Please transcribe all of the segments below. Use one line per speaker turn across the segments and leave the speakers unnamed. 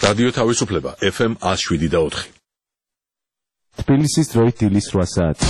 რადიო თავისუფლება FM 107.4.
თბილისის დროით დილის 8 საათი.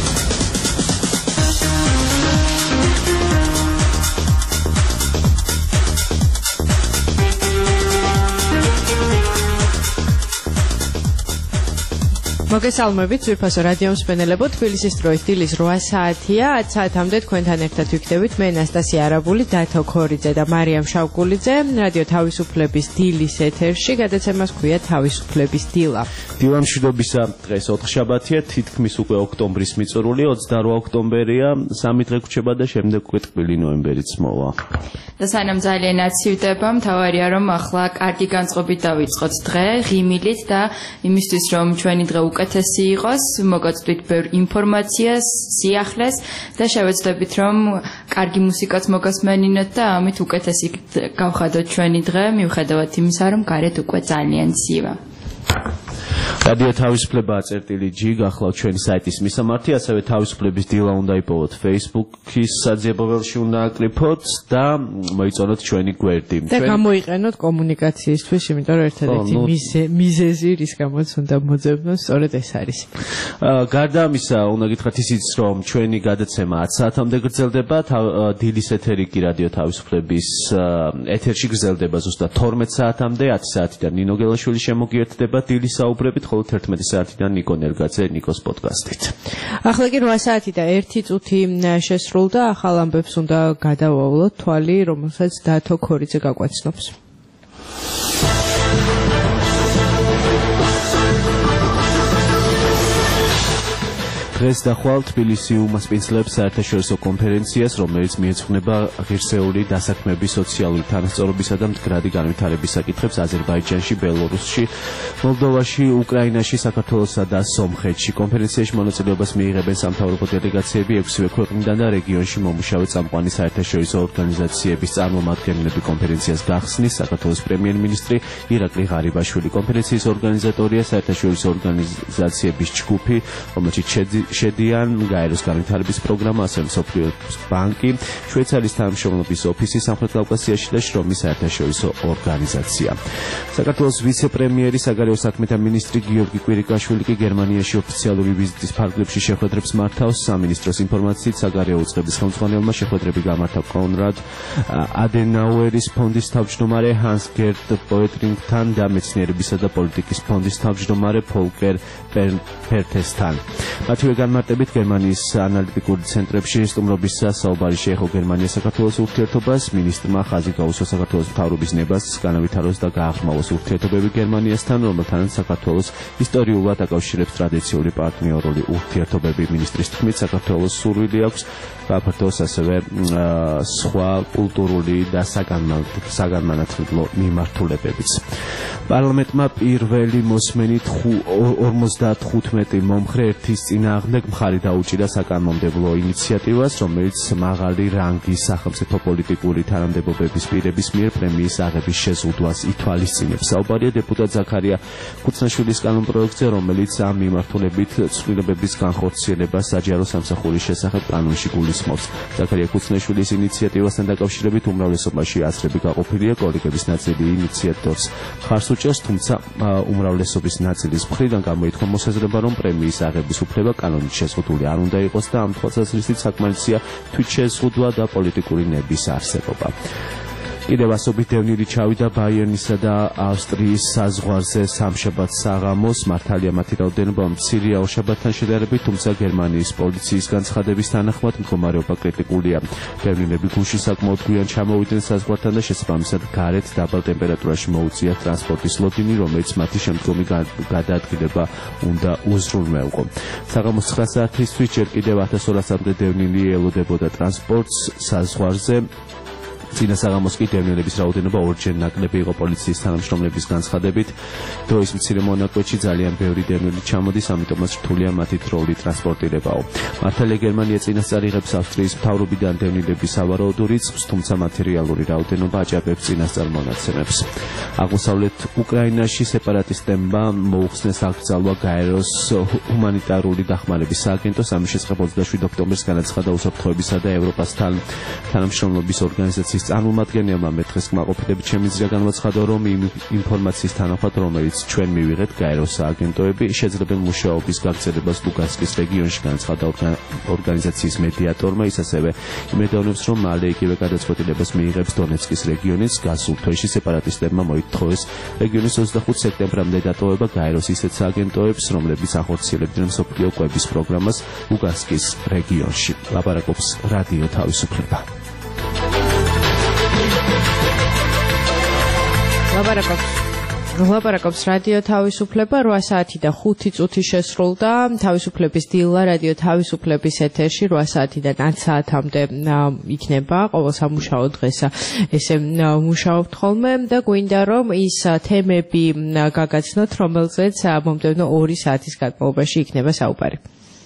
მოგესალმებით, ძვირფასო რადიო მსმენელებო, თბილისის დროით დილის 8 საათია, 10 საათამდე თქვენთან ერთად ვიქნებით მე ნასტასია არაბული, დათო ქორიძე და მარიამ შავკულიძე, რადიო თავისუფლების დილის ეთერში, გადაცემას ქვია თავისუფლების დილა.
დილა მშვიდობისა, დღეს ოთხშაბათია, თითქმის უკვე ოქტომბრის მიწურული, 28 ოქტომბერია, 3 დღე გვჩება და შემდეგ უკვე ტკბილი ნოემბერიც მოვა.
და სანამ ძალიან აცივდება, მთავარია რომ ახლა კარგი განწყობით დავიწყოთ დღე, ღიმილით და იმისთვის რომ ჩვენი დღე უკეთესი იყოს, მოგაწვდით ბევრ ინფორმაციას, სიახლეს და შევეცდებით რომ კარგი მუსიკაც მოგასმენინოთ და ამით უკეთესი გავხადოთ ჩვენი დღე, მიუხედავად იმისა, რომ გარეთ უკვე ძალიან ცივა.
რადიო თავისუფლება წერტილი.g გახლავთ ჩვენი საიტის მისამართი, ასევე თავისუფლების დილა უნდა იპოვოთ Facebook-ის საძიებოველში უნდა აკრიფოთ და მოიწონოთ ჩვენი გვერდი.
და გამოიყენოთ კომუნიკაციისთვის, იმიტომ რომ ერთადერთი მიზეზი რის გამოც უნდა მოძებნოს, სწორედ ეს არის.
გარდა ამისა, უნდა გითხრათ ისიც, რომ ჩვენი გადაცემა 10 საათამდე გრძელდება, დილის ეთერი კი რადიო თავისუფლების ეთერში გრძელდება ზუსტად 12 საათამდე, 10 საათიდან ნინო გელაშვილი შემოგიერთდება დილის საუბრებით, ხოლო 11 საათიდან ნიკო ნერგაძე ნიკოს პოდკასტით.
ახლა კი 8 საათი და 1 წუთი შესრულდა, ახალ ამბებს უნდა გადავავლოთ თვალი, რომელსაც დათო ქორიძე გაგვაცნობს.
დღეს დახვალ თბილისი უმასპინძლებს საერთაშორისო კონფერენციას, რომელიც მიეძღვნება ღირსეული დასაქმების სოციალური თანასწორობისა და მდგრადი განვითარების საკითხებს აზერბაიჯანში, ბელორუსში, მოლდოვაში, უკრაინაში, საქართველოსა და სომხეთში. კონფერენციაში მონაწილეობას მიიღებენ სამთავრობო დელეგაციები 6-ვე ქვეყნიდან და რეგიონში მომუშავე წამყვანი საერთაშორისო ორგანიზაციების წარმომადგენლები. კონფერენციას გახსნის საქართველოს პრემიერ-მინისტრი ირაკლი ღარიბაშვილი. კონფერენციის ორგანიზატორია საერთაშორისო ორგანიზაციების ჯგუფი, რომელშიც შედიან გაეროს განვითარების პროგრამა, ასევე მსოფლიო ბანკი, შვეიცარიის თანამშრომლობის ოფისი სამხრეთ კავკასიაში და შრომის საერთაშორისო ორგანიზაცია. საქართველოს ვიცე-პრემიერი, საგარეო საქმეთა მინისტრი გიორგი კვირიკაშვილი კი გერმანიაში ოფიციალური ვიზიტის ფარგლებში შეხვედრებს მართავს. სამინისტროს ინფორმაციით, საგარეო უწყების ხელმძღვანელმა შეხვედრები გამართა კონრად ადენაუერის ფონდის თავმჯდომარე ჰანს გერტ პოეტრინგთან და მეცნიერებისა და პოლიტიკის ფონდის თავმჯდომარე ფოლკერ პერთესთან. მათივე განმარტებით გერმანიის ანალიტიკური ცენტრებში სტუმრობისას საუბარი შეეხო გერმანია-საქართველოს ურთიერთობას, მინისტრმა ხაზი გაუსვა საქართველოს მთავრობის ნებას განავითაროს და გააღრმავოს ურთიერთობები გერმანიასთან, რომელთანაც საქართველოს ისტორიულად აკავშირებს ტრადიციული პარტნიორული ურთიერთობები. მინისტრის თქმით, საქართველოს სურვილი აქვს გააფართოვოს ასევე სხვა კულტურული და საგანმანათლებლო მიმართულებებიც. პარლამენტმა პირველი მოსმენით 55 მომხრე ერთის წინააღმდეგ მხარი დაუჭირა საკანონმდებლო ინიციატივას, რომელიც მაღალი რანგის სახელმწიფო პოლიტიკური თანამდებობების პირების მიერ პრემიის აღების შეზღუდვას ითვალისწინებს. საუბარია დეპუტატ ზაქარია ქუცნაშვილის კანონპროექტზე, რომელიც ამ მიმართულებით ცვლილებების განხორციელებას საჯარო სამსახურის შესახებ კანონში გულისხმობს. ზაქარია ქუცნაშვილის ინიციატივასთან დაკავშირებით უმრავლესობაში აზრები გაყოფილია, კოლეგების ნაწილი ინიციატორს მხარს უჭერს, თუმცა უმრავლესობის ნაწილის მხრიდან გამოითქვა მოსაზრება, რომ პრემიის აღების უფლება კანონით შეზღუდული არ უნდა იყოს და ამ თვალსაზრისით საკმარისია თვითშეზღუდვა და პოლიტიკური ნების არსებობა. კიდევ ასობით დევნილი ჩავიდა ბაიერნისა და ავსტრიის საზღვარზე სამშაბათ საღამოს. მართალია მათი რაოდენობა მცირეა ორშაბათთან შედარებით, თუმცა გერმანიის პოლიციის განცხადების თანახმად მდგომარეობა კრიტიკულია. დევნილები გუშინ საკმაოდ გვიან ჩამოვიდნენ საზღვართან და შესაბამისად გარეთ დაბალ ტემპერატურაში მოუწიათ ტრანსპორტის ლოდინი, რომელიც მათი შემდგომი გადაადგილება უნდა უზრუნველყო. საღამოს 9 საათისთვის ჯერ კიდევ 1200-მდე დევნილი ელოდებოდა ტრანსპორტს საზღვარზე. წინა საღამოს კი დევნილების რაოდენობა ორჯერ ნაკლები იყო პოლიციის თანამშრომლების განცხადებით. დროის მცირე მონაკვეთში ძალიან ბევრი დევნილი ჩამოდის, ამიტომაც რთულია მათი დროული ტრანსპორტირებაო. მართალია გერმანია წინასწარ იღებს ავსტრიის მთავრობიდან დევნილების სავარაუდო რიცხვს, თუმცა მატერიალური რაოდენობა აჭარბებს წინასწარ მონაცემებს. აღმოსავლეთ უკრაინაში სეპარატისტებმა მოუხსნეს აკრძალვა გაეროს ჰუმანიტარული დახმარების სააგენტოს. ამის შესახებ 27 ოქტომბერს განაცხადა უსაფრთხოებისა და ევროპასთან თანამშრომლობის ორგანიზაციის ადმინისტრაციის წარმომადგენელმა მე დღეს კმაყოფილებით შემიძლია განაცხადა, რომ იმ ინფორმაციის თანახმად, რომელიც ჩვენ მივიღეთ გაეროს სააგენტოები, შეძლებენ მუშაობის გაგრძელებას ლუგანსკის რეგიონში, განაცხადა ორგანიზაციის მედიატორმა. ის ასევე იმედოვნებს, რომ მალე იგივე გადაწყვეტილებას მიიღებს დონეცკის რეგიონიც. გასულ თვეში სეპარატისტებმა მოითხოვეს რეგიონის 25 სექტემბრამდე დატოვება გაეროს ისეთ სააგენტოებს, რომლებიც ახორციელებდნენ მსოფლიო კვების პროგრამას ლუგანსკის რეგიონში. ლაპარაკობს რადიო თავისუფლება.
ლაპარაკობს რადიო თავისუფლება. 8 საათი და 5 წუთი შესრულდა. თავისუფლების დილა რადიო თავისუფლების ეთერში 8 საათიდან 10 საათამდე იქნება ყოველ სამუშაო დღესა. ესე მუშაობთ ხოლმე და გვინდა რომ ის თემები გაგაცნოთ, რომელზეც მომდევნო 2 საათის განმავლობაში იქნება საუბარი.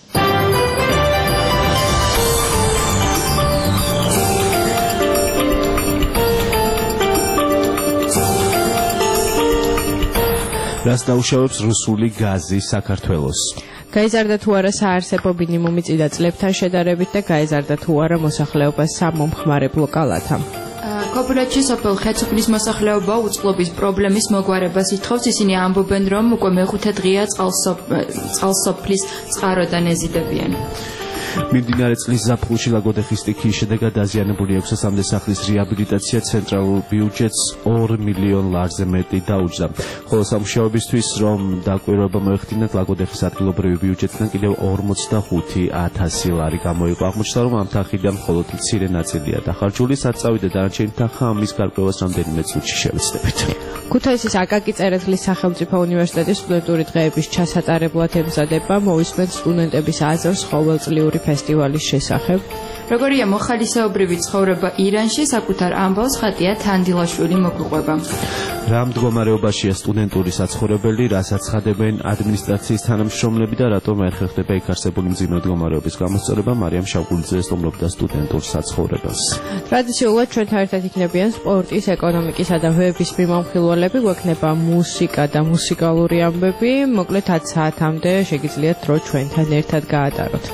რას დაუშავებს რუსული გაზი საქართველოს?
გაიზარდა თუ არა საარსებო მინიმუმი წინა წლებთან შედარებით და გაიზარდა თუ არა მოსახლეობა სამომხმარებლო კალათა.
კოპულეთში სოფელ ხეცუპლის მოსახლეობა უწყლობის პრობლემის მოგვარებას ითხოვს. ისინი ამბობენ, რომ უკვე მეხუთე დღეა წყალსოფლის წყაროდან ეზიდებიან.
მიმდინარე წლის ზაფხულში ლაგოდეხის სტიქიის შედეგად დაზიანებული 600-მდე სახლის რეაბილიტაცია ცენტრალურ ბიუჯეტს 2 მილიონ ლარზე მეტი დაუჯდა. ხოლო სამუშაოებისთვის, რომ დაკვირვება მოეხდინათ, ლაგოდეხის ადგილობრივი ბიუჯეტიდან კიდევ 45,000 ლარი გამოიყო. აღმოჩნდა, რომ ამ თანხიდან მხოლოდ მცირე ნაწილია დახარჯული, საწავი და დანარჩენი თანხა ამის გარკვევას რამდენიმე წუთში შევეცდებით.
ქუთაისის აკაკი წერეთლის სახელმწიფო უნივერსიტეტის სტუდენტური დღეების ჩასატარებლად ემზადება. მოვისმენთ სტუდენტების აზრს ყოველწლიური ფესტივალის შესახებ.
როგორია მოხალისეობრივი ცხოვრება ირანში, საკუთარ ამბავს ხატია თანდილაშვილი მოგვიყვება.
რა მდგომარეობაშია სტუდენტური საცხოვრებელი, რასაც ხადებენ ადმინისტრაციის თანამშრომლები და რატომ არ ხერხდება იქ არსებული მძიმე მდგომარეობის გამოსწორება? მარიამ შავგულიძე სტუმრობდა სტუდენტურ საცხოვრებელს.
ტრადიციულად ჩვენთან ერთად იქნებიან სპორტის, ეკონომიკისა და ვების მიმოხილველები, გვექნება მუსიკა და მუსიკალური ამბები. მოკლედ 10 საათამდე შეგიძლიათ დრო ჩვენთან ერთად გაატაროთ.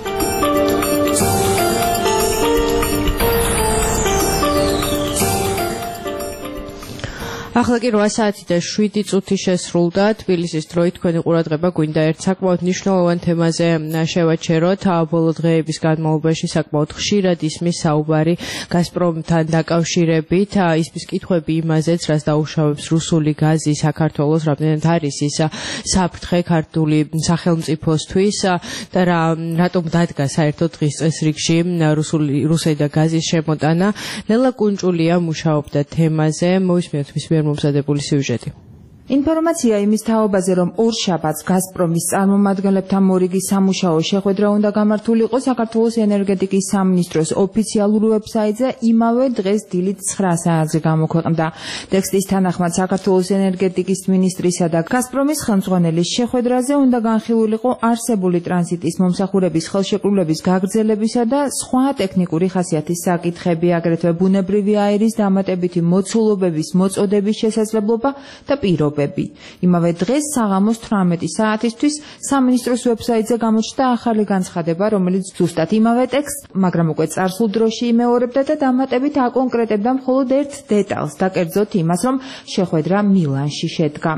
ახლა კი 8 საათი და 7 წუთი შესრულდა. თბილისის დროით თქვენი ყურადღება გვინდა ერთ საკმაოდ მნიშვნელოვან თემაზე შევაჩეროთ. ბოლო დღეების განმავლობაში საკმაოდ ხშირად ისმის საუბარი გაზპრომთან დაკავშირებით. ისმის კითხვები იმაზეც, რას დაუშავებს რუსული გაზი საქართველოს, რამდენად არის ის საფრთხე ქართული სახელმწიფოსთვის და რატომ დადგა საერთოდ დღის წესრიგში რუსული და გაზის შემოტანა. ნელა კუნჭულია მუშაობდა თემაზე. მოვისმენთ მის მომზადებული სიუჟეტი.
ინფორმაცია იმის თაობაზე, რომ ორშაბათს გაზპრომის წარმომადგენლებთან მორიგი სამუშაო შეხვედრა უნდა გამართულიყო საქართველოს ენერგეტიკის სამინისტროს ოფიციალურ ვებსაიტზე, იმავე დღეს დილით 9 საათზე გამოქვეყნდა. ტექსტის თანახმად საქართველოს ენერგეტიკის მინისტრისა და გაზპრომის ხელმძღვანელის შეხვედრაზე უნდა განხილულიყო არსებული ტრანზიტის მომსახურების ხელშეკრულების გაგრძელებისა და სხვა ტექნიკური ხასიათის საკითხები, აგრეთვე ბუნებრივი აირის დამატებითი მოცულობების მოწოდების შესაძლებლობა და პირობები. იმავე დღეს საღამოს 18 საათისთვის სამინისტროს ვებსაიტზე გამოჩნდა ახალი განცხადება, რომელიც ზუსტად იმავე ტექსტს, მაგრამ უკვე წარსულ დროში იმეორებდა და დამატებით აკონკრეტებდა მხოლოდ ერთ დეტალს, და კერძოდ იმას, რომ შეხვედრა მილანში შედგა.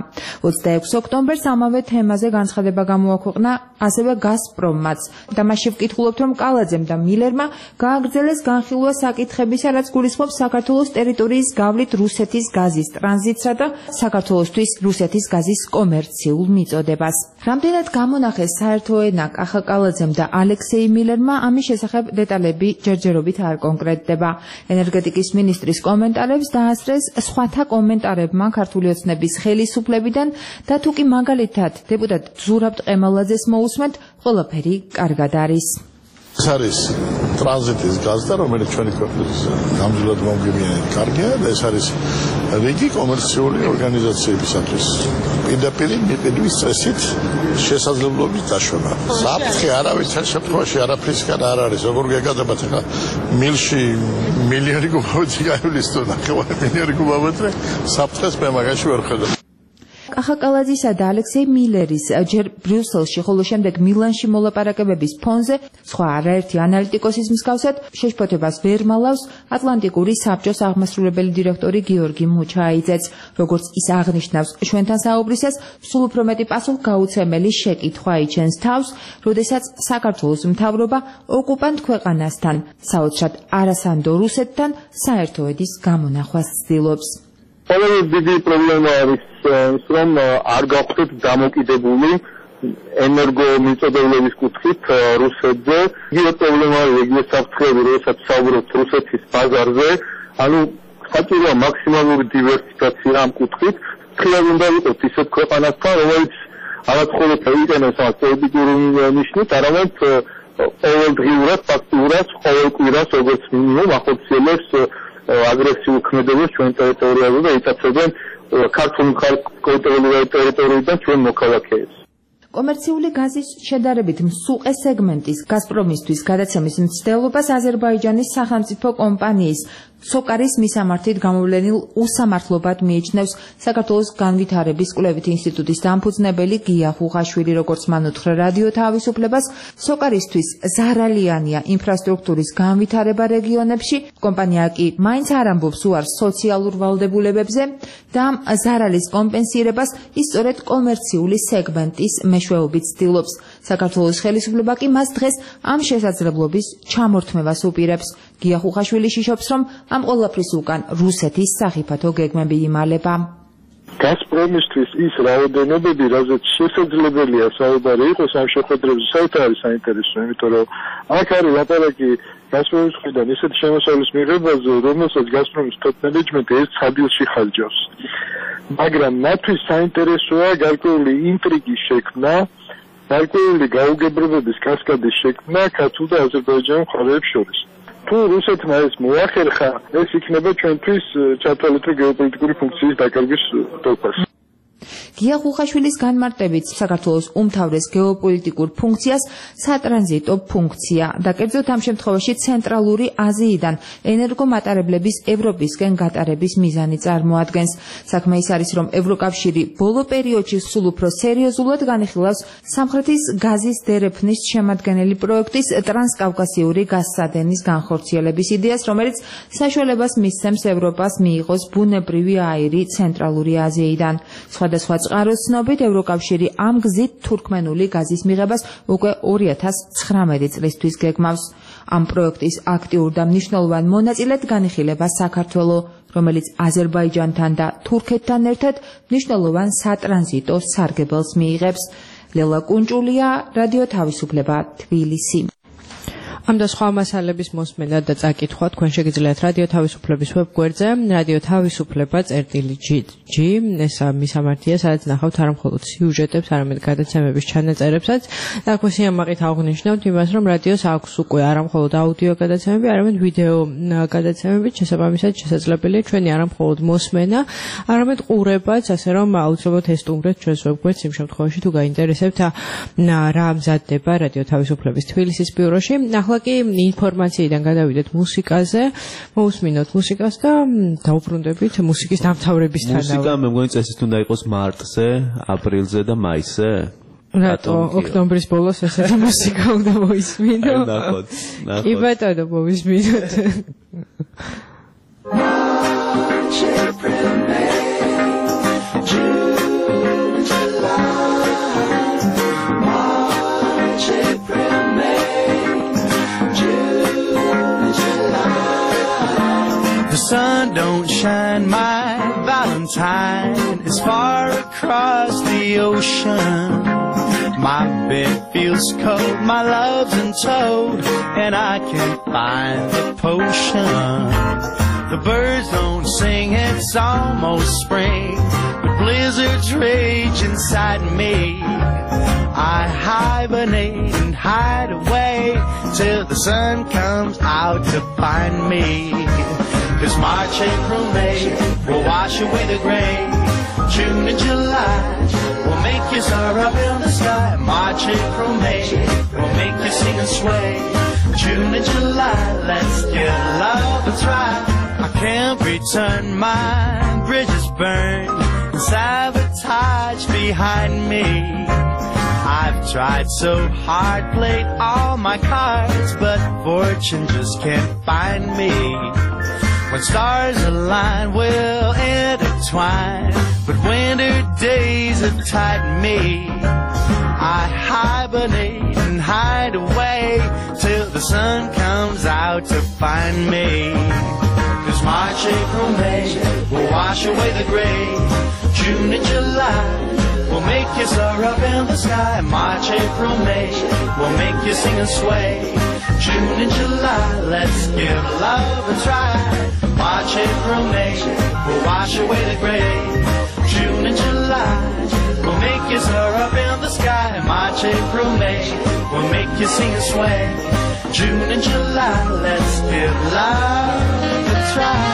26 ოქტომბერს ამავე თემაზე განცხადება გამოაქვეყნა ასევე გაზპრომმაც და მასში ვკითხულობთ, რომ კალაძემ და მილერმა გააგრძელეს განხილვა საკითხებისა, რაც გულისხმობს საქართველოს ტერიტორიის გავლით რუსეთის გაზის ტრანზიტსა და საქართველოსთვის რუსეთის გაზის კომერციულ მიწოდებას. რამდენად გამონახეს საერთო ენა კახა კალაძემ და ალექსეი მილერმა, ამის შესახებ დეტალები ჯერჯერობით არ კონკრეტდება. ენერგეტიკის მინისტრის კომენტარებს დაასწრეს სხვათა კომენტარებმა ქართული ოცნების ხელისუფლებიდან და თუ კი მაგალითად დეპუტატ ზურაბ ტყემალაძეს მოусმენთ, ყველაფერი კარგად არის.
ეს არის ტრანზიტის გაზდა, რომელიც ჩვენი ქვეყნის გამძლეად მომგებიანი კარგია და ეს არის რიგი კომერციული ორგანიზაციებისათვის პირდაპირ მიყიდვის წესით შესაძლებლობის დაშვება. საფრთხე არავითარ შემთხვევაში არაფრისგან არ არის. როგორ გეკადრებათ ახლა მილში მილიონი კუბოметრი გაივლის თუ ნახევარი მილიონი კუბოметრი საფრთხეს მე მაგაში ვერ ხედავ.
კახაკალაძისა და ალექსეი მილერის ჯერ ბრიუსელში, ხოლო შემდეგ მილანში მოლაპარაკებების ფონზე სხვა არაერთი ანალიტიკოსის მსგავსად შეშფოთებას ვერ მალავს ატლანტიკური საბჭოს აღმასრულებელი დირექტორი გიორგი მუჩაიძეც. როგორც ის აღნიშნავს, ჩვენთან საუბრისას სულ უფრო მეტი პასუხგაუცემელი შეკითხვა იჩენს თავს, როდესაც საქართველოს მთავრობა ოკუპანტ ქვეყანასთან, საოცრად არასანდო რუსეთთან საერთო ედის გამონახვას ცდილობს.
Ყველაზე დიდი პრობლემა არის ის, რომ არ გავხდეთ დამოკიდებული ენერგომიწოდებლების კუთხით რუსეთზე. იგივე პრობლემა არის იგივე საფრთხეები, როდესაც საუბრობთ რუსეთის ბაზარზე. ანუ საჭიროა მაქსიმალური დივერსიფიკაცია ამ კუთხით. ხშირად უნდა იყოს ისეთ ქვეყანასთან, რომელიც არც მხოლოდ იყენებს ამ პოლიტიკური ნიშნით, არამედ ყოველდღიურად, ფაქტიურად, ყოველ კვირას როგორც მინიმუმ ახორციელებს აგრესიულ ქმედებას ჩვენ ტერიტორიაზე და იწაცებენ ქართული ტერიტორიიდან ჩვენ მოქალაქეებს.
კომერციული გაზის შედარებით მსუყე სეგმენტის გაზპრომისთვის გადაცემის მცდელობას აზერბაიჯანის სახელმწიფო კომპანიის სოკარის მისამართით გამოვლენილ უსამართლობად მიიჩნევს საქართველოს განვითარების კვლევით ინსტიტუტის დამფუძნებელი გია ხუხაშვილი. როგორც მან უთხრა რადიო თავისუფლებას, სოკარისთვის ზარალიანია ინფრასტრუქტურის განვითარება რეგიონებში. კომპანია კი მაინც არ ამბობს უარს სოციალურ ვალდებულებებზე და ამ ზარალის კომპენსირებას ის სწორედ კომერციული სეგმენტის მეშვეობით ცდილობს. საქართველოს ხელისუფლება კი მას დღეს ამ შესაძლებლობის ჩამორთმევას უპირებს. გია ხუხაშვილი შიშობს, რომ ამ ყველაფრის უკან რუსეთის სახიფათო გეგმები იმალება.
გაზპრომისთვის ის რაოდენობები, რაზეც შესაძლებელია საუბარი იყოს ამ შეხვედრებზე, საერთოდ არის საინტერესო, იმიტომ რომ აქ არის ლაპარაკი გაზპრომის მხრიდან ისეთი შემოსავლის მიღებაზე, რომელსაც გაზპრომის top management ერთ სადილში ხარჯავს. მაგრამ მათთვის საინტერესოა გარკვეული ინტრიგის შექმნა, გარკვეული გაუგებრობების კასკადის შექმნა ქართულ და აზერბაიჯანულ მხარეებს შორის. თუ რუსეთმა ეს მოახერხა, ეს იქნება ჩვენთვის ჩათვალეთ გეოპოლიტიკური ფუნქციის დაკარგვის დოფას.
გია ხუხაშვილის განმარტებით საქართველოს უმთავრეს გეოპოლიტიკურ ფუნქციას სატრანზიტო ფუნქცია და კერძოდ ამ შემთხვევაში ცენტრალური აზიიდან ენერგომატარებლების ევროპისკენ გატარების მიზანი წარმოადგენს. საქმე ის არის, რომ ევროკავშირი ბოლო პერიოდში სულ უფრო სერიოზულად განიხილავს სამხრეთის გაზის დერეფნის შემადგენელი პროექტის ტრანსკავკასიური გაზსადენის განხორციელების იდეას, რომელიც საშუალებას მისცემს ევროპას მიიღოს ბუნებრივი აირი ცენტრალური აზიიდან. სხვადასხვა წყაროს ცნობით ევროკავშირი ამ გზით თურქმენული გაზის მიღებას უკვე 2019 წლისთვის გეგმავს. ამ პროექტის აქტიურ და მნიშვნელოვან მონაწილედ განიხილება საქართველო, რომელიც აზერბაიჯანთან და თურქეთთან ერთად მნიშვნელოვან სატრანზიტო სარგებელს მიიღებს. ლელა კუნჭულია, რადიო თავისუფლება, თბილისი. ამ და სხვა მასალების მოსმენა და წაკითხვა თქვენ შეგიძლიათ რადიო თავისუფლების ვებგვერდზე, რადიო თავისუფლება წერტილი.g, ეს მისამართია, სადაც ნახავთ არა მხოლოდ სიუჟეტებს, არამედ გადაცემების ჩანაწერებსაც. და აქვე სიამაყით აღნიშნავთ იმას, რომ რადიოს აქვს უკვე არა მხოლოდ აუდიო გადაცემები, არამედ ვიდეო გადაცემებით, შესაბამისად შესაძლებელია ჩვენი არა მხოლოდ მოსმენა, არამედ ყურებაც, ასე რომ აუცილებლად ესტუმრეთ ჩვენს ვებგვერდს იმ შემთხვევაში თუ გაინტერესებთ რა მზადდება რადიო თავისუფლების თბილისის ბიუროში. ახლა კი ინფორმაციიდან გადავიდეთ მუსიკაზე, მოусმინოთ მუსიკას და დავუბრუნდებით მუსიკის დამთავრებისთანავე.
მუსიკა მე მგონი წესით უნდა იყოს მარტზე, აპრილზე და მაისზე.
რატო ოქტომბრის ბოლოს ესეთი მუსიკა უნდა მოისმინო?
ნახოთ.
კი ბატონო, მოვისმინოთ.
The sun don't shine, my Valentine is far across the ocean. My bed feels cold, my love's in tow, and I can't find the potion. The birds don't sing, it's almost spring, but blizzards rage inside me. I hibernate and hide away till the sun comes out to find me. 'Cause March, April, May will wash away the gray. June and July will make you soar up in the sky. March, April, May will make you sing and sway. June and July, let's give love a try. I can't return, my bridges burn, sabotage hides behind me. I've tried so hard, played all my cards, but fortune just can't find me. When stars align, we'll intertwine, but winter days have tightened me. I hibernate and hide away till the sun comes out to find me. 'Cause March, April, May will wash away the gray. June and July will make you soar up in the sky. March, April, May will make you sing and sway. June and July, let's give love a try. March, April, May will wash away the gray. June and July will make you soar up in the sky. March, April, May will make you sing and sway. June and July, let's give love a try.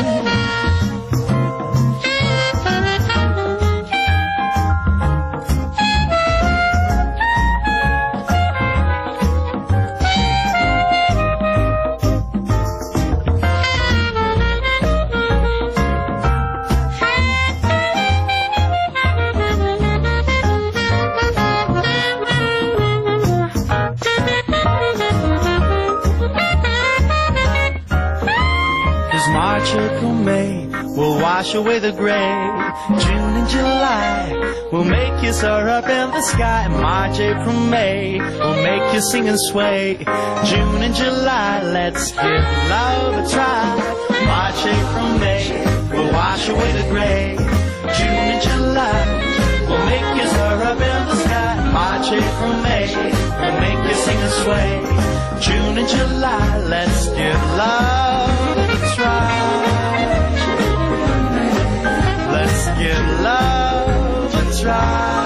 March, April, May will wash away the gray. June and July will make you soar up in the sky. March, April, May will make you sing and sway. June and July, let's give love a try. March, April, May will wash away the gray. June and July will make you soar up in the sky. March, April, May will make you sing and sway. June and July, let's give love a try. Let's give love a try.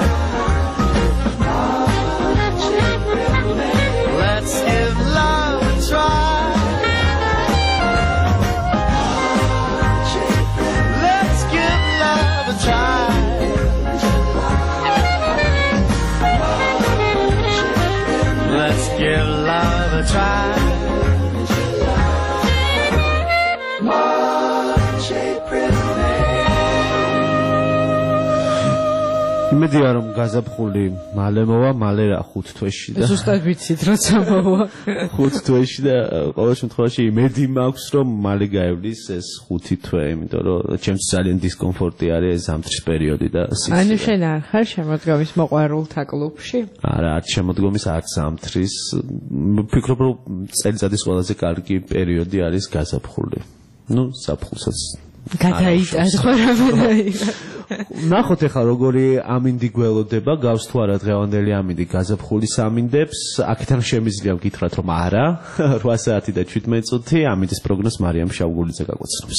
Let's give love a try. Let's give love a try. Let's give love a try.
იმედია რომ გაზაფხული მალე მოვა, მალე რა 5 თვეში და
ზუსტად ვიცით როცა მოვა
5 თვეში და ყოველ შემთხვევაში იმედი მაქვს რომ მალე გაივლის ეს 5 თვე, იმიტომ რომ ჩემს ძალიან დისკომფორტი არის ეს ზამთრის პერიოდი და სიცივე.
ანუ შენ არ ხარ შემოდგომის მოყვარულთა კლუბში?
არა, არც შემოდგომის, არც ზამთრის. ვფიქრობ რომ წელიწადის ყველაზე კარგი პერიოდი არის გაზაფხული. ნუ ზაფხულსაც
გადაიტანხო რამოდენია.
ნახოთ ახლა როგორი ამინდი გველოდება, გავს თუ არა დღევანდელი ამინდი გაზაფხულის ამინდებს. აქეთან შემიძლია ვგითხრათ რომ არა. 8 საათი და 17 წუთი ამინდის პროგნოზს მარიამ შავგულიძე გაგვაცნობს.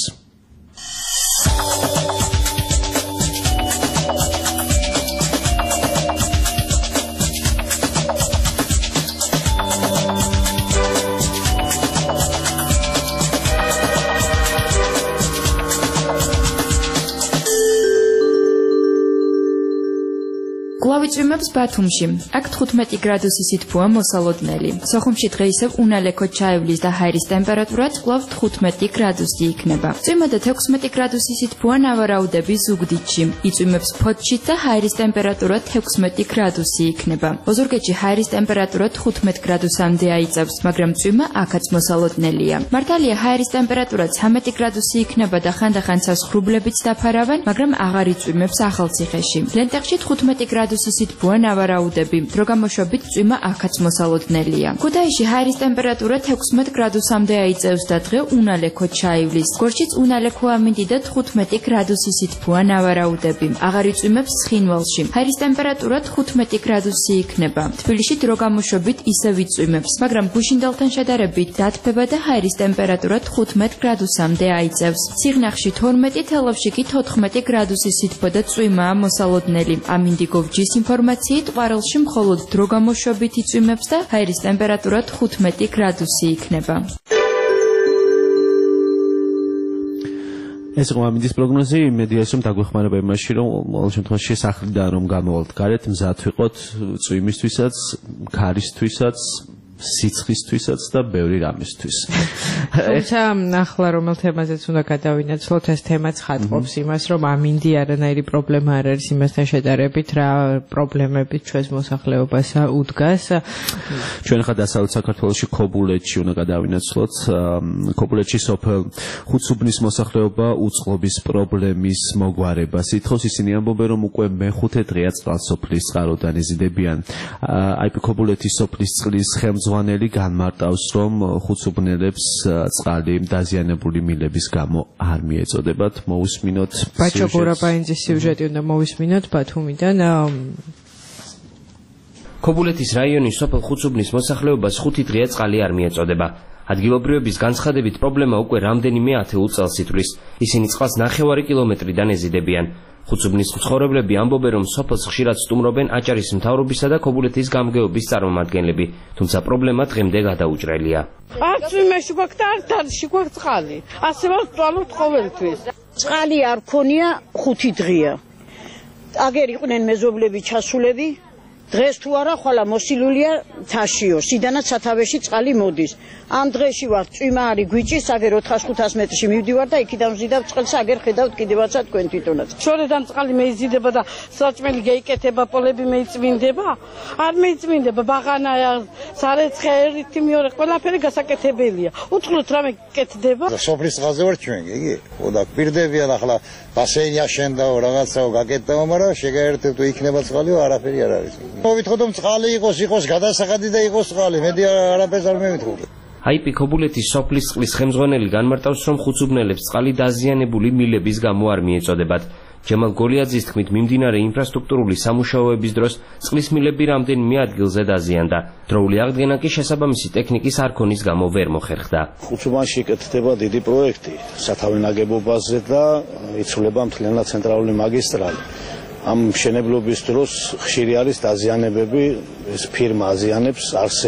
Კლავიწვიმებს ბათუმში. აქ 15 გრადუსი სითბოა მოსალოდნელი. სოხუმში დღეისევ უნალექო ჩაივლის და ჰაერის ტემპერატურა კვლავ 15 გრადუსი იქნება. წვიმა და 16 გრადუსი სითბოა ნავარაუდების ზუგდიდში. იწვიმებს ფოთშიც და ჰაერის ტემპერატურა 16 გრადუსი იქნება. ოზურგეთში ჰაერის ტემპერატურა 15 გრადუსამდე აიწევს, მაგრამ წვიმა აქაც მოსალოდნელია. მართალია ჰაერის ტემპერატურა 13 გრადუსი იქნება და ხანდახან ცისხლუბლებიც დაფარავენ, მაგრამ აღარ იწვიმებს ახალციხეში. ლენტეხში 15 გრადუსი სითბოა ნავარაუდები, დრო გამოშვებით წვიმა აქაც მოსალოდნელია. ქუთაისში ჰაერის ტემპერატურა 16 გრადუსამდე აიწევს და დღე უნალექო ჩაივლის. გორშიც უნალექო ამინდი და 15 გრადუსი სითბოა ნავარაუდები. აღარ იწვიმებს ცხინვალში. ჰაერის ტემპერატურა 15 გრადუსი იქნება. თბილისში დრო გამოშვებით ისევ იწვიმებს, მაგრამ გუშინდელთან შედარებით დათბება და ჰაერის ტემპერატურა 15 გრადუსამდე აიწევს. სიღნაღში 12, თელავში კი 14 გრადუსი სითბო და წვიმაა მოსალოდნელი. ამინდი გოვჯის ინფორმაციით ყვარელში მხოლოდ დრო გამოშვებით იწვიმებს და ჰაერის ტემპერატურა 15 გრადუსი იქნება.
ეს იყო ამინდის პროგნოზი, იმედია რომ დაგვეხმარება იმაში, რომ ყოველ შემთხვევაში სახლიდან რომ გამოვალთ გარეთ, მზად ვიყოთ წვიმისთვისაც, ქარისთვისაც, სიცხისთვისაც და ბევრი რამისთვის.
თუმცა ახლა რომელ თემაზეც უნდა გადავინაცვლოთ, ეს თემაც ხატყობს იმას, რომ ამინდი არანაირი პრობლემა არ არის იმასთან შედარებით, რა პრობლემები ჩვენს მოსახლეობას უდგას.
ჩვენ ხა დასავლეთ საქართველოში ქობულეთში უნდა გადავინაცვლოთ. ქობულეთში სოფელ ხუთსუბნის მოსახლეობა უწყლობის პრობლემის მოგვარებას ითხოვს. ისინი ამბობენ, რომ უკვე მეხუთე დღეა წყალსოფლის წყაროდან იზიდებიან. აი ქობულეთის სოფლის წყლის ხელმძღვანელი განმარტავს, რომ ხუთსუბნელებს წყალი დაზიანებული მილების გამო არ მიეწოდებათ. მოვისმინოთ
ბაჭო გურაბაინძის სიუჟეტი უნდა მოვისმინოთ ბათუმიდან.
ქობულეთის რაიონის სოფელ ხუთსუბნის მოსახლეობას 5 დღეა წყალი არ მიეწოდება. ადგილობრივების განცხადებით პრობლემა უკვე რამდენიმე ათეულ წელს ითვლის. ისინი წყალს 9 კილომეტრიდან ეზიდებიან. ხუთსუბნის მცხოვრებლები ამბობენ, რომ სოფელს ხშირად სტუმრობენ აჭარის მთავრობისა და ქობულეთის გამგეობის წარმომადგენლები, თუმცა პრობლემა დღემდე გადაუჭრელია.
აწვიმეში გვაქვს და არდარში გვაქვს წყალი. ასე ვთვალოთ ყოველთვის. წყალი არ ქონია 5 დღეა. აგერ იყვნენ მეზობლები ჩასულები. დღეს თუ არა ხვალა მოსილულია თაშიო, სიდანაც სათავეში წყალი მოდის. ამ დღეში ვარ წვიმა არის გვიჭის, აგერ 400-500 მეტრში მივდივარ და იქიდან ვზიდავ წყალს, აგერ ხედავთ კიდევაცა თქვენ თვითონაც. შორედან წყალი მეიზიდება და საჭმელი გაიკეთება, პოლები მეიწმინდება? არ მეიწმინდება, ბაღანა, სარეცხე, ერთი მეორე, ყველაფერი გასაკეთებელია. უწყლოდ რამე კეთდება?
სოფლის წყალზე ვარ ჩვენ, იგი? და გვირდებიან ახლა ბასეინი აშენდაო, რაღაცაო გაკეთდაო, მაგრამ შეგაერთებ თუ იქნება წყალი, არაფერი არ არის. მოვითხოვ რომ წყალი იყოს გადასახადი და იყოს წყალი, მედი არაფერს არ მევითხო.
აიპი ქობულეთის სოფლის წყლის ხელმძღვანელი განმარტავს, რომ ხუთსუბნელებს წყალი დაზიანებული მილების გამო არ მიეწოდებათ. ჯემალ გოლიაძის თქმით, მიმდინარე ინფრასტრუქტურული სამუშაოების დროს წყლის მილები რამდენიმე ადგილზე დაზიანდა. დროული აღდგენა კი შესაბამისი ტექნიკის არქონის გამო ვერ მოხერხდა.
ხუთსუბანში იკეთება დიდი პროექტი სათავე ნაგებობაზე და იცვლება მთლიანად ცენტრალური მაგისტრალი. ამ მშენებლობის დროს ხშირი არის დაზიანებები, ეს ფირმა აზიანებს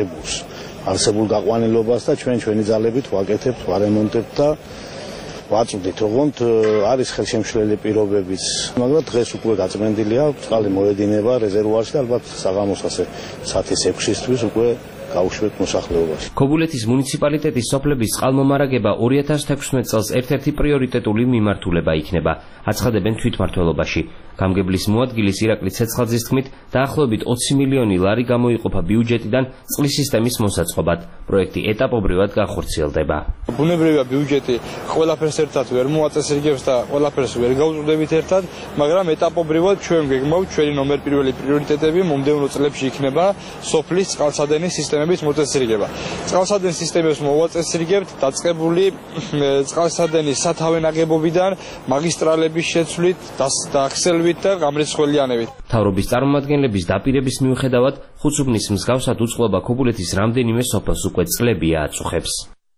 არსებულ გაყვანილობას და ჩვენი ძალებით ვაკეთებთ, ვარემონტებთ და ვაწვდით, ოღონდ არის ხელშემშლელი პირობებიც, მაგრამ დღეს უკვე გაწმენდილია, წყალი მოედინება რეზერვუარში და ალბათ საღამოს ასე საათის 6-ისთვის უკვე გაუშვეთ მოსახლეობაში.
ქობულეთის მუნიციპალიტეტის სოფლების წყალმომარაგება 2016 წელს ერთ-ერთი პრიორიტეტული მიმართულება იქნება, აცხადებენ თვითმმართველობაში. გამგებლის მოადგილის ირაკლი ცეცხლაძის თქმით, დაახლოებით 20 მილიონი ლარი გამოიყოფა ბიუჯეტიდან წყლის სისტემის მოსაწყობად. პროექტი ეტაპობრივად განხორციელდება.
ბუნებრივია ბიუჯეტი ყველაფერს ერთად ვერ მოაწესრიგებს და ყველაფერს ვერ გაუწვდებით ერთად, მაგრამ ეტაპობრივად ჩვენ გეგმავთ ჩვენი ნომერ პირველი პრიორიტეტები მომდევნო წლებში იქნება სოფლის წყალსადენის სისტემების მოწესრიგება. წყალსადენის სისტემებს მოვაწესრიგებთ დაწყებული წყალსადენის სათავე ნაგებობიდან მაგისტრალების შეცვლით და ახსელვით და გამრეცხველიანებით.
მთავრობის წარმომადგენლების დაპირების მიუხედავად, ხუთსუბნის მსგავსად უწყლობა ქობულეთის რამდენიმე სოფელს უკვე წლებია აწუხებს.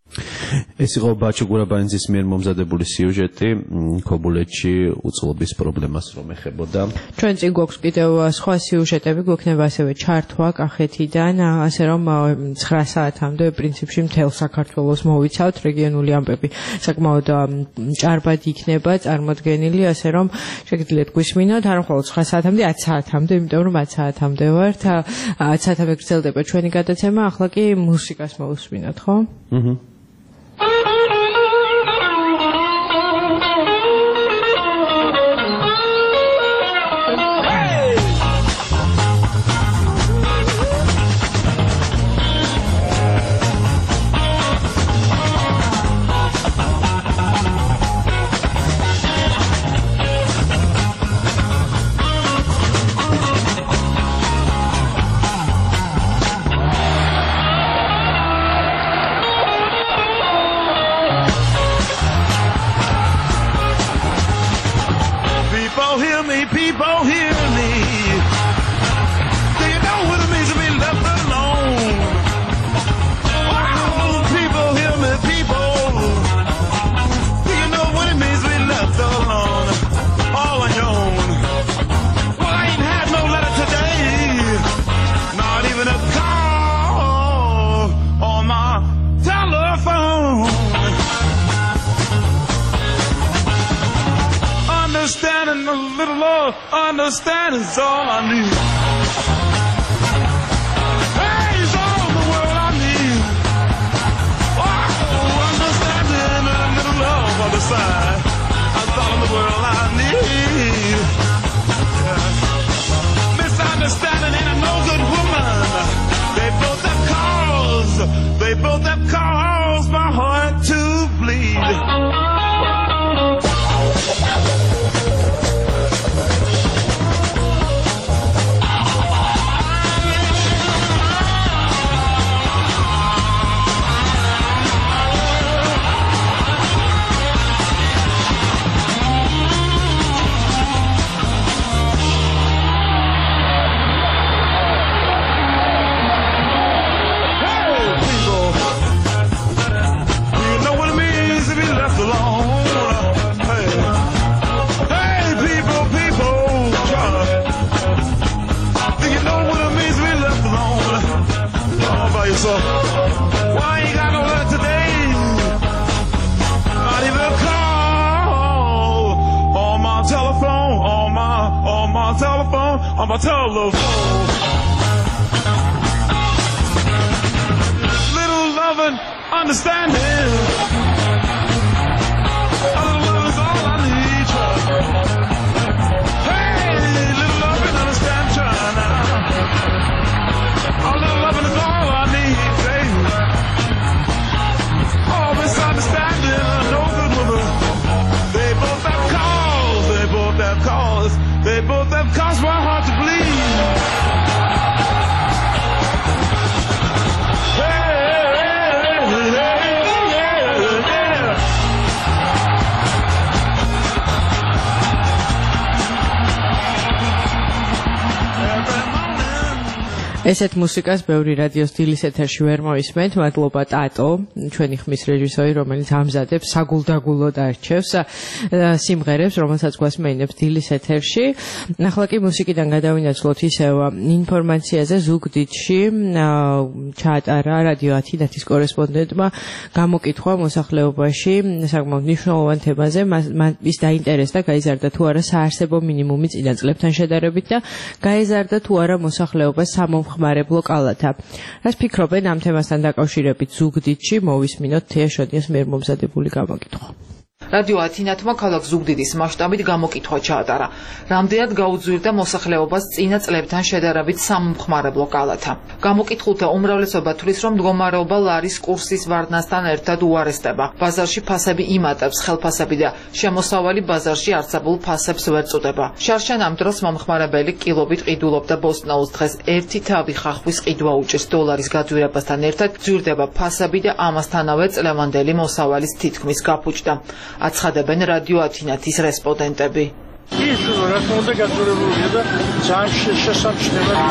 ეს იყო ბაჭო გურაბაინძის მიერ მომზადებული სიუჟეტი ქობულეთში უწყლობის პრობლემას რომ ეხებოდა.
ჩვენ წინ გვაქვს კიდევ სხვა სიუჟეტები, გვექნება ასევე ჩართვა კახეთიდან, ასე რომ 9 საათამდე პრინციპში მთელ საქართველოს მოვიცავთ, რეგიონული ამბები საკმაოდ ჭარბად იქნება წარმოდგენილი, ასე რომ შეგიძლიათ გვისმინოთ, არ მხოლოდ 9 საათამდე, 10 საათამდე, იმიტომ რომ 10 საათამდე ვართ, 10 საათამდე გრძელდება ჩვენი გადაცემა, ახლა კი მუსიკას მოვუსმინოთ, ხო?
People hear me. Do you know what it means to be left alone? Oh, people hear me, people. Do you know what it means to be left alone? All on your own. Well, I ain't had no letter today. Not even a call on my telephone. Understanding a little love, understanding's all I need. Hey, it's all the world I need.
I'ma tell the folks. Little loving, understanding. A little love is all I need, hey, little loving, understanding now. A little loving is all I need, baby. Oh, misunderstanding, no good woman. They both have cause, they both have cause. They both have caused my heart to bleed.
ესეთ მუსიკას ბევრი რადიო სტილის ეთერში ვერ მოისმენთ. მადლობა ტატო, ჩვენი ხმის რეჟისორი, რომელიც ამზადებს საგულდაგულოდ არჩევს სიმღერებს, რომელსაც გვასმენებს სტილის ეთერში. ახლა კი მუსიკიდან გადავინაცვლოთ ისევ ინფორმაციაზე. ზუგდიდში ჩაატარა რადიო ათინათის კორესპონდენტმა გამოკითხვა მოსახლეობაში საკმაოდ მნიშვნელოვან თემაზე. ის დაინტერესდა, გაიზარდა თუ არა საარსებო მინიმუმი წინა წლებთან შედარებით და გაიზარდა თუ არა მოსახლეობას ხმარებლო კალათა. რას ფიქრობენ ამ თემასთან დაკავშირებით ზუგდიდში? მოვისმინოთ თეა შოდიას მიერ მომზადებული გამოკითხვა.
რადიო ათინათმა ქალაქ ზუგდიდის მასშტაბით გამოკითხვა ჩაატარა. რამდენად გაუძვირდა მოსახლეობას წინა წლებთან შედარებით სამხმარებლო კალათა. გამოკითხულთა უმრავლესობა თვლის, რომ მდგომარეობა ლარის კურსის ვარდნასთან ერთად უარესდება. ბაზარში ფასები იმატებს, ხელფასები და შემოსავალი ბაზარში არსებულ ფასებს ვერ წუდება. შარშან ამ დროს მომხმარებელი კილობით ყიდულობდა ბოსტნეულს. დღეს ერთი თავი ხახვის ყიდვა უჭირს. დოლარის გაძვირებასთან ერთად ძვირდება ფასები და ამასთანავე წლევანდელი მოსავალის თითქმის გაფუჭდა. აცხადებენ რადიო ათინათის რესპონდენტები.
ის რა თქმა უნდა გაწურებულია და ძალიან შესამჩნევად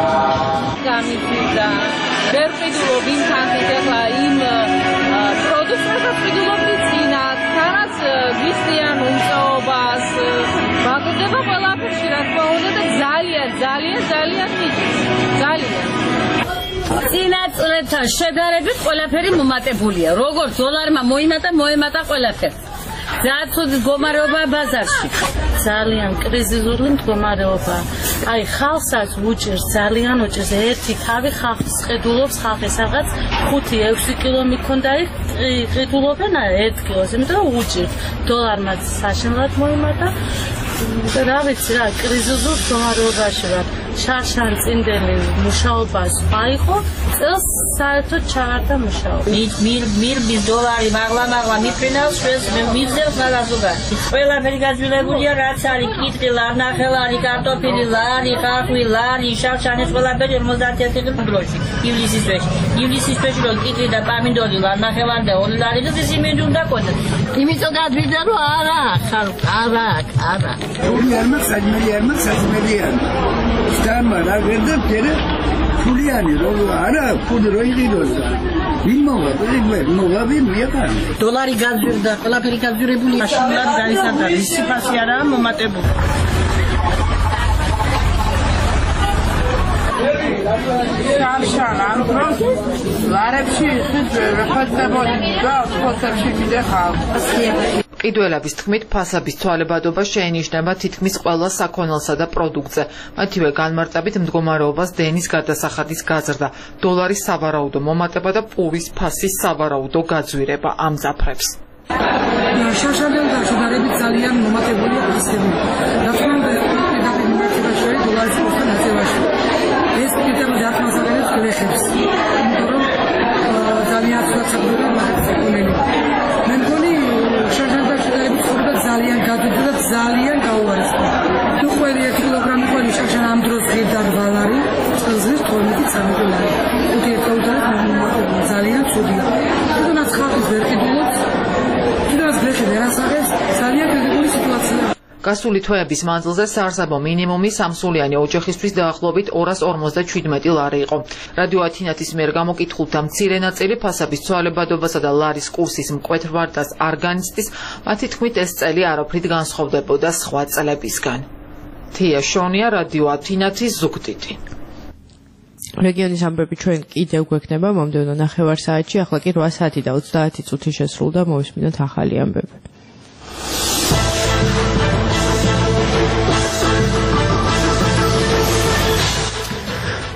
გამიზიდა. ვერ ყიდულობ იმ თანხით იმ პროდუქტებს ყიდულობ წინათ, თანაც გვისტიან უმწაობას, ვაგდება ყველაფერში რა თქმა უნდა და ძალიან მიწის. ძალიან წინა წლებთან შედარებით ყველაფერი მომატებულია. როგორც დოლარმა მოემატა ყველაფერი. ძალიან ცუდი მდგომარეობა ბაზარში. ძალიან კრიზისული მდგომარეობა. აი ხალხსაც უჭირს, ძალიან უჭირს. ერთი თავი ხალხის ყიდულობს, ხალხი სადღაც 5-6 კილო მიქონდა იქ ყიდულობენ 1 კილოს, იმიტომ რომ უჭირს. დოლარმა საშინლად მოემატა. რა ვიცი რა, კრიზისულ მდგომარეობაში ვარ. შარშან წინდელი მუშაობას აიღო, წელს საერთოდ ჩაღარდა მუშაობა. მილ დოლარი მაღლა მიფრინავს შეს მიგზელს მაგაზოგანი. ყველაფერი გაძვირებულია, რაც არის კიტრი, ნახევარი, კარტოფილი, ლარი, ხახვი, ლარი, შავშანის ყველაფერი 51 დროში. ივლისის თვეში რომ კიტრი და პამინდორი, ნახევარი და 2 ლარი და სიმინდი უნდა ყოდეთ. იმიტომ გაძვირდა რომ არა, არა.
Yarmak saçmeliyan. İstanma ra verdim tere fuliyani ro ara ful royli roza. bilmem.
Dolari gazvirda, ყველაფერი გაზვირებული მაშინად გაიზარდა. სიფასი არაა მომატებული.
შარშან ამ დროს ლარებში ხოთებოდი და ფოსებში მიდეხავ.
ყიდველების თქმით, ფასების ცვალებადობა შეინიშნება თითქმის ყველა საქონელსა და პროდუქტზე. მათივე განმარტებით მდგომარეობას დენის გადასახადის გაზრდა, დოლარის სავარაუდო მომატება და პურის ფასის სავარაუდო გაძვირება ამძაფრებს.
შარშანთან შედარებით ძალიან მომატებულია ფასები. რა თქმა უნდა, პირდაპირ მიმართებაში დოლარის კურსთან აწევაში. ეს პირდაპირ დათმასაგებს გლეხებს. იმიტომ რომ ძალიან ცუდად მოხდება. მე მგონი შარშანთან შედარებით ხდება ძალიან გაძვირდა და ძალიან გაუარესდა. თუ ყველი 1 კილოგრამი ყველი შარშან ამ დროს ღირდა ვალარი, წელს 12 დოლარი. უდი ერთაუდან მომატებული ძალიან ცუდია. თუნდაც ხალხის ვერ ყიდულობს. თუნდაც გლეხი ვერ ასაღებს, ძალიან კრიტიკული სიტუაცია.
გასული თვეების მანძილზე საარსებო მინიმუმი სამსულიანი ოჯახისთვის დაახლოებით 257 ლარი იყო. რადიო ათინათის მიერ გამოკითხულთა მცირე ნაწილი ფასების ცვალებადობასა და ლარის კურსის მკვეთრ ვარდას არ განიცდის, მათი თქმით ეს წელი არაფრით განსხვავდებოდა სხვა წლებისგან. თეა შონია, რადიო ათინათის ზუგდიდი.
რეგიონის ამბები ჩვენ კიდევ გვექნება მომდევნო ნახევარ საათში, ახლა კი 8 საათი და 30 წუთი შესრულდა, მოვისმინოთ ახალი ამბები.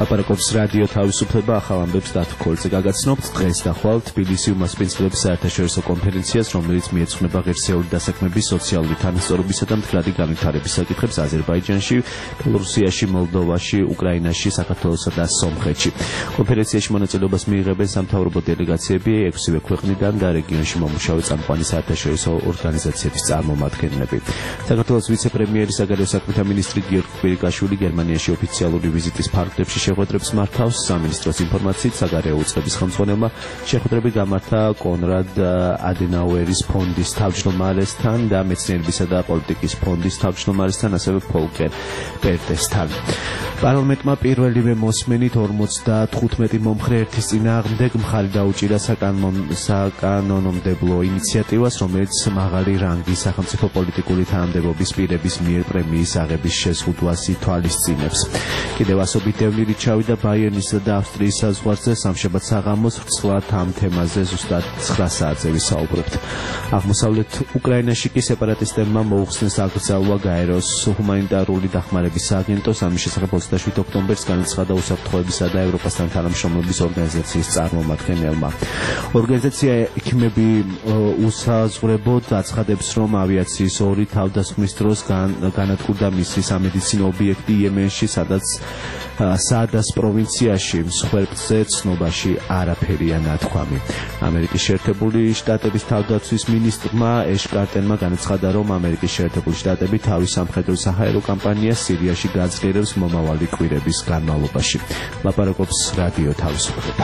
ლაპარაკობს რადიო თავისუფლება ახალ ამბებს დათო ქორიძე გაგაცნობთ დღეს და ხვალ თბილისი უმასპინძლებს საერთაშორისო კონფერენციას, რომელიც მიეძღვნება ღირსეული დასაქმების, სოციალური თანასწორობისა და მდგრადი განვითარების საკითხებს აზერბაიჯანში, ბელორუსიაში, მოლდოვაში, უკრაინაში, საქართველოსა და სომხეთში. კონფერენციაში მონაწილეობას მიიღებენ სამთავრობო დელეგაციები 6-ვე ქვეყნიდან და რეგიონში მომუშავე წამყვანი საერთაშორისო ორგანიზაციების წარმომადგენლები. საქართველოს ვიცე-პრემიერი საგარეო საქმეთა მინისტრი გიორგი კვირიკაშვილი გერმანიაში ოფიციალური ვიზიტის ფარგლებში შეხვედრებს მართავს. სამინისტროს ინფორმაციით საგარეო უწყების ხელმძღვანელმა შეხვედრები გამართა კონრად ადენაუერის ფონდის თავმჯდომარესთან და მეცნიერებისა და პოლიტიკის ფონდის თავმჯდომარესთან, ასევე ფოლკერ პერტესთან. პარლამენტმა პირველივე მოსმენით 55 მომხრე ერთის წინააღმდეგ მხარი დაუჭირა საკანონმდებლო ინიციატივას, რომელიც მაღალი რანგის სახელმწიფო პოლიტიკური თანამდებობის პირების მიერ პრემიის აღების შეზღუდვას ითვალისწინებს. კიდევ ასობით დევნილი ჩავიდა ბაიერნისა და ავსტრიის საზღვარზე. სამშაბათ საღამოს ვრცლად ამ თემაზე ზუსტად 9 საათზე ვისაუბრებთ. აღმოსავლეთ უკრაინაში კი სეპარატისტებმა მოუხსნეს აკრძალვა გაეროს ჰუმანიტარული დახმარების სააგენტოს. ამის შესახებ 27 ოქტომბერს განაცხადა უსაფრთხოებისა და ევროპასთან თანამშრომლობის ორგანიზაციის წარმომადგენელმა. ორგანიზაცია ექიმები უსაზღვრებოდ აცხადებს, რომ ავიაციის 2 თავდასხმის დროს განადგურდა მისი სამედიცინო ობიექტი იემენში, სადაც პროვინციაში მსხვერპლზე ცნობაში არაფერია ნათქვამი. ამერიკის შეერთებული შტატების თავდაცვის მინისტრმა ეშ კარტერმა განაცხადა, რომ ამერიკის შეერთებული შტატები თავის სამხედრო საჰაერო კამპანიას სირიაში გაძლიერებს მომავალი კვირების განმავლობაში. ლაპარაკობს რადიო თავისუფლება.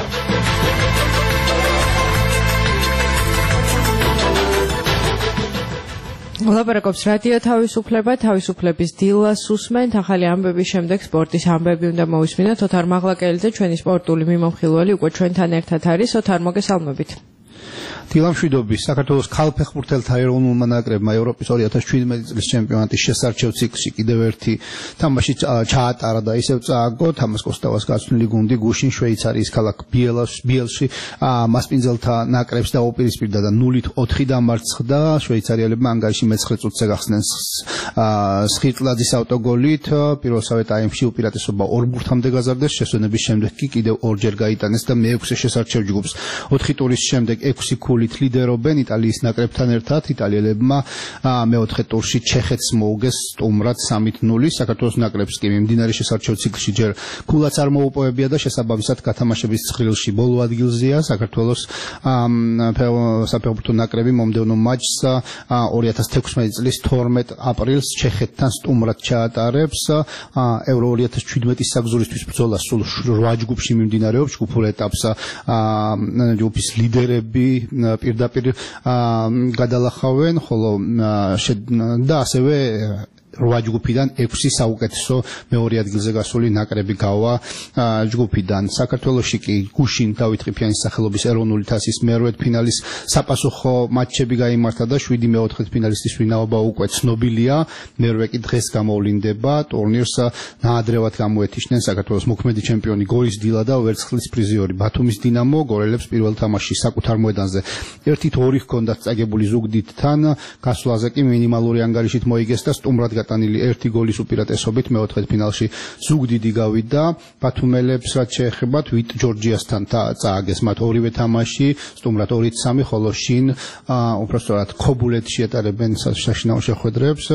ლაპარაკობს რადიო თავისუფლება, თავისუფლების დილას უსმენთ. ახალი ამბების შემდეგ სპორტის ამბები უნდა მოვისმინოთ. ოთარ მაღლაკელიძე, ჩვენი სპორტული მიმოხილველი, უკვე ჩვენთან ერთად არის. ოთარ, მოგესალმებით.
დილამშვიდობის. საქართველოს ქალფეხბურთელთა ეროვნულმა ნაკრებმა ევროპის 2017 წლის ჩემპიონატის შესარჩევ ციკლში კიდევ ერთი თამაში ჩაატარა და ისევ წააგო. თამას კოსტავას გაცვლილი გუნდი გუშინ შვეიცარიის ქალაქ ბიელში მასპინძელთა ნაკრებს დაუპირისპირდა და 0-4 დამარცხდა. შვეიცარიელებმა ანგარიში მე-9 წუთზე გახსნეს სხირტლაძის ავტოგოლით. პირველსავე ტაიმში უპირატესობა 2 ბურთამდე გაზარდეს. შესვენების შემდეგ კი კიდევ 2-ჯერ გაიტანეს და მე-6 შესარჩევ ჯგუფს 4 ტურის შემდეგ 6 ქულით ლიდერობენ იტალიის ნაკრებთან ერთად. იტალიელებმა მეოთხე ტურში ჩეხეთს მოუგეს სტუმრად 3-0. საქართველოს ნაკრებს კი მიმდინარე შესარჩევ ციკლში ჯერ ქულაც არ მოუპოვებია და შესაბამისად გათამაშების ცხრილში ბოლო ადგილზეა. საქართველოს საფეხბურთო ნაკრები მომდევნო მატჩს 2016 წლის 12 აპრილს ჩეხეთთან სტუმრად ჩაატარებს. ევრო 2017 საგზურისთვის ბრძოლა სულ 8 ჯგუფში მიმდინარეობს. ჯგუფურ ეტაპს ჯგუფის ლიდერები პირდაპირ გადალახავენ, ხოლო და ასევე 8 ჯგუფიდან 6 საუკეთესო მეორე ადგილზე გასული ნაკრები გავა ჯგუფიდან. საქართველოში კი გუშინ დავით ყიფიანის სახელობის ეროვნული თასის მერვედ ფინალის საპასუხო მატჩები გაიმართა და 7 მეოთხედ ფინალისტის ვინაობა უკვე ცნობილია. მერვე კი დღეს გამოვლინდება. ტურნირს ნაადრევად გამოეთიშნენ საქართველოს მოქმედი ჩემპიონი გორის დილა და ვერცხლის პრიზიორი ბათუმის დინამო. გორელებს პირველ თამაშში საკუთარ მოედანზე 1-2 ჰქონდათ წაგებული ზუგდიდთან. გასვლაზე კი მინიმალური ანგარიშით მოიგეს და სტუმრად გატანილი 1 გოლის უპირატესობით მეოთხედ ფინალში ზუგდიდი გავიდა. ბათუმელებს რაც შეეხება ვიტ ჯორჯიასთან წააგეს მათ ორივე თამაში, სტუმრად 2-3, ხოლო შინ უпростоრად ქობულეთში ეტარებენ საშინაო შეხვედრებს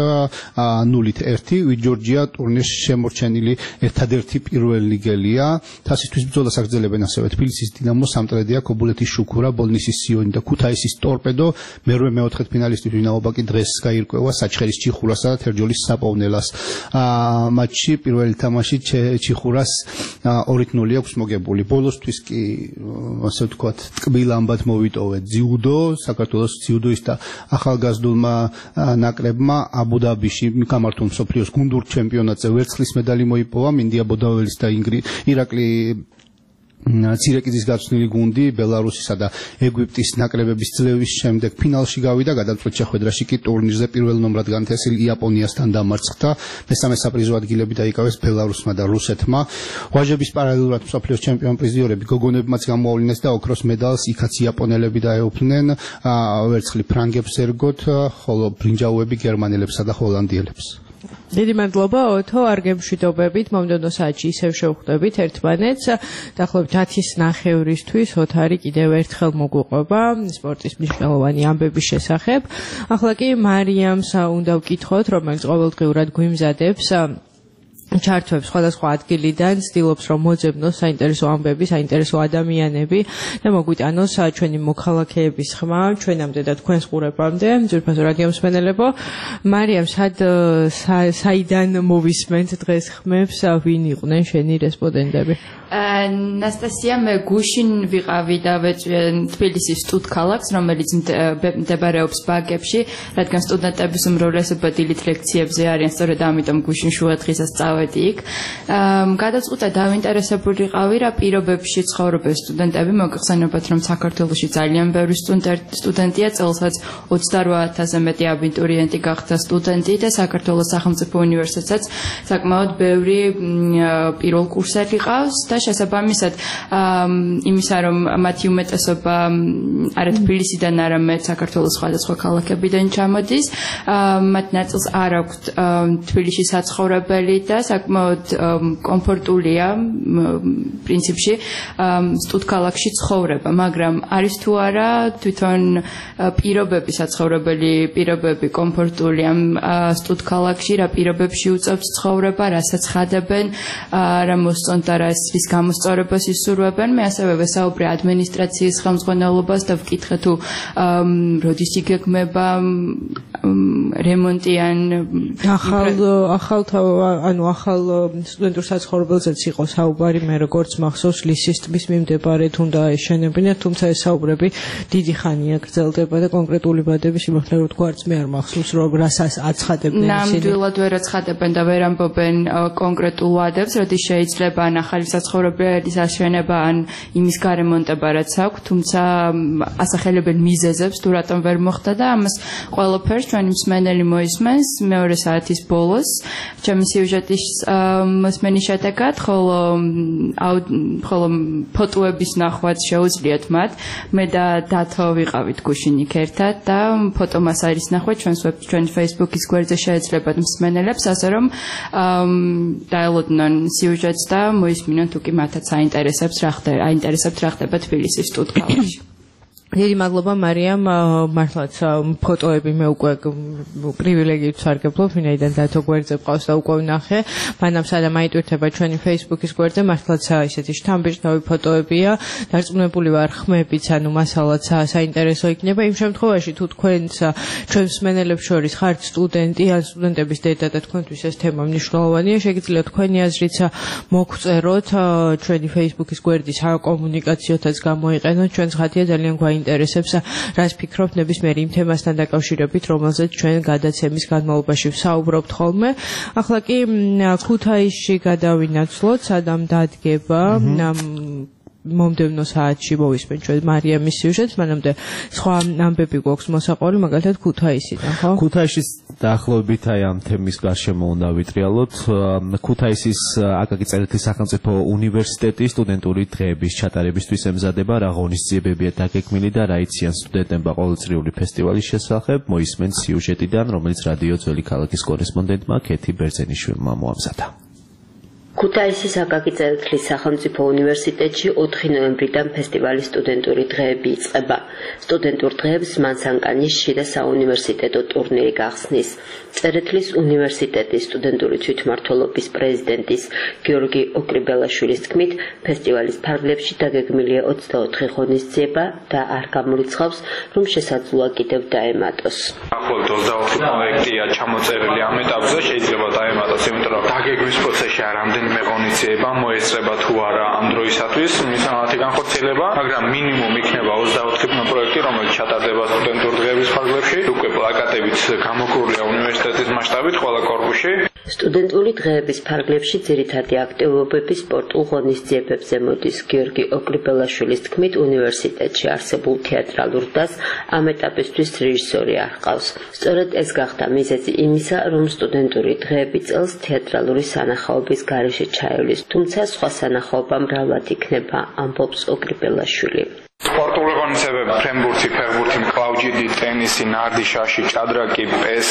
0-1. ვიტ ჯორჯია ტურნირში შემორჩენილი ერთადერთი პირველი ლიგელია. თასისთვის ბრძოლას აგრძელებენ ასევე თბილისის დინამო, სამტრედია, ქობულეთის შუქურა, ბოლნისის სიონი და ქუთაისის ტორპედო. მერვე მეოთხედ ფინალისტის ვინაობა კი დღეს გაირკვევა საჩხერის ჩიხურასა და თერჯოლის საპოვნელას მატჩი. პირველი თამაში ჩიხურას 2-0 აქვს მოგებული. ბოლოსთვის კი ასე ვთქვათ ტკბილ ამბად მოვიტოვეთ ძიუდო. საქართველოს ძიუდოისტთა ახალგაზრდულმა ნაკრებმა აბუ-დაბიში გამართულ მსოფლიოს გუნდურ ჩემპიონატზე ვერცხლის მედალი მოიპოვა. მინდია ბოდაველის და ირაკლი ცირეკიძის გაცვლილი გუნდი ბელარუსისა და ეგვიპტის ნაკრებების ძლევის შემდეგ ფინალში გავიდა. გადამწყვეტ შეხვედრაში კი ტურნირზე პირველ ნომრად განთესილ იაპონიასთან დამარცხდა. მესამე საპრიზო ადგილები დაიკავეს ბელარუსმა და რუსეთმა. ვაჟების პარალელურად მსოფლიოს ჩემპიონ პრიზიორები გოგონებმაც გამოავლინეს და ოქროს მედალს იქაც იაპონელები დაეუფლნენ. ვერცხლი ფრანგებს ერგოთ, ხოლო ბრინჯაოები გერმანელებსა და ჰოლანდიელებს.
დიდი მადლობა ოთო, არ გემშვიდობებით, მომდევნო საათში ისევ შევხვდებით ერთმანეთს. დაახლოებით 10:30-ისთვის ოთარი კიდევ ერთხელ მოგვიყვება სპორტის მნიშვნელოვანი ამბების შესახებ. ახლა კი მარიამს უნდა ვკითხოთ, რომელიც ყოველდღიურად გვიმზადებს ჩართვებს სხვადასხვა ადგილიდან, ცდილობს რომ მოძებნოს საინტერესო ამბები, საინტერესო ადამიანები და მოგვიტანოს ჩვენი მოქალაქეების ხმა ჩვენამდე და თქვენს ყურებამდე. ძვირფასო რადიო მსმენელებო, მარიამ, საიდან მოვისმენთ დღეს ხმებს, ვინ იყვნენ შენი რესპონდენტები?
ნასტასია, მე გუშინ ვიყავი და ვეწვია თბილისის სტუდქალაქს, რომელიც მდებარეობს ბაგებში, რადგან სტუდენტების უმრავლესობა დილით ლექციებზე არიან, სწორედ ამიტომ გუშინ შუადღისას წავედი იქ. გადაწყვიტა დავინტერესებული ვიყავი რა პირობებში ცხოვრობენ სტუდენტები, მოგეხსენებათ რომ საქართველოში ძალიან ბევრი სტუდენტია, წელსაც 28,000-ზე მეტი აბიტურიენტი გახდა სტუდენტი და საქართველოს სახელმწიფო უნივერსიტეტსაც საკმაოდ ბევრი პირველ კურსელი ყავს და შესაბამისად იმისა რომ მათი უმეტესობა არა თბილისიდან, არამედ საქართველოს სხვადასხვა ქალაქებიდან ჩამოდის, მათ ნაწილს არ აქვთ თბილისში საცხოვრებელი და საკმაოდ კომფორტულია პრინციპში სტუდქალაქში ცხოვრება, მაგრამ არის თუ არა თვითონ პირობები, საცხოვრებელი პირობები კომფორტულია სტუდქალაქში, რა პირობებში უწევს ცხოვრება, რასაც ხადებენ, რა მოსწონთ და რის გამოსწორებას ისურვებენ. მე ასევე ვესაუბრე ადმინისტრაციის ხელმძღვანელობას და ვკითხე თუ როდის იგეგმება რემონტი ან ახალ სტუდენტურ საცხოვრებელზეც იყო საუბარი, მე როგორც მახსოვს ლისის ტბის მიმდებარედ უნდა ეშენებინათ, თუმცა ეს საუბრები დიდი ხანია გრძელდება და კონკრეტული ვადების იმხნე რომ თქვა არც მე არ მახსოვს რომ რასაც აცხადებდნენ ისინი. ნამდვილად ვერ აცხადებენ და ვერ ამბობენ კონკრეტულ ვადებს, როდის შეიძლება ან ახალი საცხოვრებელის აშენება ან იმის გარემონტება რაც აქვს, თუმცა ასახელებენ მიზეზებს თუ რატომ ვერ მოხდა და ამას ყველაფერს ჩვენი მსმენელი მოისმენს მეორე საათის ბოლოს ჩემი სიუჟეტის მოსმენის შედეგად, ხოლო ფოტოების ნახვაც შეუძლიათ მათ. მე და დათო ვიყავით გუშინ იქ ერთად და ფოტომასალის ნახვა ჩვენი Facebook-ის გვერდზე შეეძლებათ მსმენელებს, ასე რომ დაელოდნენ სიუჟეტს და მოისმინონ თუ კი მათაც აინტერესებთ რა ხდება თბილისის სტუდქალაქში. დიდი მადლობა მარიამ, მართლაც ფოტოები მე უკვე პრივილეგიით სარგებლობ, ვინაიდან დათო გვერდზე ყავს და უკვე ვნახე. მანამ სანამ აიტვირთება ჩვენი Facebook-ის გვერდზე, მართლაც ისეთი შთამბეჭდავი ფოტოებია, დარწმუნებული ვარ ხმებიც, ანუ მასალაც საინტერესო იქნება. იმ შემთხვევაში თუ თქვენც ჩვენს მსმენელებს შორის ხართ სტუდენტი ან სტუდენტების დედა და თქვენთვის ეს თემა მნიშვნელოვანია, შეგიძლიათ თქვენი აზრიც მოგწეროთ ჩვენი Facebook-ის გვერდის საკომუნიკაციოთაც გამოიყენოთ, ჩვენს ხათია ძალიან ინტერესებს, რას ფიქრობთ ნებისმიერ იმ თემასთან დაკავშირებით, რომელზეც ჩვენ გადაცემის განმავლობაში ვსაუბრობთ ხოლმე. ახლა კი ქუთაისში გადავინაცვლოთ, სადამ დადგება მომდევნო საათში მოვისმენთ ჩვენ მარიამის სიუჟეტს, მანამდე სხვა ამბები გვაქვს მოსაყოლი, მაგალითად ქუთაისიდან, ხო?
ქუთაისის დაახლოებით აი ამ თემის გარშემო უნდა ვიტრიალოთ. ქუთაისის აკაკი წერეთლის სახელმწიფო უნივერსიტეტის სტუდენტური დღეების ჩატარებისთვის ემზადება, რა ღონისძიებებია დაგეგმილი და რა იციან სტუდენტებმა ყოველწლიური ფესტივალის შესახებ, მოისმენთ სიუჟეტიდან, რომელიც რადიო ძველი ქალაქის კორესპონდენტმა ქეთი ბერძენიშვილმა მოამზადა.
ქუთაისის აკაკი წერეთლის სახელმწიფო უნივერსიტეტში 4 ნოემბრიდან ფესტივალის სტუდენტური დღეები იწყება. სტუდენტურ დღეებს მანსანკანის შიდა საუნივერსიტეტო ტურნირი გახსნის. წერეთლის უნივერსიტეტის სტუდენტური თვითმმართველობის პრეზიდენტის გიორგი ოკრიბელაშვილის თქმით, ფესტივალის ფარგლებში დაგეგმილია 24 ღონისძიება და არ გამორიცხავს, რომ შესაძლოა კიდევ დაემატოს.
ახლობით 24 პროექტია ჩამოწერილი ამ ეტაპზე, შეიძლება დაემატოს, იმიტომ რომ დაგეგმვის პროცესში რამდენიმე ღონისძიება მოეწება თუ არა ამ დროისათვის, მისამართი განხორციელება, მაგრამ მინიმუმ იქნება 24 პროექტი, რომელიც ჩატარდება სტუდენტურ დღეების ფარგლებში, უკვე პლაკატებით გამოკრულია უნივერსიტეტის მასშტაბით ყველა კორპუსში. სტუდენტური დღეების ფარგლებში ძირითადი აქტივობები სპორტულ ღონისძიებებზე მოდის. გიორგი ოკრიბელაშვილის თქმით, უნივერსიტეტში არსებულ თეატრალურ დასს ამ ეტაპისთვის რეჟისორი არ ჰყავს. სწორედ ეს გახდა მიზეზი იმისა, რომ სტუდენტური დღეები წელს თეატრალური სანახაობის გარეშე ჩაივლის, თუმცა სხვა სანახაობა მრავლად იქნება, ამბობს ოკრიბელაშვილი. სპორტული ღონისძიებები ფრენბურთი, ფეხბურთი, კლავჯიდი, ტენისი, ნარდი, შაში, ჭადრაკი, PES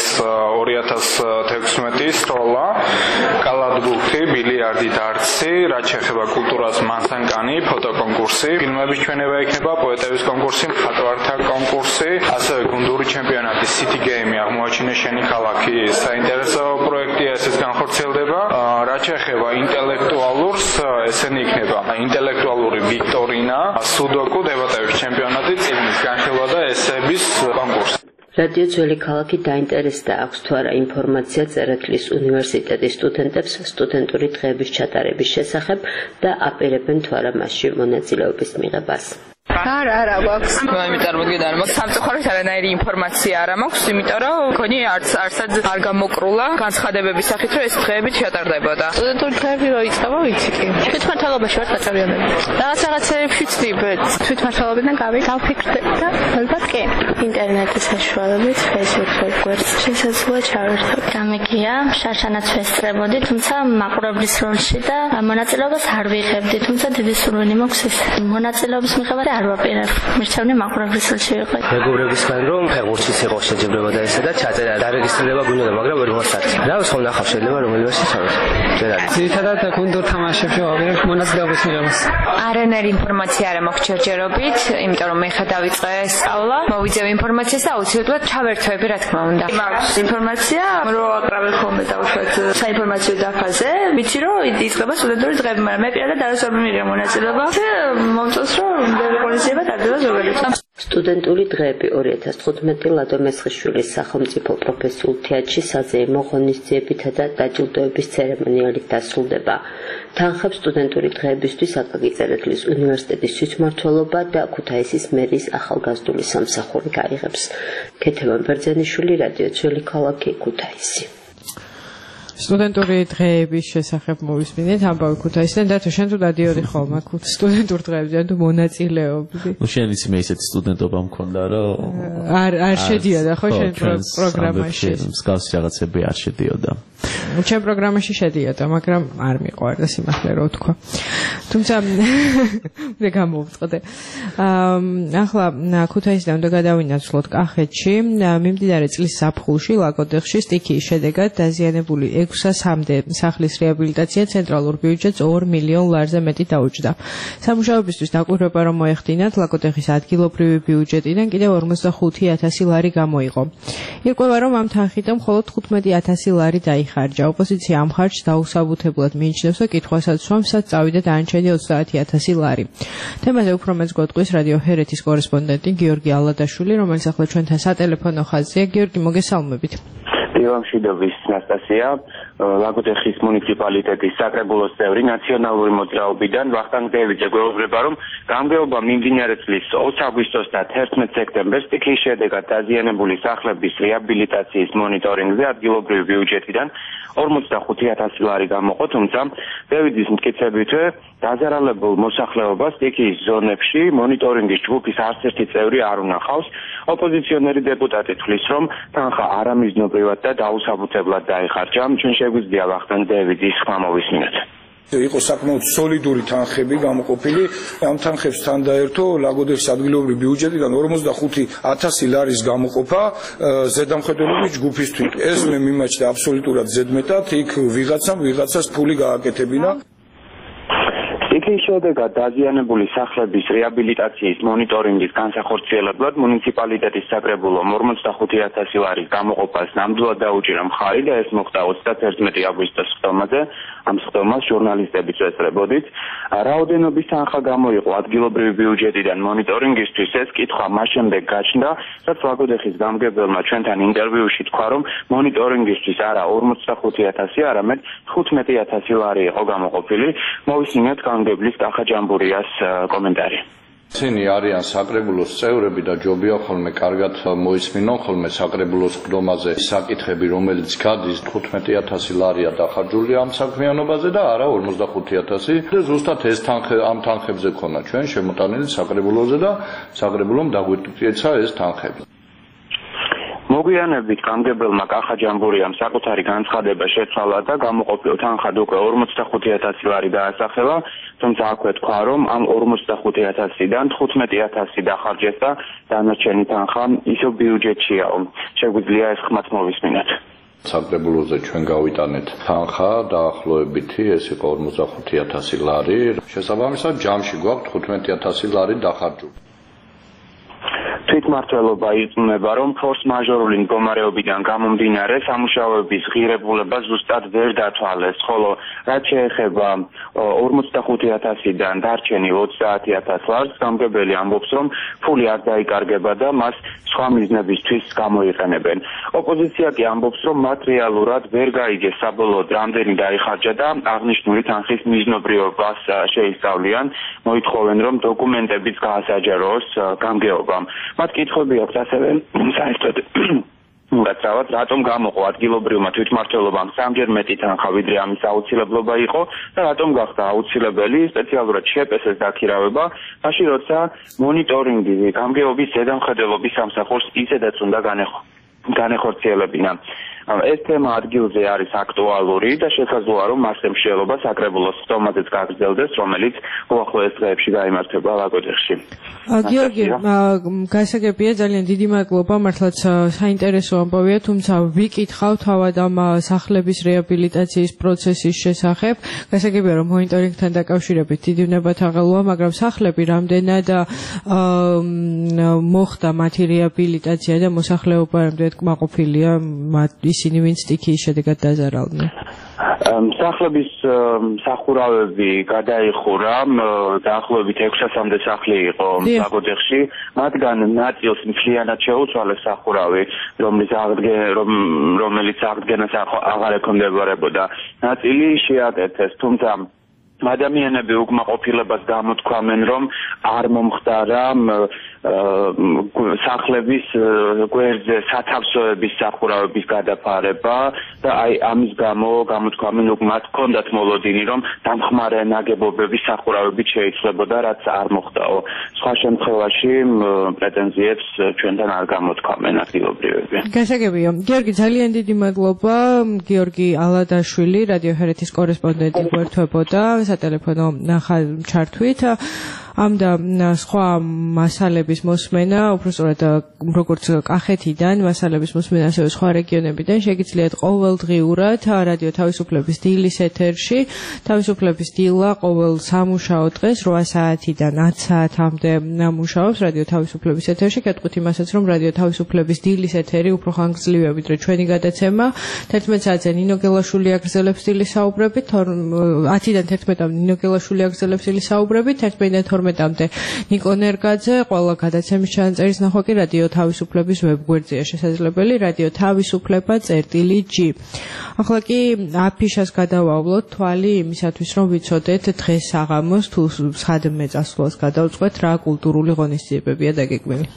2016 სროლა, კალათბურთი, ბილიარდი, დარტსი, რაც შეეხება კულტურას, მანსანკანი, ფოტოკონკურსი, ფილმების ჩვენება იქნება, პოეტების კონკურსი, მხატვართა კონკურსი, ასევე გუნდური ჩემპიონატი, City Game, აღმოაჩინე შენი ქალაქი, საინტერესო პროექტია, ესეც განხორციელდება. რაც შეეხება ინტელექტუალურს, ესენი იქნება ინტელექტუალური ვიქტორინა, სუდოკუ, დებატების ჩემპიონატი, წიგნის განხილვა და ესების კონკურსი.
რადიო ძველი ქალაქი დაინტერესდა აქვს თუ არა ინფორმაცია წერეთლის უნივერსიტეტის სტუდენტებს სტუდენტური დღეების ჩატარების შესახებ და აპირებენ თუ არა მასში მონაწილეობის მიღებას.
არა გვაქვს. მე წარმოგიდგენთ, არ მაქვს სამწუხაროდ არანაირი ინფორმაცია არ მაქვს, იმიტომ რომ მგონი არცად არ გამოკრულა განცხადებების სახით, რომ ეს დღეები ჩატარდებოდა. სტუდენტური დღეები რო იწყება, ვიცი კი. თვითმმართველობაში ვარ დაწევიანებული. რაღაცებში ვცდი, თვითმმართველობიდან გავფიქრდი და ალბათ კი. ინტერნეტის საშუალებით Facebook-ზე გვერდს შესაძლოა ჩავერთო. გამიგია, შარშანაც ვესწრებოდი, თუმცა მაყურებლის როლში და მონაწილეობას არ ვიღებდი, თუმცა დიდი სურვილი მაქვს ეს მონაწილეობის მიღება და არ ვაპირებ. მირჩევნი მაყურებლის როლში ვიყო.
მეგობრებისგან რომ ფეხბურთის იყო შეჯიბრება და ესა და ჩაწერა დარეგისტრირება გუნდოდა, მაგრამ ვერ მოსწარდა. რა ვსხომ ნახავ შეიძლება რომელივეში ჩავერთო. ვერ არის. ძირითადად გუნდურ თამაშებში ვაპირებ მონაწილეობის მიღებას.
არანაირი ინფორმაცია არ მაქვს ჯერჯერობით, იმიტომ რომ მე ხა დავიწყე სწავლა, მოვიძევ ინფორმაციას და აუცილებლად ჩავერთვები, რა თქმა უნდა. მაქვს ინფორმაცია, რომ აკრავენ ხოლმე დაუშვათ საინფორმაციო დაფაზე, ვიცი რომ იწყება სტუდენტური დღეები, მაგრამ მე პირადად არასოდეს ვერ მივიღე მონაწილეობა და მომწონს რომ რეკონსტრუქცია დადება ზოგადად.
სტუდენტური დღეები 2015 ლადო მესხიშვილის სახელმწიფო პროფესიულ თეატრში საზეიმო ღონისძიებითა და დაჯილდოების ცერემონიალით დასრულდება. თანხებს სტუდენტური დღეებისთვის აკაკი წერეთლის უნივერსიტეტის თვითმმართველობა და ქუთაისის მერიის ახალგაზრდული სამსახური გაიღებს. ქეთევან ბერძენიშვილი, რადიო ძველი ქალაქი, ქუთაისი.
სტუდენტური დღეების შესახებ მოვისმინეთ ამბავი ქუთაისიდან და შენ თუ დადიოდი ხოლმე სტუდენტურ დღეებზე თუ მონაწილეობდი.
შენ იცი მე ისეთი სტუდენტობა მქონდა რომ
არ შედიოდა ხო შენ პროგრამაში.
მსგავსი რაღაცები არ შედიოდა.
ჩემ პროგრამაში შედიოდა, მაგრამ არ მიყვარდა სიმართლე რო ვთქვა. თუმცა მე გამოვწყდე. ახლა ქუთაისიდან უნდა გადავინაცვლოთ კახეთში. მიმდინარე წლის ზაფხულში ლაგოდეხში სტიქიის შედეგად დაზიანებული 600-მდე სახლის რეაბილიტაცია ცენტრალურ ბიუჯეტს 2 მილიონ ლარზე მეტი დაუჭდა. სამუშაოებისთვის დაკვირვება რომ მოეხდინათ, ლაგოდეხის ადგილობრივი ბიუჯეტიდან კიდევ 45,000 ლარი გამოიყო. ირკვევა რომ ამ თანხით მხოლოდ 15,000 ლარი დაიხარჯა. ოპოზიცია ამ ხარჯს დაუსაბუთებლად მიიჩნევს და კითხვასაც სვამს, სად წავიდა დანარჩენი 30,000 ლარი. თემაზე უფრო მეც გვეტყვის რადიო ჰერეთის კორესპონდენტი გიორგი ალადაშვილი, რომელიც ახლა ჩვენთან სატელეფონო ხაზია. გიორგი, მოგესალმებით.
მშვიდობის ნასტასია, ლაგოდეხის მუნიციპალიტეტის საკრებულოს წევრი ნაციონალური მოძრაობიდან ვახტანგ დევიძე გვეუბნება, რომ გამგეობა მიმდინარე წლის 20 აგვისტოს და 11 სექტემბერს სტიქიის შედეგად დაზიანებული სახლების რეაბილიტაციის მონიტორინგზე ადგილობრივი ბიუჯეტიდან 45,000 ლარი გამოყო, თუმცა დევიძის მტკიცებით დაზარალებულ მოსახლეობას სტიქიის ზონებში მონიტორინგის ჯგუფის არც ერთი წევრი არ უნახავს. ოპოზიციონერი დეპუტატი თვლის, რომ თანხა არამიზნობრივად და დაუსაბუთებლად დაიხარჯა. ჩვენ შეგვიძლია ვახტანგ დევიძის ხმა მოვისმინოთ.
იყო საკმაოდ სოლიდური თანხები გამოყოფილი. ამ თანხებთან დაერთო ლაგოდეხის ადგილობრივი ბიუჯეტიდან 45,000 ლარის გამოყოფა ზედამხედველობის ჯგუფისთვის. ეს მე მიმაჩნდა აბსოლუტურად ზედმეტად, იქ ვიღაცას ფული გააკეთებინა.
სტიქიის შედეგად დაზიანებული სახლების რეაბილიტაციის მონიტორინგის განსახორციელებლად მუნიციპალიტეტის საკრებულომ 45,000 ლარის გამოყოფას ნამდვილად დაუჭირა მხარი და ეს მოხდა 31 აგვისტოს ხდომაზე. ამ ხდომას ჟურნალისტებიც ესწრებოდით. რაოდენობის თანხა გამოიყო ადგილობრივი ბიუჯეტიდან მონიტორინგისთვის, ეს კითხვა მას შემდეგ გაჩნდა, რაც ლაგოდეხის გამგებელმა ჩვენთან ინტერვიუში თქვა, რომ მონიტორინგისთვის არა 45,000, არამედ 15,000 ლარი იყო გამოყოფილი. მოვისმინეთ გამგებლის კახა ჯამბურიას კომენტარი.
ისინი არიან საკრებულოს წევრები და ჯობია ხოლმე კარგად მოისმინონ ხოლმე საკრებულოს ხდომაზე საკითხები, რომელიც გადის 15,000 ლარია დახარჯული ამ საქმიანობაზე და არა 45,000 და ზუსტად ეს ამ თანხებზე ქონა ჩვენ შემოტანილი საკრებულოზე და საკრებულომ დაგვიწეცა ეს თანხები.
მოგვიანებით გამგებელმა კახაჯამბურიამ საკუთარი განცხადება შეცვალა და გამოყოფილ თანხად უკვე 45,000 ლარი დაასახელა, თუმცა აქვე თქვა, რომ ამ 45,000-დან 15,000 დახარჯეს და დანარჩენი თანხა ისევ ბიუჯეტშიაო. შეგვიძლია ეს ხმაც მოვისმინოთ.
საკრებულოზე ჩვენ გავიტანეთ თანხა დაახლოებითი, ეს იყო 45,000 ლარი. შესაბამისად, ჯამში გვაქვს 15,000 ლარი დახარჯული. თვითმმართველობა იწვნება, რომ ფორს-მაჟორული მდგომარეობიდან გამომდინარე სამუშაოების ღირებულება ზუსტად ვერ დათვალეს, ხოლო რაც შეეხება 45,000-დან დარჩენილ 30,000 ლარს, გამგებელი ამბობს, რომ ფული არ დაიკარგება და მას სხვა მიზნებისთვის გამოიყენებენ. ოპოზიცია კი ამბობს, რომ მატერიალურად ვერ გაიგეს საბოლოოდ რამდენი დაიხარჯა და აღნიშნული თანხის მიზნობრიობას შეისწავლიან, მოითხოვენ, რომ დოკუმენტებიც გაასაჯაროოს გამგეობამ. მათ კითხვები აქვს ასევე საერთოდ უკაცრავად, რატომ გამოყო ადგილობრივმა თვითმმართველობამ სამჯერ მეტი თანხა, ვიდრე ამის აუცილებლობა იყო და რატომ გახდა აუცილებელი სპეციალურად შეპესეს დაქირავება, მაშინ როცა მონიტორინგი გამგეობის ზედამხედველობის სამსახურს ისედაც უნდა განეხორციელებინა. ეს თემა ადგილზე არის აქტუალური და შესაძლოა, რომ მასზე მსჯელობა საკრებულოს სტომაზეც გაგრძელდეს, რომელიც უახლოეს დღეებში გაიმართება ლაგოდეხში.
გიორგი, გასაგებია, ძალიან დიდი მადლობა, მართლაც საინტერესო ამბავია, თუმცა ვიკითხავ თავად ამ სახლების რეაბილიტაციის პროცესის შესახებ. გასაგებია, რომ მონიტორინგთან დაკავშირებით დიდი ვნებათაღელოა, მაგრამ სახლები რამდენად მოხდა მათი რეაბილიტაცია და მოსახლეობა რამდენად კმაყოფილია ისინი, ვინც სტიქიის შედეგად დაზარალდნენ.
სახლების სახურავები გადაიხურა, დაახლოებით 600-მდე სახლი იყო ლაგოდეხში, მათგან ნაწილს მთლიანად შეუცვალეს სახურავი, რომელიც აღდგენას აღარ ექვემდებარებოდა. ნაწილი შეაკეთეს, თუმცა ადამიანები უკმაყოფილებას გამოთქვამენ, რომ არ მომხდარა სახლების გვერდზე სათავსოების სახურავების გადაფარება და აი ამის გამო გამოთქვამენ, მათ ჰქონდათ მოლოდინი, რომ დამხმარე ნაგებობების სახურავებით შეიცვლებოდა, რაც არ მოხდაო. სხვა შემთხვევაში პრეტენზიებს ჩვენთან არ გამოთქვამენ ადგილობრივები.
გასაგებია. გიორგი, ძალიან დიდი მადლობა. გიორგი ალადაშვილი, რადიო ჰერეთის კორესპონდენტი გვერდებოდა სატელეფონო ჩართვით. ამ და სხვა მასალების მოსმენა, უბრალოდ როგორც კახეთიდან მასალების მოსმენა, ასევე სხვა რეგიონებიდან შეგიძლიათ ყოველდღიურად რადიო თავისუფლების დილის ეთერში. თავისუფლების დილა ყოველ სამუშაო დღეს 8 საათიდან 10 საათამდე მუშაობს რადიო თავისუფლების ეთერში. გეტყვით იმასაც, რომ რადიო თავისუფლების დილის ეთერი უფრო ხანგრძლივია ვიდრე ჩვენი გადაცემა. 11 საათზე ნინო გელაშვილი აგრძელებს დილის საუბრებით, 10-დან 11-მდე ნინო გელაშვილი აგრძელებს დილის საუბრებით, 11-მდე ნიკო ნერგაძე. ყველა გადაცემის ჩანაწერის ნახვა კი რადიო თავისუფლების ვებგვერდზეა შესაძლებელი, რადიო თავისუფლება.g. ახლა კი აფიშას გადავავლოთ თვალი იმისათვის, რომ ვიცოდეთ დღეს საღამოს თუ სადმე წასვლას გადავწყვეთ, რა კულტურული ღონისძიებებია დაგეგმილი.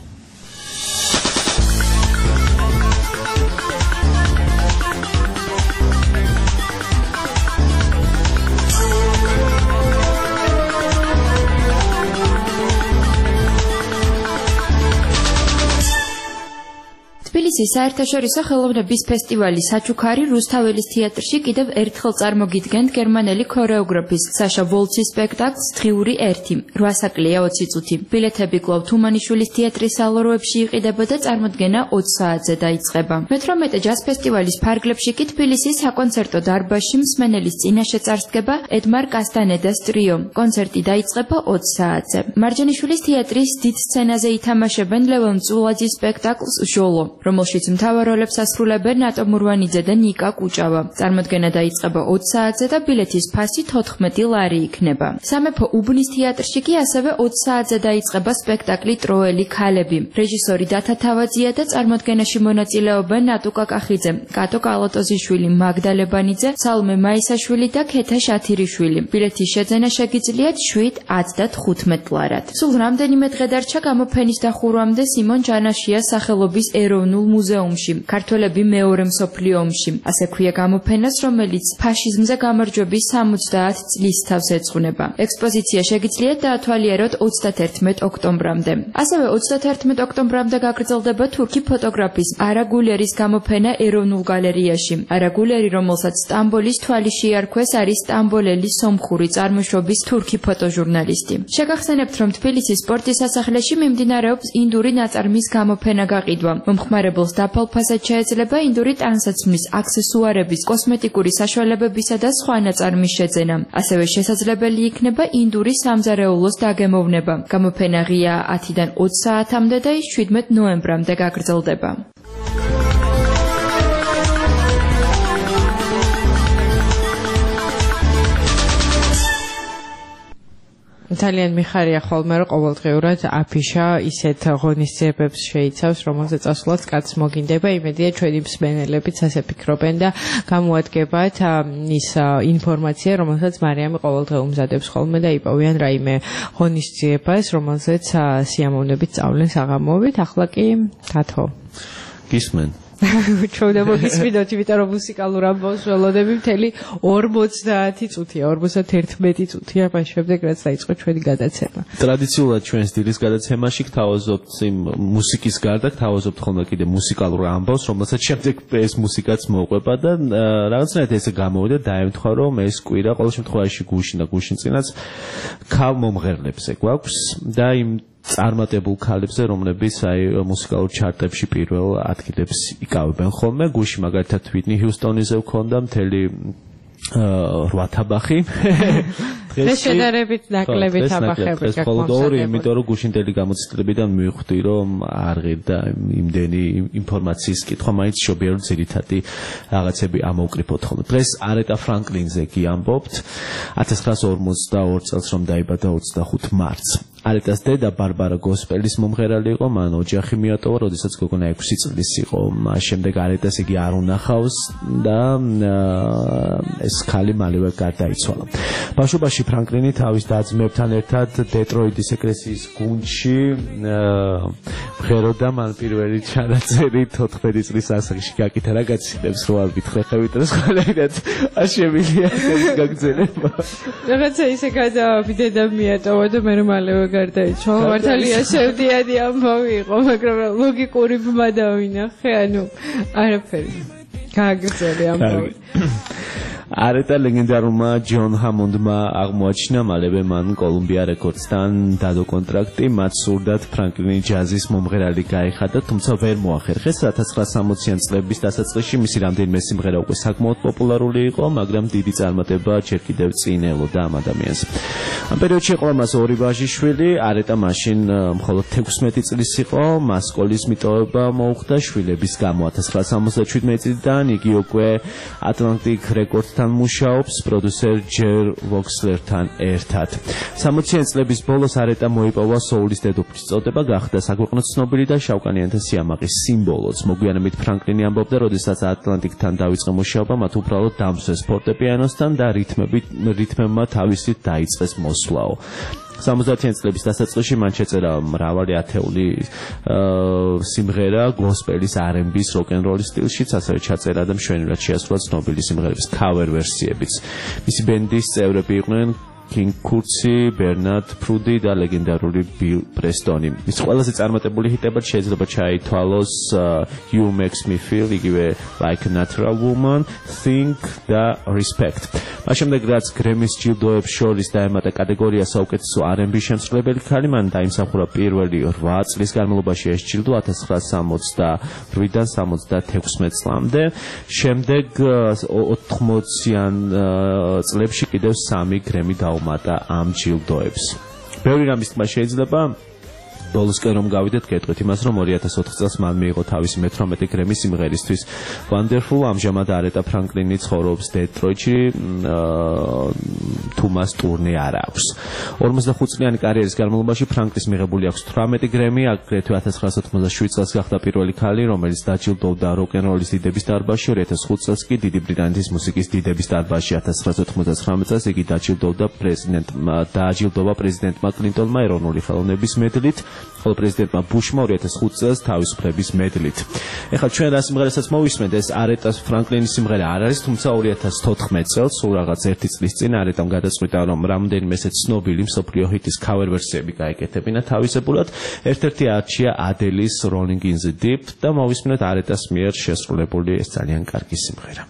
თბილისის საერთაშორისო ხელოვნების ფესტივალი საჩუქარი რუსთაველის თეატრში კიდევ ერთხელ წარმოგიდგენთ გერმანელი ქორეოგრაფის საშა ვოლცის სპექტაკლს დღიური 1, 8 საკლია 20 წუთი. ბილეთები კვლავ თუმანიშვილის თეატრის სალოროებში იყიდებოდა, წარმოდგენა 20 საათზე დაიწყება. მე-18 ჯაზ ფესტივალის ფარგლებში კი თბილისის საკონცერტო დარბაზში მსმენელის წინაშე წარსდგება ედმარ კასტანედას ტრიო. კონცერტი დაიწყება 20 საათზე. მარჯანიშვილის თეატრის დიდ სცენაზე ითამაშებენ ლევონ წულაძის სპექტაკლს ჟოლო, რომელშიც მთავარ როლებს ასრულებენ ნატო მურვანიძე და ნიკა კუჭავა. წარმოდგენა დაიწყება 20 საათზე და ბილეთის ფასი 14 ლარი იქნება. სამეფო უბნის თეატრში კი ასევე 20 საათზე დაიწყება სპექტაკლი ტროელი ქალები. რეჟისორი დათა თავაძია და წარმოდგენაში მონაწილეობენ ნატო კაკახიძე, კატო კალატოზიშვილი, მაგდა ლებანიძე, სალმე მაისაშვილი და ქეთა შათირიშვილი. ბილეთის შეძენა შეგიძლიათ 7, 10 და 15 ლარად. სულ რამდენიმე დღე დარჩა გამოფენის დახურვამდე სიმონ ჯანაშიას სახელობის ეროვნულ ეროვნულ მუზეუმში, ქართველები მეორე მსოფლიო ომში. ასე ქვია გამოფენას, რომელიც ფაშიზმზე გამარჯვების 70 წლის თავს ეძღვნება. ექსპოზიცია შეგიძლიათ დაათვალიეროთ 31 ოქტომბრამდე. ასევე 31 ოქტომბრამდე გაგრძელდება თურქი ფოტოგრაფის არა გულერის გამოფენა ეროვნულ გალერეაში. არა გულერი, რომელსაც სტამბოლის თვალი შეარქვეს, არის სტამბოლელი სომხური წარმოშობის თურქი ფოტოჟურნალისტი. შეგახსენებთ, რომ თბილისის სპორტის სასახლეში მიმდინარეობს ინდური ნაწარმის გამოფენა გაყიდვა. მომხმარებელს დაფალ ფასად შეეძლება ინდური ტანსაცმლის აქსესუარების, კოსმეტიკური საშუალებებისა და სხვა ნაწარმის შეძენა. ასევე შესაძლებელი იქნება ინდური სამზარეულოს დაგემოვნება. გამოფენა ღია 10-დან 20 საათამდე და ის 17 ნოემბრამდე გაგრძელდება.
ძალიან მიხარია ხოლმე, რომ ყოველდღიურად აფიშა ისეთ ღონისძიებებს შეიცავს, რომელზეც წასვლაც კაცს მოგინდება. იმედია, ჩვენი მსმენელებიც ასე ფიქრობენ და გამოადგებათ ის ინფორმაცია, რომელსაც მარიამი ყოველდღე უმზადებს ხოლმე და იპოვიან რაიმე ღონისძიებას, რომელზეც სიამოვნებით სწავლენ საღამოობით. ახლა კი თათო.
გისმენ.
ჩვენ მოგისმინოთ, იმიტომ რომ მუსიკალურ ამბავს ველოდები მთელი 50 წუთია, 51 წუთია, მას შემდეგ რაც დაიწყო ჩვენი გადაცემა.
ტრადიციულად ჩვენს დილის გადაცემაში გთავაზობთ იმ მუსიკის გარდა, გთავაზობთ ხოლმე კიდე მუსიკალურ ამბავს, რომელსაც შემდეგ ეს მუსიკაც მოყვება და რაღაცნაირად ესე გამოვიდა, დაემთხვა, რომ ეს კვირა ყოველ შემთხვევაში გუშინ და გუშინწინაც ქალ მომღერლებზე გვაქვს და იმ წარმატებულ ქალებზე, რომლებიც მუსიკალურ ჩარტებში პირველ ადგილებს იკავებენ ხოლმე. გუში მაგალითად ვიტნი ჰიუსტონიზე ვქონდა მთელი 8 თაბახი.
დღეს შედარებით ნაკლები თაბახები
გაქვს. მხოლოდ 2, იმიტომ რომ გუშინდელი გამოცდილებიდან მივხვდი, რომ არ ღირდა იმდენი ინფორმაციის კითხვა, მაინც შობია რომ ძირითადი რაღაცები ამოვკრიფოთ ხოლმე. დღეს არეტა ფრანკლინზე კი ამბობთ. 1942 წელს რომ დაიბადა 25 მარტს. არეტას დედა ბარბარა გოსპელის მომღერალი იყო, მან ოჯახი მიატოვა, როდესაც გოგონა 6 წლის იყო. შემდეგ არეტას იგი არ უნახავს და ეს ქალი მალევე გარდაიცვალა. ბავშვობაში ფრანკლინი თავის და-ძმებთან ერთად დეტროიტის ეკლესიის გუნდში მღეროდა. მან პირველი ჩანაწერი 14 წლის ასაკში გაკეთა, რა გაცილებს რო არ ვითხრეხებით, რომ სხვანაირად არ შემიძლია ეს გაგრძელება.
რაღაცა ისე გადავიდა მიატოვა და მე მალევე გარდაიცვალა. მართალია შევდიანი ამბავი იყო, მაგრამ ლოგიკური ბმა დავინახე, ანუ არაფერი. გააგრძელე ამბავი.
არეტა ლეგენდარულმა ჯონ ჰამონდმა აღმოაჩინა, მალევე მან კოლუმბია რეკორდსთან დადო კონტრაქტი, მათ სურდათ ფრანკლინი ჯაზის მომღერალი გაიხადა, თუმცა ვერ მოახერხეს. 1960-იან წლების დასაწყისში მისი რამდენიმე სიმღერა უკვე საკმაოდ პოპულარული იყო, მაგრამ დიდი წარმატება ჯერ კიდევ წინ ელოდა ამ ადამიანს. ამ პერიოდში იყო მას 2 ვაჟიშვილი. არეტა მაშინ მხოლოდ 16 წლის იყო, მას სკოლის მიტოვება მოუხდა შვილების გამო. 1977 წლიდან იგი უკვე ატლანტიკ რეკორდსთან მუშაობს პროდიუსერ ჯერ ვოქსლერთან ერთად. 60-იან წლების ბოლოს არეტა მოიპოვა სოულის დედოფლის წოდება, გახდა საქვეყნო ცნობილი და შავკანიანთა სიამაყის სიმბოლოც. მოგვიანებით ფრანკლინი ამბობდა, როდესაც ატლანტიკთან დაიწყო მუშაობა, მათ უბრალოდ დამსვეს ფორტეპიანოსთან და რითმებმა თავისით დაიწყეს მოსვლაო. 70-იან წლების დასაწყისში მან შეწერა მრავალი ათეული სიმღერა გოსპელის, R&B-ის, როკ-ენ-როლის სტილშიც, ასევე ჩაწერა და მშვენივრად შეასრულა ცნობილი სიმღერების cover ვერსიებიც. მისი ბენდის წევრები იყვნენ King Kurtzi, Bernard Prudi და ლეგენდარული Bill Preston. ის ყველაზე წარმატებული ჰიტებად შეიძლება ჩაითვალოს You Makes Me Feel, იგივე Like a Natural Woman, Think და Respect. მას შემდეგ რაც გრემის ჯილდოებს შორის დაემატა კატეგორია საუკეთესო R&B შემსრულებელი ქალი, მან დაიმსახურა პირველი 8 წლის განმავლობაში ეს ჯილდო 1968-დან 76 წლამდე. შემდეგ 80-იან წლებში კიდევ 3 გრემი დაუმატა ამ ჯილდოებს. ბევრი რამის თქმა შეიძლება. ბოლოსკენ რომ გავიდეთ, გეტყვით იმას, რომ 2004 წელს მან მიიღო თავისი 18 გრემი სიმღერისთვის Wonderful. ამჟამად არეტა ფრანკლინი ცხოვრობს დეტროიტში, თუ მას ტურნე არ აქვს. 45 წლიანი კარიერის განმავლობაში ფრანკლის მიღებული აქვს 18 გრემი, აგრეთვე 1987 წელს გახდა პირველი ქალი, რომელიც დაჯილდოვდა როკ-ენ-როლის დიდების დარბაზში, 2005 წელს კი დიდი ბრიტანეთის მუსიკის დიდების დარბაზში, 1999 წელს იგი დაჯილდოვა პრეზიდენტმა კლინტონმა ეროვნული ხელოვნების მედლით. ხოლო პრეზიდენტმა ბუშმა 2005 წელს თავისუფლების მედლით. ეხლა ჩვენ რა სიმღერასაც მოვისმენთ, ეს არეტას ფრანკლინის სიმღერა არ არის, თუმცა 2014 წელს, სულ რაღაც 1 წლის წინ არეტამ გადაწყვიტა, რომ რამდენიმე ესეთ ცნობილი მსოფლიო ჰიტის cover ვერსიები გაეკეთებინა თავისებურად. ერთ-ერთი არჩია ადელის Rolling in the Deep და მოვისმენთ არეტას მიერ შესრულებული ეს ძალიან კარგი სიმღერა.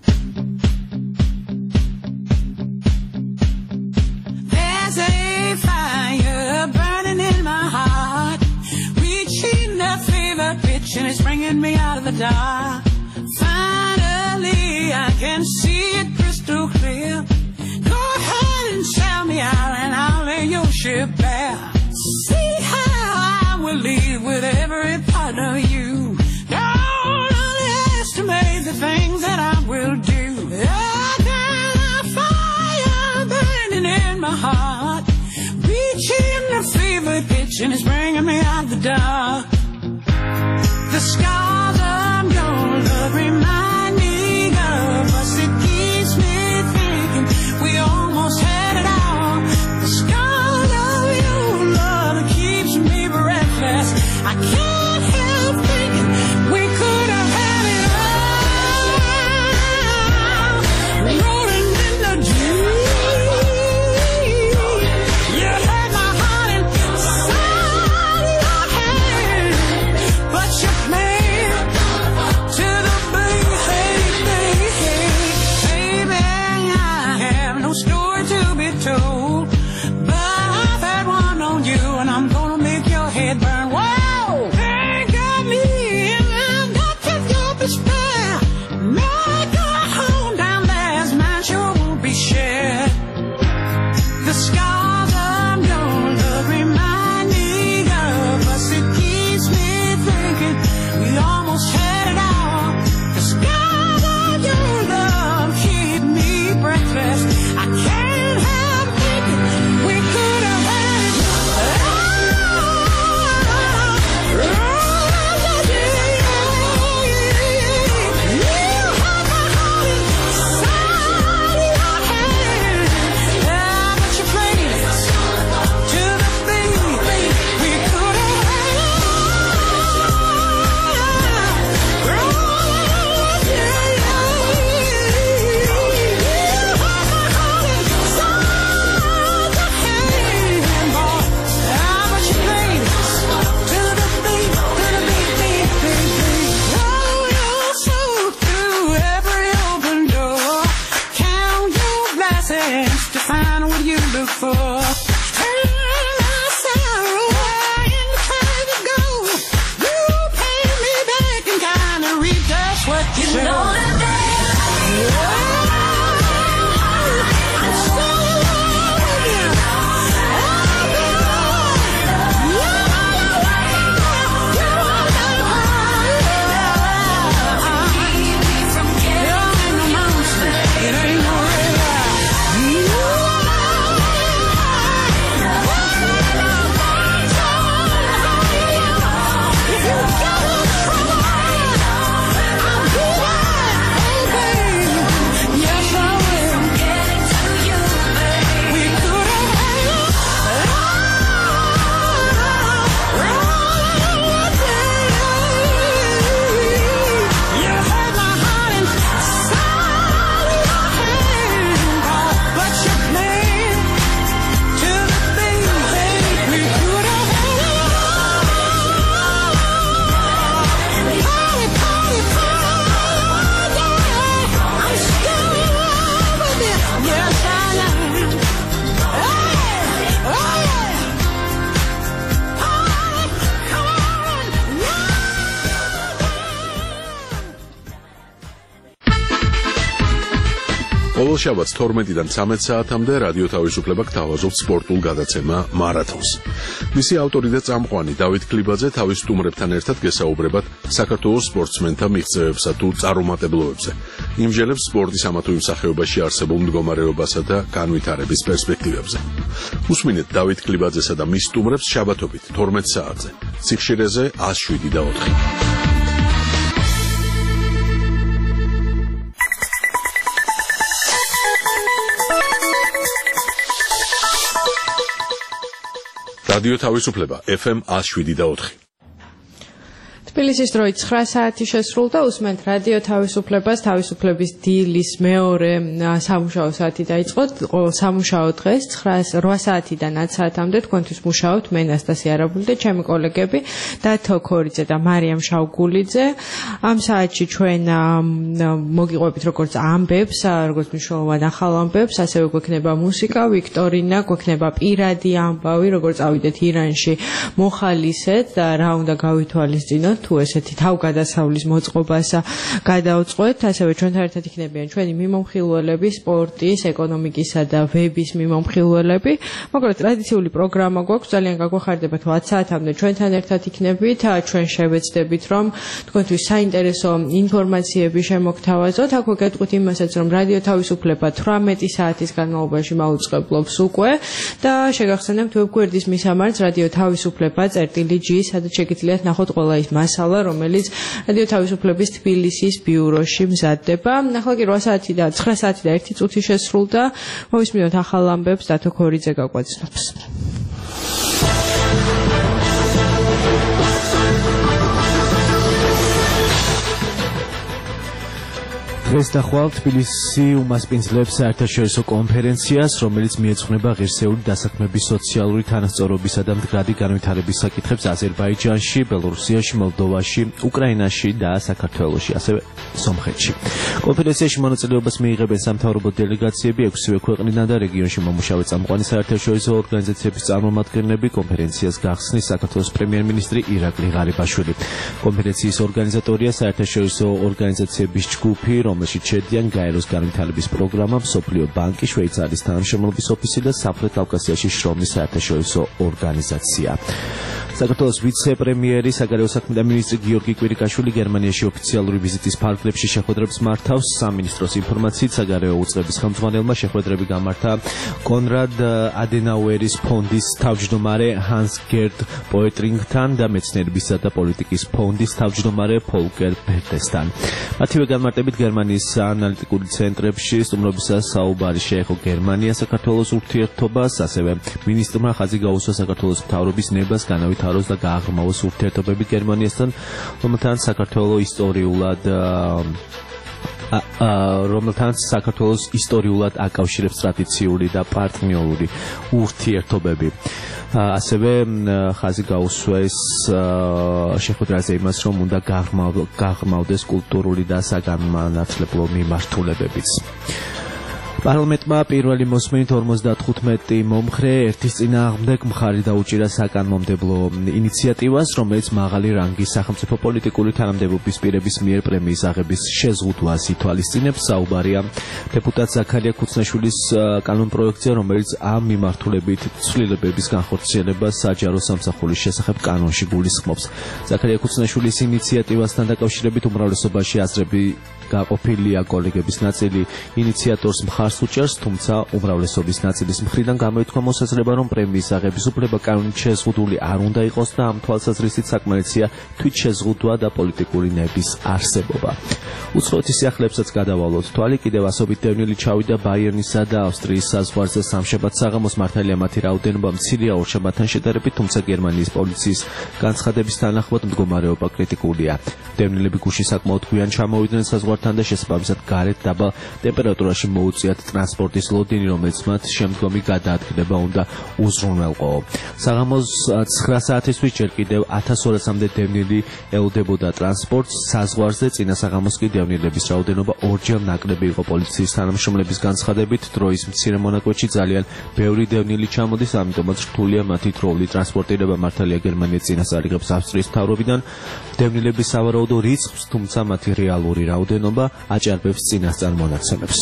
There's a fire burning in my heart, reaching the fever pitch and it's bringing me out of the dark. Finally I can see it crystal clear. Go ahead and sell me out and I'll lay your ship bare. See how I will leave with every part of you. Don't underestimate the things that I will do. I got a fire burning in my heart, reaching the fever pitch and it's bringing me out of the dark. The scars of your love remind me of us. It keeps me thinking we almost had it all. The scars of your love keeps me breathless. I can't help thinking we could have had it all. Rolling in the deep. You had my heart inside your hand, but you played to the baby. I have no story to be told, but I've had one on you and I'm gonna make your head burn. Whoa! Ain't got me and I've got to go be spare. Make a home down there as mine sure won't be shared. The scars of your love remind me of us. It keeps me thinking we almost had it all. The scars of your love keep me breathless. I can't help thinking we could have had it to find what you look for. Turn my sorrow into time to go. You pay me back and kind of reap just what you know.
ყოველ შაბათს 12-დან 13 საათამდე რადიო თავისუფლება გთავაზობს სპორტულ გადაცემა მარათონს. მისი ავტორი და წამყვანი დავით კლიბაძე თავის სტუმრებთან ერთად გესაუბრებათ საქართველოს სპორტსმენთა მიღწევებსა თუ წარუმატებლობებზე. იმჟელებს სპორტის ამა თუ იმ სახეობაში არსებულ მდგომარეობასა და განვითარების პერსპექტივებზე. უსმინეთ დავით კლიბაძესა და მის სტუმრებს შაბათობით 12 საათზე. სიხშირეზე 107.4. რადიო თავისუფლება FM 107.4.
თბილისის დროით 9 საათი შესრულდა, უსმენთ რადიო თავისუფლებას, თავისუფლების დილის მეორე სამუშაო საათი დაიწყო, სამუშაო დღეს 8 საათიდან 10 საათამდე თქვენთვის მუშაობთ მე ნასტასია არაბული და ჩემი კოლეგები დათო ქორიძე და მარიამ შავგულიძე. ამ საათში ჩვენ მოგიყვებით როგორც ამბებს, როგორც მნიშვნელოვან ახალ ამბებს, ასევე გვექნება მუსიკა, ვიქტორინა, გვექნება პირადი ამბავი, როგორც წავიდეთ ირანში მოხალისეთ და რა უნდა გავითვალისწინოთ თუ ესეთი თავგადასავლის მოწყობას გადაუწყვეთ, ასევე ჩვენთან ერთად იქნებიან ჩვენი მიმომხილველები, სპორტის, ეკონომიკისა და ვების მიმომხილველები. მაგრამ ტრადიციული პროგრამა გვაქვს, ძალიან გაგვეხარდებათ 10 საათამდე ჩვენთან ერთად იქნებით, ჩვენ შევეცდებით რომ თქვენთვის საინტერესო ინფორმაციები შემოგთავაზოთ. აქვე გეტყვით იმასაც, რომ რადიო თავისუფლება 18 საათის განმავლობაში მაუწყებლობს უკვე და შეგახსენებთ ვებგვერდის მისამართს რადიო თავისუფლება.g, სადაც შეგიძლიათ ნახოთ ყველა ის მასალა, რომელიც რადიო თავისუფლების თბილისის ბიუროში მზადდება. ახლა კი 8 საათი და 9 საათი და 1 წუთი შესრულდა. მოვისმინოთ ახალ ამბებს, დათო ქორიძე გაგვაცნობს.
დღეს დახვალ თბილისი უმასპინძლებს საერთაშორისო კონფერენციას, რომელიც მიეძღვნება ღირსეული დასაქმების სოციალური თანასწორობისა და მდგრადი განვითარების საკითხებს აზერბაიჯანში, ბელორუსიაში, მოლდოვაში, უკრაინაში და საქართველოში, ასევე სომხეთში. კონფერენციაში მონაწილეობას მიიღებენ სამთავრობო დელეგაციები 6-ვე ქვეყნიდან და რეგიონში მომუშავე წამყვანი საერთაშორისო ორგანიზაციების წარმომადგენლები. კონფერენციას გახსნის საქართველოს პრემიერ-მინისტრი ირაკლი ღარიბაშვილი. კონფერენციის ორგანიზატორია საერთაშორისო ორგანიზაციების ჯგუფი, რომელშიც შედიან გაეროს განვითარების პროგრამა, მსოფლიო ბანკი, შვეიცარიის თანამშრომლობის ოფისი და სამხრეთ კავკასიაში შრომის საერთაშორისო ორგანიზაცია. საქართველოს ვიცე-პრემიერი, საგარეო საქმეთა მინისტრი გიორგი კვირიკაშვილი გერმანიაში ოფიციალური ვიზიტის ფარგლებში შეხვედრებს მართავს. სამინისტროს ინფორმაციით, საგარეო უწყების ხელმძღვანელმა შეხვედრები გამართა კონრად ადენაუერის ფონდის თავმჯდომარე ჰანს გერტ პოეტრინგთან და მეცნიერებისა და პოლიტიკის ფონდის თავმჯდომარე ფოლკერ ბერტესთან. მათივე განმარტებით გერმანიის ანალიტიკური ცენტრებში სტუმრობისას საუბარი შეეხო გერმანია-საქართველოს ურთიერთობას, ასევე მინისტრმა ხაზი გაუსვა საქართველოს მთავრობის ნებას განავითაროს და გააღრმავოს ურთიერთობები გერმანიასთან, რომელთანაც საქართველოს ისტორიულად აკავშირებს ტრადიციული და პარტნიორული ურთიერთობები. ასევე ხაზი გაუსვეს შეხვედრაზე იმას, რომ უნდა გაღრმავდეს კულტურული და საგანმანათლებლო მიმართულებებიც. პარლამენტმა პირველი მოსმენით 55 მომხრე ერთის წინააღმდეგ მხარი დაუჭირა საკანონმდებლო ინიციატივას, რომელიც მაღალი რანგის სახელმწიფო პოლიტიკური თანამდებობის პირების მიერ პრემიის აღების შეზღუდვას ითვალისწინებს. საუბარია დეპუტატ ზაქარია ქუცნაშვილის კანონპროექტზე, რომელიც ამ მიმართულებით ცვლილებების განხორციელებას საჯარო სამსახურის შესახებ კანონში გულისხმობს. ზაქარია ქუცნაშვილის ინიციატივასთან დაკავშირებით უმრავლესობაში აზრები გაყოფილია, კოლეგების ნაწილი ინიციატორს მხარს უჭერს, თუმცა უმრავლესობის ნაწილის მხრიდან გამოითქვა მოსაზრება, რომ პრემიის აღების უფლება კანონით შეზღუდული არ უნდა იყოს და ამ თვალსაზრისით საკმარისია თვითშეზღუდვა და პოლიტიკური ნების არსებობა. უცხოეთის სიახლეებსაც გადავალოთ თვალი, კიდევ ასობით დევნილი ჩავიდა ბაიერნისა და ავსტრიის საზღვარზე სამშაბათ საღამოს. მართალია მათი რაოდენობა მცირეა ორშაბათთან შედარებით, თუმცა გერმანიის პოლიციის განცხადების თანახმად მდგომარეობა კრიტიკულია. დევნილები გუში საკმაოდ გვიან ჩამოვიდნენ საზღვართან და შესაბამისად გარეთ დაბალ ტემპერატურაში მოუწიათ ტრანსპორტის ლოდინი, რომელიც მათ შემდგომი გადაადგილება უნდა უზრუნველყო. საღამოს 9 საათისთვის ჯერ კიდევ 1200-მდე დევნილი ელოდებოდა ტრანსპორტს საზღვარზე. წინა საღამოს კი დევნილების რაოდენობა ორჯერ ნაკლები იყო. პოლიციის თანამშრომლების განცხადებით, დროის მცირე მონაკვეთში ძალიან ბევრი დევნილი ჩამოდის, ამიტომაც რთულია მათი დროული ტრანსპორტირება. მართალია გერმანია წინასწარ იღებს ავსტრიის მთავრობიდან დევნილების სავარაუდო რიცხვს, თუმცა მათი რეალური რაოდენობა აჭარბებს წინასწარ მონაცემებს.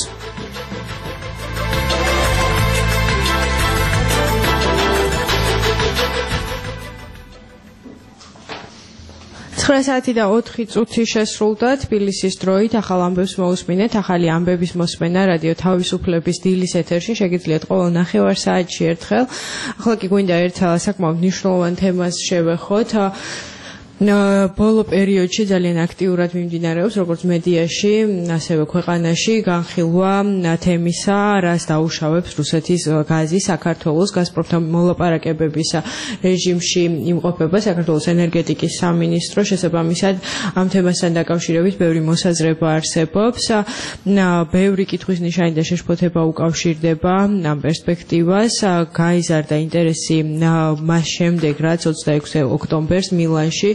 9 საათი და 4 წუთი შესრულდა თბილისის დროით. ახალ ამბებს მოусმინეთ. ახალი ამბების მოსმენა რადიო თავისუფლების დილის ეთერში შეგიძლიათ ყოველ ნახევარ საათში ერთხელ. ახლა კი გვინდა ერთ საკმაოდ მნიშვნელოვან თემას შევეხოთ. ბოლო პერიოდში ძალიან აქტიურად მიმდინარეობს როგორც მედიაში, ასევე ქვეყანაში განხილვა თემისა, რაც დაუშავებს რუსეთის გაზი საქართველოს გაზპრომთან მოლაპარაკებების რეჟიმში იმყოფება საქართველოს ენერგეტიკის სამინისტრო. შესაბამისად, ამ თემასთან დაკავშირებით ბევრი მოსაზრება არსებობს. ბევრი კითხვის ნიშანი და შეშფოთება უკავშირდება ამ პერსპექტივას. გაიზარდა ინტერესი მას შემდეგ, რაც 26 ოქტომბერს მილანში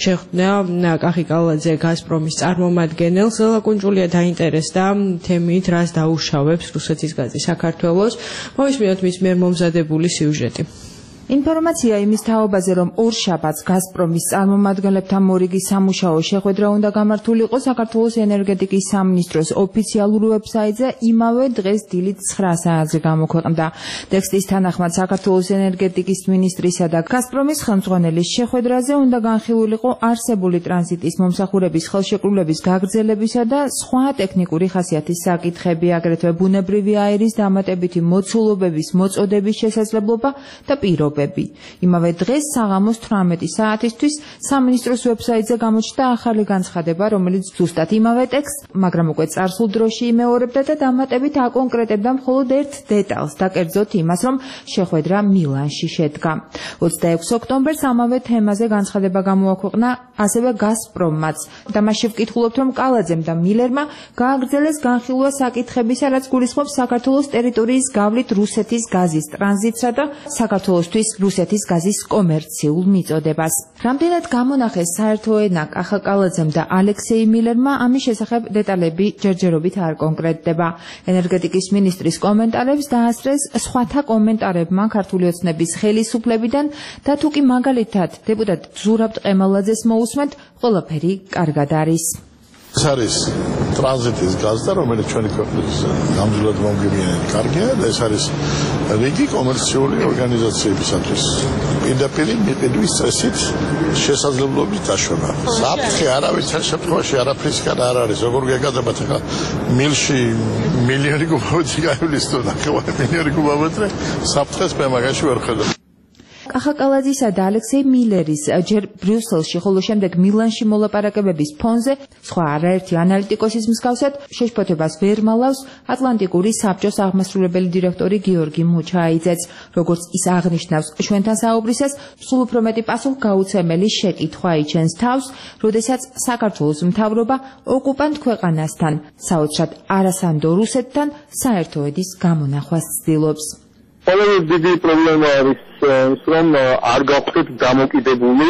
შეხვდა კახიკალაძე გაზპრომის წარმომადგენელს. ლაკუნჯულია დაინტერესდა თემით, რაც დაუშავებს რუსეთის გაზი საქართველოს. მოვისმინოთ მის მიერ მომზადებული სიუჟეტი.
ინფორმაცია იმის თაობაზე, რომ ორშაბათს გაზპრომის წარმომადგენლებთან მორიგი სამუშაო შეხვედრა უნდა გამართულიყო საქართველოს ენერგეტიკის სამინისტროს ოფიციალურ ვებსაიტზე იმავე დღეს დილით 9 საათზე გამოქვეყნდა. ტექსტის თანახმად საქართველოს ენერგეტიკის მინისტრისა და გაზპრომის ხელმძღვანელის შეხვედრაზე უნდა განხილულიყო არსებული ტრანზიტის მომსახურების ხელშეკრულების გაგრძელებისა და სხვა ტექნიკური ხასიათის საკითხები, აგრეთვე ბუნებრივი აირის დამატებითი მოცულობების მოწოდების შესაძლებლობა და პირობები. იმავე დღეს საღამოს 18 საათისთვის სამინისტროს ვებსაიტზე გამოჩნდა ახალი განცხადება, რომელიც ზუსტად იმავე ტექსტს, მაგრამ უკვე წარსულ დროში იმეორებდა და დამატებით აკონკრეტებდა მხოლოდ ერთ დეტალს და კერძოდ იმას, რომ შეხვედრა მილანში შედგა. 26 ოქტომბერს ამავე თემაზე განცხადება გამოაქვეყნა ასევე გაზპრომმაც და მასში ვკითხულობთ, რომ კალაძემ და მილერმა გააგრძელეს განხილვა საკითხებისა, რაც გულისხმობს საქართველოს ტერიტორიის გავლით რუსეთის გაზის ტრანზიტსა და საქართველოსთვის რუსეთის გაზის კომერციულ მიწოდებას. რამდენად გამონახეს საერთო ენა კახაკალაძემ და ალექსეი მილერმა, ამის შესახებ დეტალები ჯერჯერობით არ კონკრეტდება. ენერგეტიკის მინისტრის კომენტარებს დაასწრეს სხვათა კომენტარებმა ქართული ოცნების ხელისუფლებიდან და თუ კი მაგალითად დეპუტატ ზურაბ ტყემალაძეს მოусმენთ, ყველაფერი კარგად არის.
ეს არის ტრანზიტის გაზდა, რომელიც ჩვენი ქვეყნის გამძლეობად მომგებიანი კარგია და ეს არის რიგი კომერციული ორგანიზაციებისათვის პირდაპირ მიყიდვის წესით შესაძლებლობის დაშონა. საფრთხე არავითარ შემთხვევაში არაფრისგან არ არის. როგორ გეკადრებათ ახლა მილში მილიონი კუბომეტრი გაივლის თუ ნახევარი მილიონი კუბომეტრი საფრთხეს მე მაგაში ვერ ხედავ.
კახაკალაძისა და ალექსეი მილერის ჯერ ბრიუსელში, ხოლო შემდეგ მილანში მოლაპარაკებების ფონზე სხვა არაერთი ანალიტიკოსის მსგავსად შეშფოთებას ვერ მალავს ატლანტიკური საბჭოს აღმასრულებელი დირექტორი გიორგი მოჩაიძეც. როგორც ის აღნიშნავს, ჩვენთან საუბრისას სულ უფრო მეტი პასუხგაუცემელი შეკითხვა იჩენს თავს, როდესაც საქართველოს მთავრობა ოკუპანტ ქვეყანასთან, საოცრად არასანდო რუსეთთან საერთო ედის გამონახვას ცდილობს.
ყველაზე დიდი პრობლემა არის ის, რომ არ გავხდით დამოკიდებული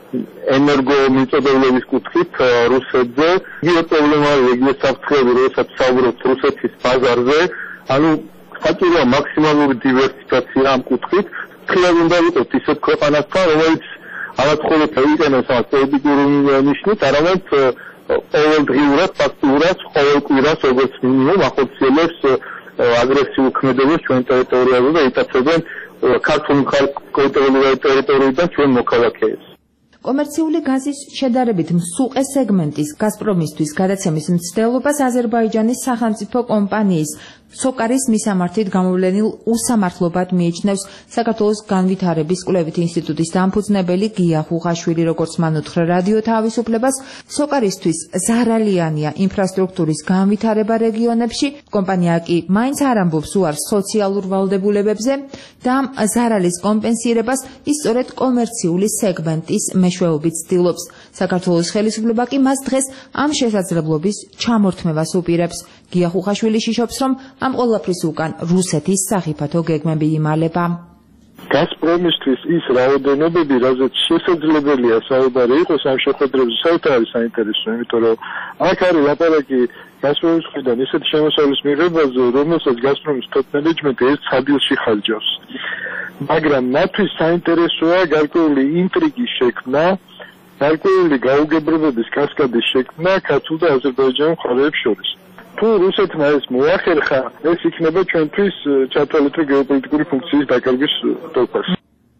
ენერგომიწოდებლების კუთხით რუსეთზე. იგივე პრობლემა არის, იგივე საფრთხეები, როდესაც საუბრობთ რუსეთის ბაზარზე. ანუ საჭიროა მაქსიმალური დივერსიფიკაცია ამ კუთხით. ხშირად უნდა ვიყოთ ისეთ ქვეყანასთან, რომელიც არც მხოლოდ იყენებს ამ პოლიტიკური ნიშნით, არამედ ყოველდღიურად, ფაქტურად, ყოველ კვირას, როგორც მინიმუმ ახორციელებს აგრესიულ ქმედებას ჩვენ ტერიტორიაზე და იტაცებენ ქართულ ტერიტორიიდან ჩვენ მოქალაქეებს.
კომერციული გაზის შედარებით მსუყე სეგმენტის გაზპრომისთვის გადაცემის მცდელობას აზერბაიჯანის სახელმწიფო კომპანიის სოკარის მისამართით გამოვლენილ უსამართლობად მიიჩნევს საქართველოს განვითარების კვლევით ინსტიტუტის დამფუძნებელი გია ხუხაშვილი. როგორც მან უთხრა რადიო თავისუფლებას, სოკარისთვის ზარალიანია ინფრასტრუქტურის განვითარება რეგიონებში. კომპანია კი მაინც არ ამბობს უარს სოციალურ ვალდებულებებზე და ამ ზარალის კომპენსირებას ის სწორედ კომერციული სეგმენტის მეშვეობით ცდილობს. საქართველოს ხელისუფლება კი მას დღეს ამ შესაძლებლობის ჩამორთმევას უპირებს. გია ხუხაშვილი შიშობს, რომ ამ ყველაფრის უკან რუსეთის სახიფათო გეგმები იმალება.
გაზპრომისთვის ის რაოდენობები, რაზეც შესაძლებელია საუბარი იყოს ამ შეხვედრებზე, საერთოდ არის საინტერესო, იმიტომ რომ აქ არის ლაპარაკი გაზპრომის მხრიდან ისეთი შემოსავლის მიღებაზე, რომელსაც გაზპრომის top management ერთ სადილში ხარჯავს. მაგრამ მათთვის საინტერესოა გარკვეული ინტრიგის შექმნა, გარკვეული გაუგებრებების კასკადის შექმნა ქართულ და აზერბაიჯანულ მხარეებს შორის. თუ რუსეთმა ეს მოახერხა, ეს იქნება ჩვენთვის ჩათვალისწინებელ გეოპოლიტიკური ფუნქციის დაკარგვის დოქას.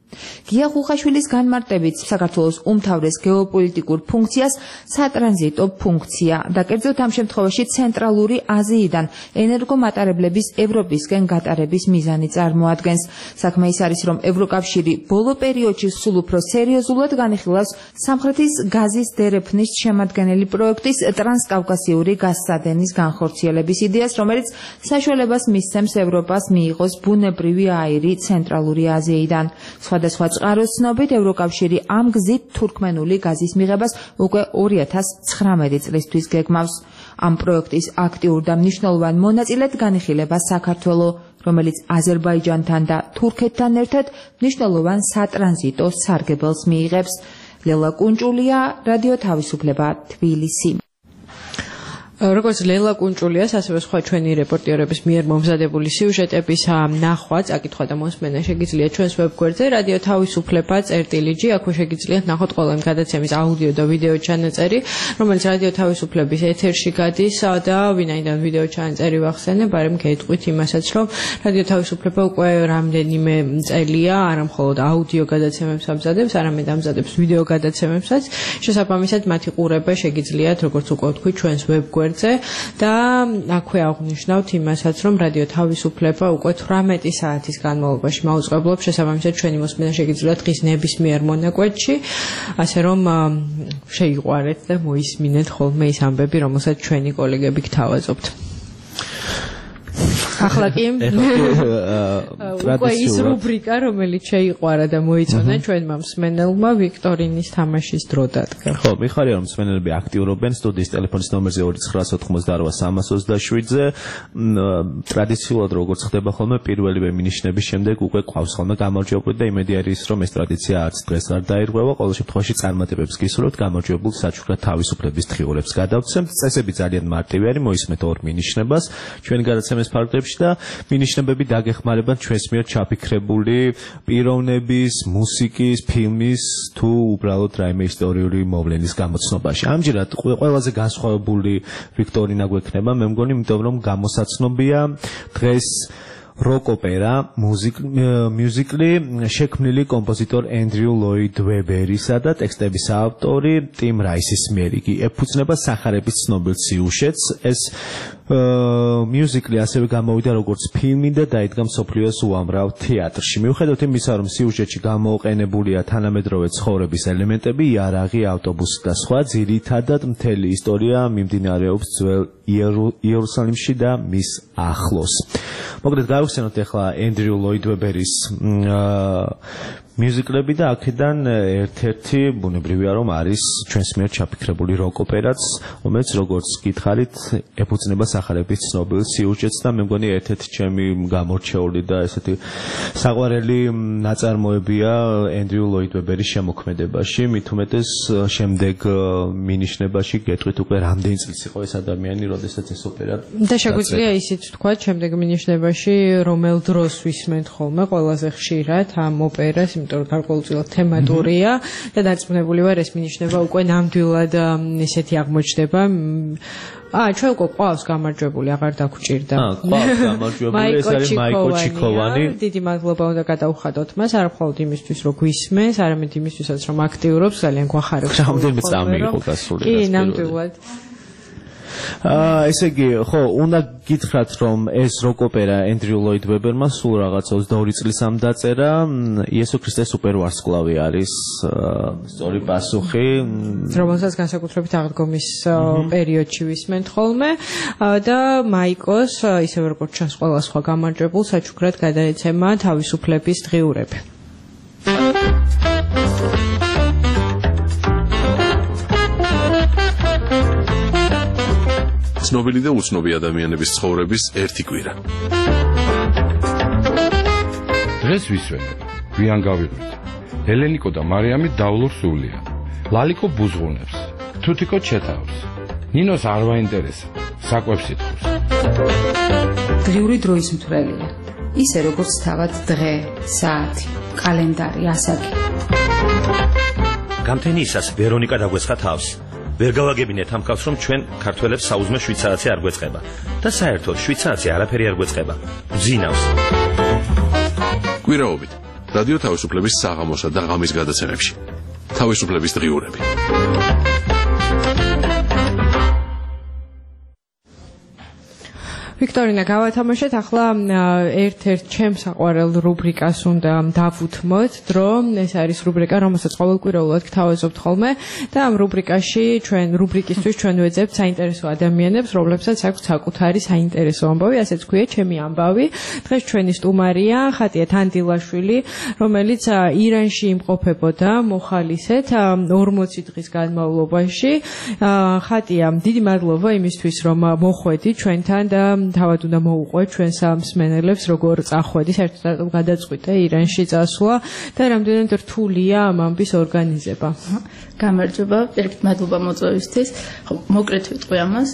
გია ხუხაშვილის განმარტებით საქართველოს უმთავრეს გეოპოლიტიკურ ფუნქციას სატრანზიტო ფუნქცია და კერძოდ ამ შემთხვევაში ცენტრალური აზიიდან ენერგომატარებლების ევროპისკენ გატარების მიზანი წარმოადგენს. საქმე ის არის, რომ ევროკავშირი ბოლო პერიოდში სულ უფრო სერიოზულად განიხილავს სამხრეთის გაზის დერეფნის შემადგენელი პროექტის ტრანსკავკასიური გაზსადენის განხორციელების იდეას, რომელიც საშუალებას მისცემს ევროპას მიიღოს ბუნებრივი აირი ცენტრალური აზიიდან. სხვადასხვა წყაროს ცნობით ევროკავშირი ამ გზით თურქმენული გაზის მიღებას უკვე 2019 წლისთვის გეგმავს. ამ პროექტის აქტიურ და მნიშვნელოვან მონაწილედ განიხილება საქართველო, რომელიც აზერბაიჯანთან და თურქეთთან ერთად მნიშვნელოვან სატრანზიტო სარგებელს მიიღებს. ლელა კუნჭულია, რადიო თავისუფლება, თბილისი.
როგორც ლელა კუნჭულიას, ასევე სხვა ჩვენი რეპორტიორების მიერ მომზადებული სიუჟეტების ნახვა, წაკითხვა და მოსმენა შეგიძლიათ ჩვენს ვებგვერდზე რადიო თავისუფლება წერტილი.g. აქვე შეგიძლიათ ნახოთ ყველა იმ გადაცემის აუდიო და ვიდეო ჩანაწერი, რომელიც რადიო თავისუფლების ეთერში გადის და ვინაიდან ვიდეო ჩანაწერი ვახსენებ, არემ გეტყვით იმასაც, რომ რადიო თავისუფლება უკვე რამდენიმე წელია არა მხოლოდ აუდიო გადაცემებს ამზადებს, არამედ ამზადებს ვიდეო გადაცემებსაც. შესაბამისად, მათი ყურება შეგიძლიათ, როგორც უკვე ვთქვი, ჩვენს ვებგვერდზე და აქვე აღვნიშნავთ იმასაც, რომ რადიო თავისუფლება უკვე 18 საათის განმავლობაში მაუწყებლობს, შესაბამისად ჩვენი მოსმენა შეგიძლიათ დღის ნებისმიერ მონაკვეთში, ასე რომ შეიყვარეთ და მოისმინეთ ხოლმე ის ამბები, რომელსაც ჩვენი კოლეგები გთავაზობთ. ახლა კი უკვე ის რუბრიკა, რომელიც შეიყვარა და მოიწონა ჩვენმა მსმენელმა ვიქტორინის თამაშის დრო დადგა.
ხო, მიხარია რომ მსმენელები აქტიურობენ სტუდიის ტელეფონის ნომერზე 2988-307-ზე. ტრადიციულად როგორც ხდება ხოლმე პირველივე მინიშნების შემდეგ უკვე ყავს ხოლმე გამარჯვებული და იმედი არის რომ ეს ტრადიცია არც დღეს არ დაირღვევა. ყოველ შემთხვევაში წარმატებებს გისურვებთ გამარჯვებულ საჩუქრად თავისუფლების დღიურებს გადავცემთ. წესები ძალიან მარტივი არის, მოისმენთ ორ მინიშნებას ჩვენი გადაცემის ფარგლებში და მინიშნებები დაგეხმარებათ ჩვენს მიერ ჩაფიქრებული პიროვნების, მუსიკის, ფილმის თუ უბრალოდ რაიმე ისტორიული მოვლენის გამოცნობაში. ამჯერად ყველაზე განსხვავებული ვიქტორინა გვექნება, მე მგონი, იმიტომ რომ გამოსაცნობია დღეს როკ ოპერა მიუზიკლი შექმნილი კომპოზიტორ ენდრიუ ლოიდ ვებერისა და ტექსტების ავტორი ტიმ რაისის მიერ. იგი ეფუძნება სახარების ცნობილ სიუჟეტს. ეს მიუზიკლი ასევე გამოვიდა როგორც ფილმი და დაიდგა მსოფლიოს უამრავ თეატრში. მიუხედავად იმისა, რომ სიუჟეტში გამოყენებულია თანამედროვე ცხოვრების ელემენტები, იარაღი, ავტობუსი და სხვა, ძირითადად მთელი ისტორია მიმდინარეობს ძველ იერუსალიმში და მის ახლოს. მოგდეთ გავიხსენოთ ახლა ენდრიუ ლოიდ ვებერის მიუზიკლები და აქედან ერთ-ერთი ბუნებრივია რომ არის ჩვენს მიერ ჩაფიქრებული როკ ოპერაც, რომელიც როგორც გითხარით ეფუძნება სახარების ცნობილ სიუჟეტს და მე მგონი ერთ-ერთი ჩემი გამორჩეული და ესეთი საყვარელი ნაწარმოებია ენდრიუ ლოიდ ვებერის შემოქმედებაში. მით უმეტეს შემდეგ მინიშნებაში გეტყვით უკვე რამდენი წლის იყო ეს ადამიანი, როდესაც ეს ოპერა
და შეგვიძლია ისიც ვთქვათ შემდეგ მინიშნებაში რომელ დროს ვისმენთ ხოლმე ყველაზე ხშირად ამ ოპერას, იმიტომ რომ გარკვეულწილად თემატურია და დარწმუნებული ვარ ეს მინიშნება უკვე ნამდვილად ესეთი აღმოჩნდება. ჩვენ უკვე ყავს გამარჯვებული, აღარ დაგვჭირდა.
ყავს გამარჯვებული, ეს არის მაიკო ჩიქოვანი.
დიდი მადლობა უნდა გადაუხადოთ მას, არა მხოლოდ იმისთვის, რომ გვისმენს, არამედ იმისთვისაც, რომ აქტიურობს, ძალიან გვახარებს.
რამდენი წამი იყო გასული.
კი, ნამდვილად.
ესე იგი, ხო, უნდა გითხრათ, რომ ეს როკ ოპერა ენდრიუ ლოიდ ვებერმა სულ რაღაცა 22 წლის ამ დაწერა. იესო ქრისტეს სუპერვარსკვლავი არის სწორი პასუხი.
რომელსაც განსაკუთრებით აღდგომის პერიოდში ვისმენთ ხოლმე და მაიკოს, ისევე როგორც ჩანს ყველა სხვა გამარჯვებულ საჩუქრად გადაეცემა თავისუფლების დღიურები.
ცნობილი და უცნობი ადამიანების ცხოვრების ერთი კვირა.
დღეს ვისვენებ, გვიან გავიღვით. ელენიკო და მარიამი დავლობს სულია. ლალიკო ბუზღუნებს, თუთიკო ჩეთავს. ნინოს არ ვაინტერესა, საკვებს ითხოვს.
დღიური დროის მთვრელია. ისე როგორც თავად დღე, საათი, კალენდარი, ასაკი.
გამთენიისას ვერონიკა დაგვეცხა თავს. ვერ გავაგებინეთ ამ ხალხს, რომ ჩვენ ქართველებს საუზმე შვიცარაცი არ გვეწყება და საერთოდ შვიცარაცი არაფერი არ გვეწყება. გძინავს.
კვირაობით რადიო თავისუფლების საღამოსა და ღამის გადაცემებში. თავისუფლების დღიურები.
ვიქტორინა, გავათამაშეთ ახლა ერთ-ერთ ჩემს საყვარელ რუბრიკას უნდა დავუთმოთ დრო. ეს არის რუბრიკა, რომელსაც ყოველკვირეულად გთავაზობთ ხოლმე და ამ რუბრიკისთვის ჩვენ ვეძებთ საინტერესო ადამიანებს, რომლებსაც აქვს საკუთარი საინტერესო ამბავი, ასეც ქვია ჩემი ამბავი. დღეს ჩვენი სტუმარია ხატია თანდილაშვილი, რომელიც ირანში იმყოფებოდა მოხალისეთ 40 დღის განმავლობაში. ხატია, დიდი მადლობა იმისთვის, რომ მოხვედი ჩვენთან და თავად უნდა მოუყვეთ ჩვენს მსმენელებს, როგორ წახვედი, საერთოდ გადაწყვიტე ირანში წასვლა და რამდენად რთულია ამ ამბის ორგანიზება.
გამარჯობა, ერთ მადლობა მოწვევისთვის. ხო, მოკლედ ვიტყვი ამას.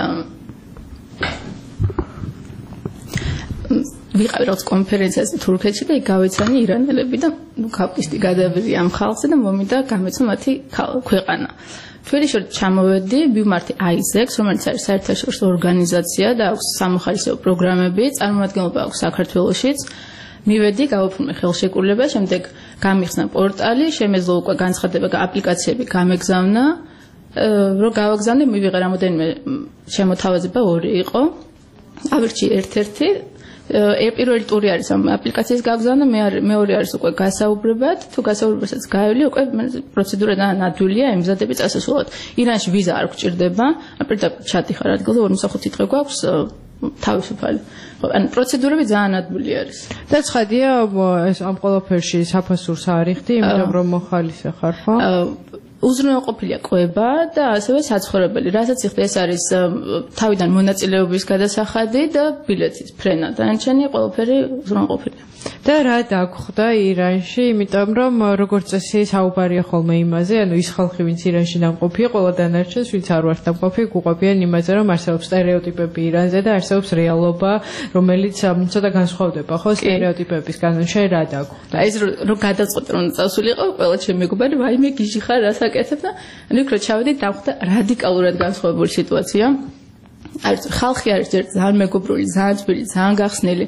ვიყავი რაღაც კონფერენციაზე თურქეთში და იქ გავეცანი ირანელები და კაპისტი გადავირი ამ ხალხზე და მომიდა გამეცნო მათი ქვეყანა. თბილისში ჩამოვედი ბიუმარტი აიზექს, რომელიც არის საერთაშორისო ორგანიზაცია და აქვს სამოხალისეო პროგრამები, წარმომადგენლობა აქვს საქართველოშიც. მივედი, გავაფორმე ხელშეკრულება, შემდეგ გამიხსნა პორტალი, შემეძლო უკვე განცხადება და აპლიკაციები გამეგზავნა. რომ გავაგზავნე, მივიღე რამოდენიმე შემოთავაზება, 2 იყო. ავირჩი ერთ-ერთი პირველი ტური არის ამ აპლიკაციის გაგზავნა, მეორე არის უკვე გასაუბრებად, თუ გასაუბრებასაც გაივლი, უკვე პროცედურა ნადვილია, ემზადები წასასვლელად. ირანში ვიზა არ გჭირდება, პირდაპირ ჩადიხარ ადგილზე, 45 დღე გვაქვს თავისუფალი. ანუ პროცედურები ძალიან ნადვილი არის.
და ცხადია, ეს ამ ყველაფერში საფასურს არიხდი, იმიტომ რომ მოხალისე ხარ, ხო?
უზრუნველყოფილია კვება და ასევე საცხოვრებელი. რასაც იხდი, ეს არის თავიდან მონაწილეობის გადასახადი და ბილეთის ფრენა. დანარჩენი ყველაფერი უზრუნველყოფილია.
და რა დაგხვდა ირანში, იმიტომ რომ როგორც წესი საუბარია ხოლმე იმაზე, ანუ ის ხალხი, ვინც ირანში დამყოფია, ყველა დანარჩენს, ვინც არ ვართ დამყოფი, გუყვებიან იმაზე, რომ არსებობს სტერეოტიპები ირანზე და არსებობს რეალობა, რომელიც ცოტა განსხვავდება, ხო, სტერეოტიპებისგან. შენ რა დაგხვდა?
ეს რომ გადაწყვეტე რომ წასულიყო, ყველა ჩემი მეგობარი, ვაიმე გიჟი ხარ, რას აკეთებ და ანუ იქ რო ჩავედი, დავხვდა რადიკალურად განსხვავებული სიტუაცია. არის ხალხი არის ძალიან მეგობრული, ძალიან ძვირი, ძალიან გახსნილი.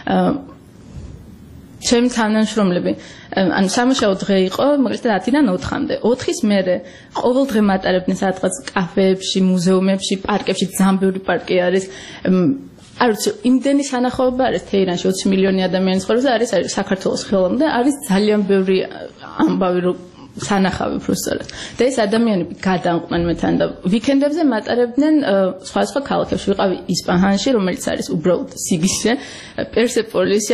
ჩემი თანამშრომლები, ანუ სამუშაო დღე იყო, მაგალითად 10-დან 4-მდე. 4-ის მერე ყოველ დღე მატარებდნენ სადღაც კაფეებში, მუზეუმებში, პარკებში, ძალიან ბევრი პარკი არის. არ ვიცი, იმდენი სანახაობა არის თეირანში 20 მილიონი ადამიანის ცხოვრება და არის საქართველოს ხელამდე, არის ძალიან ბევრი ამბავი რომ სანახავი პროსტორად. და ეს ადამიანები გადაამყვნენ მეთან და ვიკენდებზე მატარებდნენ სხვა ქალაქებში. ვიყავი ისპაჰანში, რომელიც არის უბრალოდ სიგისე, პერსეპოლისი,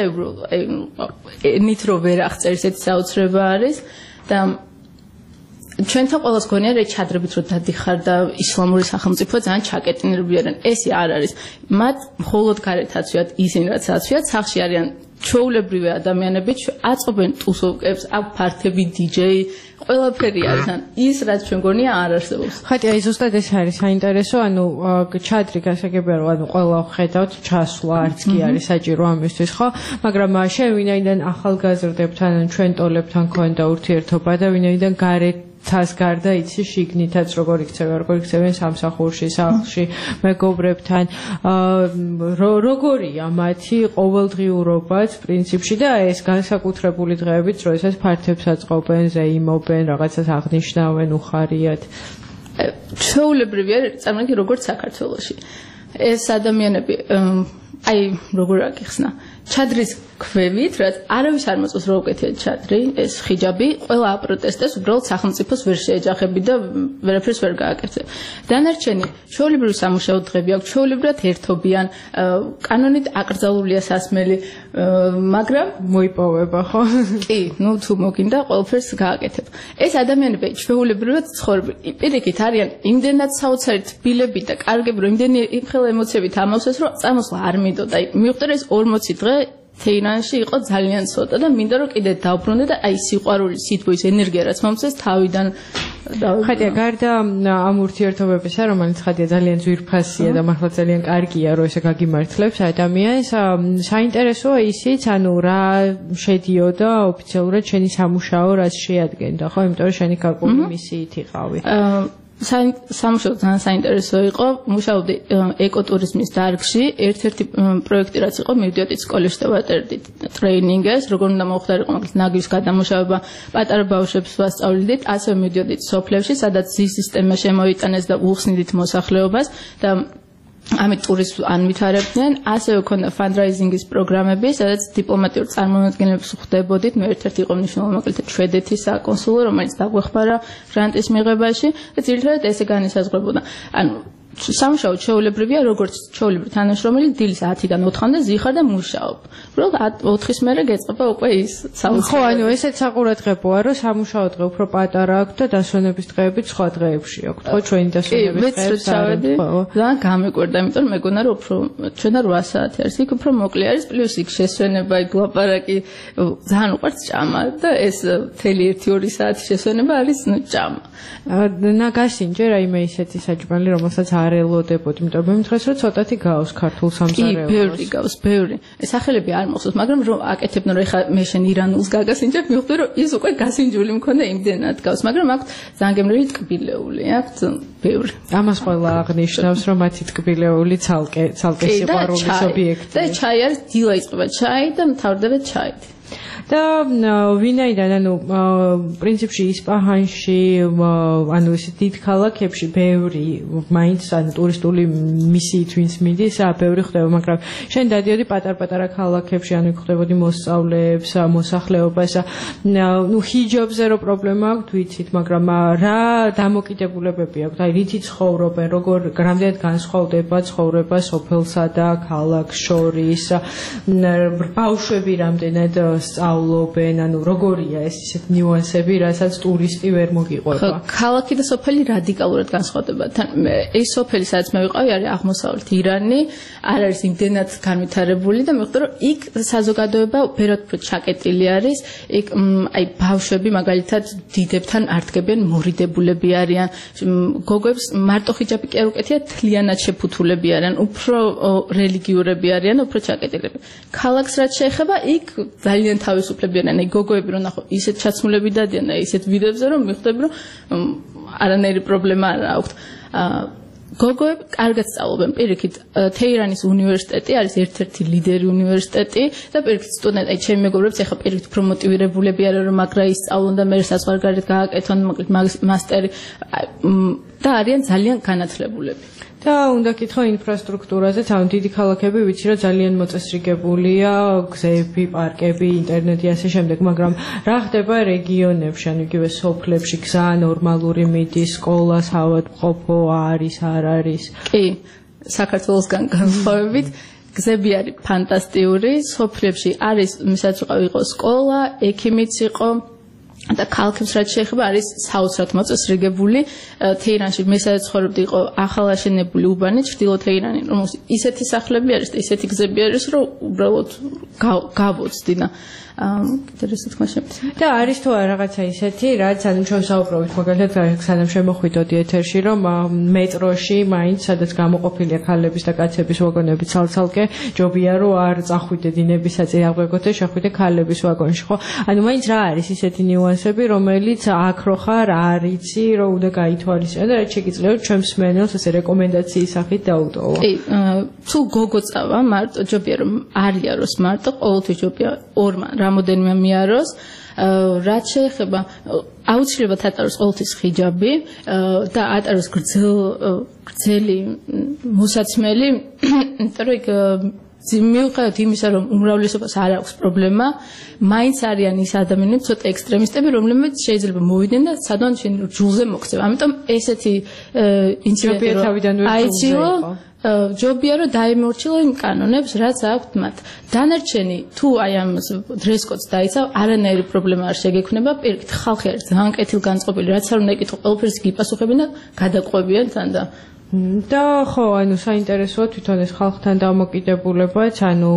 ნით რო ვერ აღწერს, ეს საოცრება არის და ჩვენთან ყველას გონია რომ ჩადრებით რომ დადიხარ და ისლამური სახელმწიფო ძალიან ჩაკეტინებები არიან. ეს არ არის. მათ მხოლოდ გარეთ აცვიათ ისინი რაც აცვიათ, სახში არიან ჩვეულებრივი ადამიანები, აწყობენ ტუსოვკებს, აქ ფართები დიჯეი, ყველაფერი არის. ან ის რაც ჩვენ გონია არ არსებობს.
ხატია, ზუსტად ეს არის საინტერესო, ანუ ჩადრი გასაგებია რომ ანუ ყველა ხედავთ ჩასვლა არც კი არის საჭირო ამისთვის, ხო? მაგრამ შენ ვინაიდან ახალგაზრდებთან, ჩვენ ტოლებთან ქონდა ურთიერთობა და ვინაიდან გარეთ თას გარდა იცი შიგნითაც როგორ იქცევენ სამსახურში, სახლში, მეგობრებთან, როგორია მათი ყოველდღიურობაც პრინციპში და ეს განსაკუთრებული დღეებით, როდესაც ფართებს აწყობენ, ზეიმობენ, რაღაცას აღნიშნავენ, უხარიათ.
ჩვეულებრივია, წარმოგიდგენ როგორც საქართველოში. ეს ადამიანები აი როგორ აგიხსნა ჩადრის ქვევით, რაც არავის არ მოწონს რომ უკეთიათ ჩადრი, ეს ხიჯაბი, ყველა აპროტესტებს, უბრალოდ სახელმწიფოს ვერ შეეჯახები და ვერაფერს ვერ გააკეთებ. დანარჩენი ჩვეულებრივი სამუშაო დღები აქვს, ჩვეულებრივად ერთობიან, კანონით აკრძალულია სასმელი, მაგრამ
მოიპოვება, ხო?
კი, ნუ თუ მოგინდა ყველაფერს გააკეთებ. ეს ადამიანები ჩვეულებრივად ცხოვრობენ. პირიქით არიან იმდენად საოცარი თბილები და კარგები, რომ იმდენი იმხელა ემოციებით ამოსეს, რომ წამოსვლა არ მინდოდა. მიხვდა ეს 40 დღე თეირანში იყო ძალიან ცოტა და მინდა რომ კიდე დავბრუნდე და აი სიყვარული, სითბოს ენერგია რაც მომწეს თავიდან
ხატია გარდა ამ ურთიერთობებისა, რომელიც ხატია ძალიან ძვირფასია და მართლა ძალიან კარგია, რომ ესე გაგიმართლებს ადამიანს. საინტერესოა ისიც, ანუ რა შედიოდა ოფიციალურად შენი სამუშაო, რაც შეადგენდა, ხო? იმიტომ რომ შენი გარკვეული მისიით იყავი.
სამუშაო ძალიან საინტერესო იყო. მუშაობდი ეკოტურიზმის დარგში. ერთ-ერთი პროექტი რაც იყო, მივდიოდი სკოლაში და ვატარდით ტრეინინგებს, როგორ უნდა მოხდარიყო მაგალითად ნაგვის გადამუშავება, პატარა ბავშვებს ვასწავლიდით, ასევე მივდიოდით სოფლებში, სადაც ზის სისტემა შემოიტანეს და უხსნიდით მოსახლეობას და ამით ტურისტს ანვითარებდნენ. ასევე ქონდა ფანდრაიზინგის პროგრამები, სადაც დიპლომატიურ წარმომადგენლებს ხვდებოდით. მე ერთ-ერთი იყო მნიშვნელოვანი მაგალითად შვედეთის საკონსულო, რომელიც დაგვეხმარა გრანტის მიღებაში და ძირითადად ესე განისაზღვრებოდა. ანუ სამუშაო ჩვეულებრივია, როგორც ჩვეულებრივი თანამშრომელი დილის 10-დან 4-მდე ზიხარ და მუშაობ. უბრალოდ 4-ის მერე გეწყება უკვე ის საუბრები.
ხო, ანუ ესეც საყურადღებოა, რომ სამუშაო დღე უფრო პატარა აქვს და დასვენების დღეები სხვა დღეებში აქვს. ხო, ჩვენი დასვენების დღეებს არის.
ძალიან გამეკვირდა, იმიტომ რომ მეგონა რომ უფრო ჩვენ 8 საათი არის, იქ უფრო მოკლე არის, პლუს იქ შესვენება, იქ ლაპარაკი ძალიან უყვარს ჭამა და ეს მთელი 1-2 საათი შესვენება არის ჭამა.
ნაგასინჯე რაიმე ისეთი საჭმელი, რომელსაც არ ელოდებოდი, იმიტომ რომ დღეს რომ ცოტათი გავს ქართულ სამზარეულოს.
კი, ბევრი გავს, ბევრი. სახელები არ მოხსოვს, მაგრამ რომ აკეთებდნენ რომ ეხა მე შენ ირანულს გაგასინჯებ, მივხვდი რომ ის უკვე გასინჯული მქონდა იმდენად გავს, მაგრამ აქვს ძალიან გემრიელი ტკბილეული, აქვს ბევრი.
ამას ყველა აღნიშნავს, რომ მათი ტკბილეული ცალკე სიყვარულის ობიექტია.
და ჩაი არის, დილა იწყება ჩაი და მთავრდება ჩაით.
და ვინაიდან ანუ პრინციპში ისპაჰანში ანუ ეს დიდ ქალაქებში ბევრი მაინც ანუ ტურისტული მისიით ვინც მიდის ბევრი ხდება, მაგრამ შენ დადიოდი პატარ-პატარა ქალაქებში, ანუ იქ ხდებოდი მოსწავლეებს, მოსახლეობას, ნუ ჰიჯაბზე რო პრობლემა აქვს ვიცით, მაგრამ რა დამოკიდებულებები აქვს, აი რითი ცხოვრობენ, როგორ რამდენად განსხვავდება ცხოვრება სოფელსა და ქალაქს შორის, ბავშვები რამდენად სწავლობენ, ანუ როგორია ეს ისეთ ნიუანსები, რასაც ტურისტი ვერ მოგიყვება.
ქალაქი და სოფელი რადიკალურად განსხვავდება. ეს სოფელი, სადაც მე ვიყავი, არის აღმოსავლეთ ირანი, არ არის იმდენად განვითარებული და მე ხვდები, რომ იქ საზოგადოება ბევრად უფრო ჩაკეტილი არის. იქ აი ბავშვები მაგალითად დიდებთან არ დგებიან, მორიდებულები არიან. გოგოებს მარტო ხიჯაბი კი არ უკეთია, თლიანად შეფუთულები არიან, უფრო რელიგიურები არიან, უფრო ჩაკეტილები. ქალაქს რაც შეეხება, იქ ძალიან თავისუფლები არიან. აი გოგოები რომ ნახო, ისეთ ჩაცმულები დადიან და ისეთ ვიდეოებზე რომ მიხვდები, რომ არანაირი პრობლემა არ აქვს. გოგოები კარგად სწავლობენ. პირიქით, თეირანის უნივერსიტეტი არის ერთ-ერთი ლიდერი უნივერსიტეტი და პირიქით სტუდენტი, აი ჩემი მეგობრებიც ახლა პირიქით უფრო მოტივირებულები არიან, რომ მაგრა ისწავლონ და მე საზღვარგარეთ გააკეთონ მასტერი და არიან ძალიან განათლებულები.
და უნდა კითხო ინფრასტრუქტურაზე, თან დიდი ქალაქები ვიცი რომ ძალიან მოწესრიგებულია, გზები, პარკები, ინტერნეტი ასე შემდეგ, მაგრამ რა ხდება რეგიონებში, ანუ იგივე სოფლებში, გზა ნორმალური მიდის, სკოლა, საავადმყოფო არის, არ არის?
კი, საქართველოსგან განსხვავებით გზები არის ფანტასტიკური, სოფლებში არის, მისაც იყო სკოლა, ექიმიც იყო და ქალაქებს რაც შეეხება არის საოცრად მოწესრიგებული. თეირანში მე სადაც ცხოვრობდი იყო ახალაშენებული უბანი, ჩრდილოეთ თეირანი, რომელსაც ისეთი სახლები არის და ისეთი გზები არის, რომ უბრალოდ გავოცდი და კიდე თქმა შემიძლია.
და არის თუ არა რაღაცა ისეთი, რაც ანუ ჩვენ საუბრობთ მაგალითად სანამ შემოხვიდოდი ეთერში, რომ მეტროში მაინც სადაც გამოყოფილია ქალების და კაცების ვაგონები ცალ-ცალკე, ჯობია რომ არ წახვიდე დინებისაწინ აღვეგოთ და შეხვიდე ქალების ვაგონში, ხო? ანუ მაინც რა არის ისეთი ნიუანსები, რომელიც აქ რო ხარ, არ იცი, რომ უნდა გაითვალისწინო და რაც შეგიძლია ჩვენს მსმენელს ესე რეკომენდაციის სახით დაუტოვო.
კი, თუ გოგო წავა, მარტო ჯობია რომ არ იაროს მარტო, ყოველთვის ჯობია ორმა რამოდენიმე მიაროს. რაც შეეხება აუცილებლად ატაროს ყოველთვის ხიჯაბი და ატაროს გრძელი მოსაცმელი, იმიტომ რომ იქ მიუხედავად იმისა, რომ უმრავლესობას არ აქვს პრობლემა, მაინც არიან ის ადამიანები, ცოტა ექსტრემისტები, რომლებიც შეიძლება მოვიდნენ და სადღაც ჯულზე მოქცევა. ამიტომ ესეთი ინციდენტი აიციო, ჯობია რომ დაიმორჩილო იმ კანონებს, რაც აქვთ მათ. დანარჩენი თუ აი ამ დრეს კოდს დაიცავ, არანაირი პრობლემა არ შეგექმნება. პირიქით, ხალხი არის ძალიან კეთილგანწყობილი, რაც არ უნდა იკითხო, ყველაფერს გიპასუხებენ და გადაყვებიან თან
და ხო, ანუ საინტერესოა თვითონ ეს ხალხთან დამოკიდებულებაც, ანუ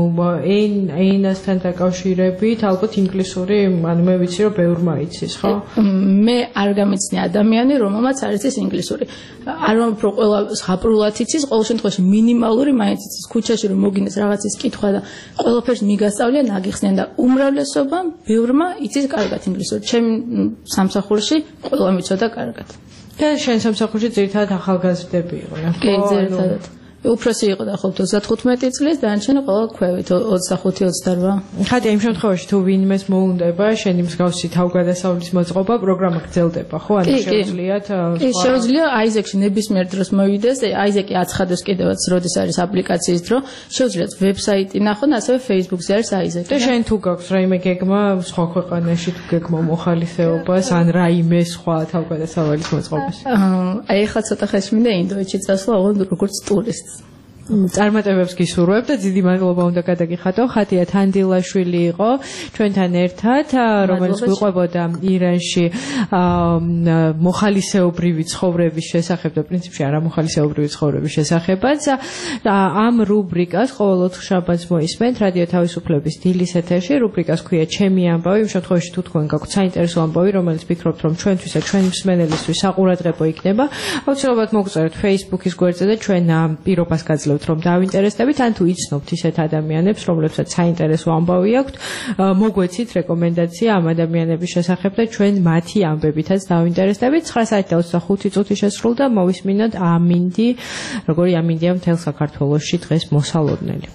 ენასთან დაკავშირებით, ალბათ ინგლისური, ანუ მე ვიცი რომ ბევრმა იცის, ხო?
მე არ გამიცნი ადამიანი, რომელმაც არ იცის ინგლისური. არ ვამბობ რომ ყველა ზღაპრულად იცის, ყოველ შემთხვევაში მინიმალური მაინც იცის. ქუჩაში რომ მოგინდეს რაღაცის კითხვა და ყველაფერს მიგასწავლია, ნაგიხსნიან და უმრავლესობამ ბევრმა იცის კარგად ინგლისური. ჩემ სამსახურში ყველამ იცოდა კარგად.
და შენ სამსახურში ძირითადად ახალგაზრდები იყვნენ.
კი, ძირითადად. უფროსი იყო და ხოლმე 35 წლის, დანარჩენი ყველა ქვევით 25-28.
ხადი იმ შემთხვევაში თუ ვინმეს მოუნდება შენი მსგავსი თავგადასავლის მოწყობა, პროგრამა გრძელდება, ხო? ანუ შეუძლიათ
კი, შეუძლია აიზეკში ნებისმიერ დროს მოვიდეს, აიზეკი აცხადებს კიდევაც, როდის არის აპლიკაციის დრო, შეუძლიათ ვებსაიტი ნახონ, ასევე Facebook-ზე არის აიზეკი.
და შენ თუ გაქვს რაიმე გეგმა სხვა ქვეყანაში თუ გეგმა მოხალისეობას ან რაიმე სხვა თავგადასავლის მოწყობას?
აი ახლა ცოტა ხანში მინდა ინდოეთში წასვლა, ოღონდ როგორც ტურისტი.
წარმატებებს გისურვებ და დიდი მადლობა უნდა გადაგიხადო. ხათია თანდილაშვილი იყო ჩვენთან ერთად, რომელიც გვიყვებოდა ირანში მოხალისეობრივი ცხოვრების შესახებ და პრინციპში არა მოხალისეობრივი ცხოვრების შესახებაც. ამ რუბრიკას ყოველ 4 შაბათს მოისმენთ რადიო თავისუფლების დილის ეთერში. რუბრიკას ქვია ჩემი ამბავი. იმ შემთხვევაში თუ თქვენ გაქვთ საინტერესო ამბავი, რომელიც ფიქრობთ რომ ჩვენთვის და ჩვენი მსმენელისთვის საყურადღებო იქნება, აუცილებლად მოგწერეთ Facebook-ის გვერდზე და ჩვენ პირობას გაძლევთ რომ დავინტერესდებით ან თუ იცნობთ ისეთ ადამიანებს, რომლებსაც საინტერესო ამბავი აქვთ, მოგვეცით რეკომენდაცია ამ ადამიანების შესახებ და ჩვენ მათი ამბებითაც დავინტერესდებით. 9:25 წუთი შესრულდა, მოვისმინოთ ამინდი, როგორი ამინდია მთელ საქართველოში დღეს მოსალოდნელი.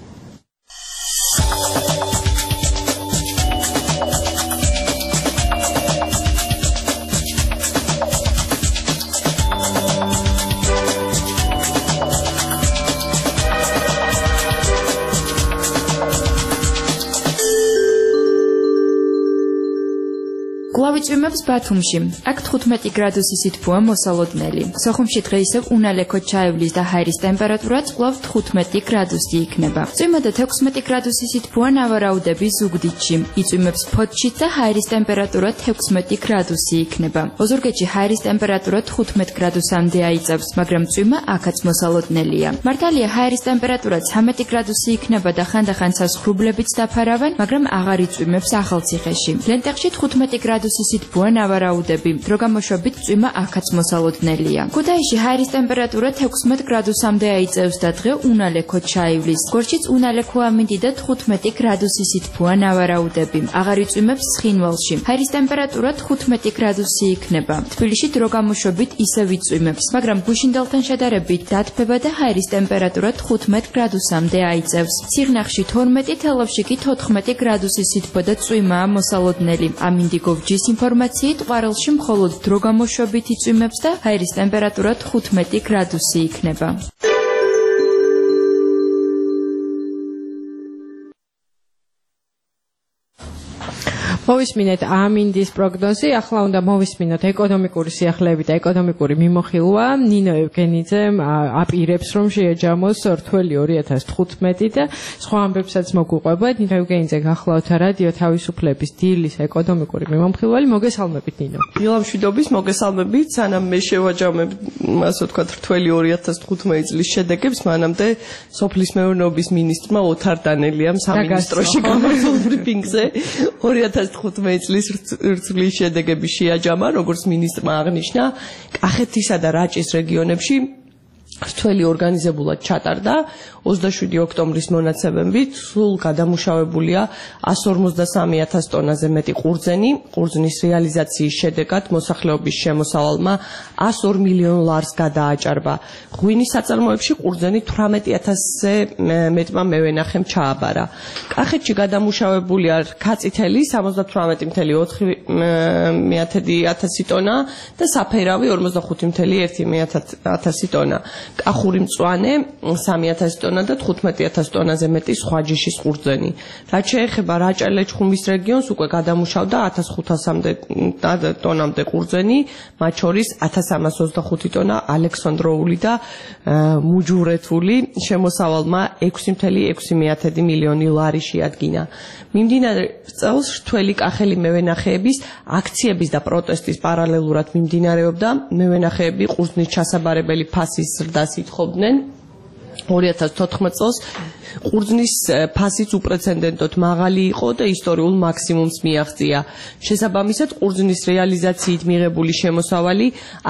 Გლავიწვიმებს ბათუმში. აქ 15 გრადუსი სითბოა მოსალოდნელი. სოხუმში დღეისევ უნალექო ჩაივლის და ჰაერის ტემპერატურა კვლავ 15 გრადუსი იქნება. წვიმა და 16 გრადუსი სითბოა ნავარაუდები ზუგდიდში. იწვიმებს ფოთშიც და ჰაერის ტემპერატურა 16 გრადუსი იქნება. ოზურგეთში ჰაერის ტემპერატურა 15 გრადუსამდე აიწევს, მაგრამ წვიმა აქაც მოსალოდნელია. მართალია ჰაერის ტემპერატურა 13 გრადუსი იქნება და ხანდახან საზღვრებლებიც დაფარავენ, მაგრამ აღარ იწვიმებს ახალციხეში. ლენტეხში 15 გრადუსი სითბოა ნავარაუდები, დრო გამოშვებით წვიმა აქაც მოსალოდნელია. ქუთაისში ჰაერის ტემპერატურა 16 გრადუსამდე აიწევს და დღე უნალექო ჩაივლის. გორჩიც უნალექო ამინდი და 15 გრადუსი სითბოა ნავარაუდები. აღარ იწვიმებს ცხინვალში. ჰაერის ტემპერატურა 15 გრადუსი იქნება. თბილისში დრო გამოშვებით ისევ იწვიმებს, მაგრამ გუშინდელთან შედარებით დათბება და ჰაერის ტემპერატურა 15 გრადუსამდე აიწევს. სიღნაღში 12, თელავში კი 14 გრადუსი სითბო და წვიმაა მოსალოდნელი. ამინდი გოვჯის ინფორმაციით ყვარელში მხოლოდ დრო გამოშვებით იწვიმებს და ჰაერის ტემპერატურა 15 გრადუსი იქნება.
მოვისმინეთ ამინდის პროგნოზი, ახლა უნდა მოვისმინოთ ეკონომიკური სიახლეები და ეკონომიკური მიმოხილვა. ნინო ევგენიძე აპირებს რომ შეეჯამოს რთველი 2015 და სხვა ამბებსაც მოგვიყვება. ნინო ევგენიძე გახლავთ რადიო თავისუფლების დილის ეკონომიკური მიმოხილველი. მოგესალმებით ნინო.
მილამშვიდობის, მოგესალმებით. სანამ მე შევაჯამებ, ასე ვთქვათ, რთველი 2015 წლის შედეგებს, მანამდე სოფლის მეურნეობის მინისტრმა ოთარ დანელიამ სამინისტროში გამართულ ბრიფინგზე 2015 წლის რთვლის შედეგები შეაჯამა, როგორც მინისტრმა აღნიშნა, კახეთისა და რაჭის რეგიონებში რთველი ორგანიზებულად ჩატარდა. 27 ოქტომბრის მონაცემებით სულ გადამუშავებულია 153,000 ტონაზე მეტი ყურძენი. ყურძნის რეალიზაციის შედეგად მოსახლეობის შემოსავალმა 102 მილიონ ლარს გადააჭარბა. ღვინის საწარმოებში ყურძენი 18,000-ზე მეტმა მევენახემ ჩააბარა. კახეთში გადამუშავებულია რქაწითელი 78,4 ტონა და საფერავი 45,1 ტონა. კახური მწვანე 3,000 ტონა და 15,000 ტონაზე მეტი სხვა ჯიშის ყურძენი. რაც შეეხება რაჭა-ლეჩხუმის რეგიონს, უკვე გადამუშავდა 1,500 ტონამდე ყურძენი, მათ შორის 1,325 ტონა ალექსანდროული და მუჯურეთული. შემოსავალმა 6,6 მილიონი ლარი შეადგინა. მიმდინარე წელს რთველი კახელი მევენახეების აქციების და პროტესტის პარალელურად მიმდინარეობდა. მევენახეები ყურძნის ჩასაბარებელი ფასის ზრდას ითხოვდნენ. 2014 წელს ყურძნის ფასიც უპრეცედენტოდ მაღალი იყო და ისტორიულ მაქსიმუმს მიაღწია. შესაბამისად, ყურძნის რეალიზაციით მიღებული შემოსავალი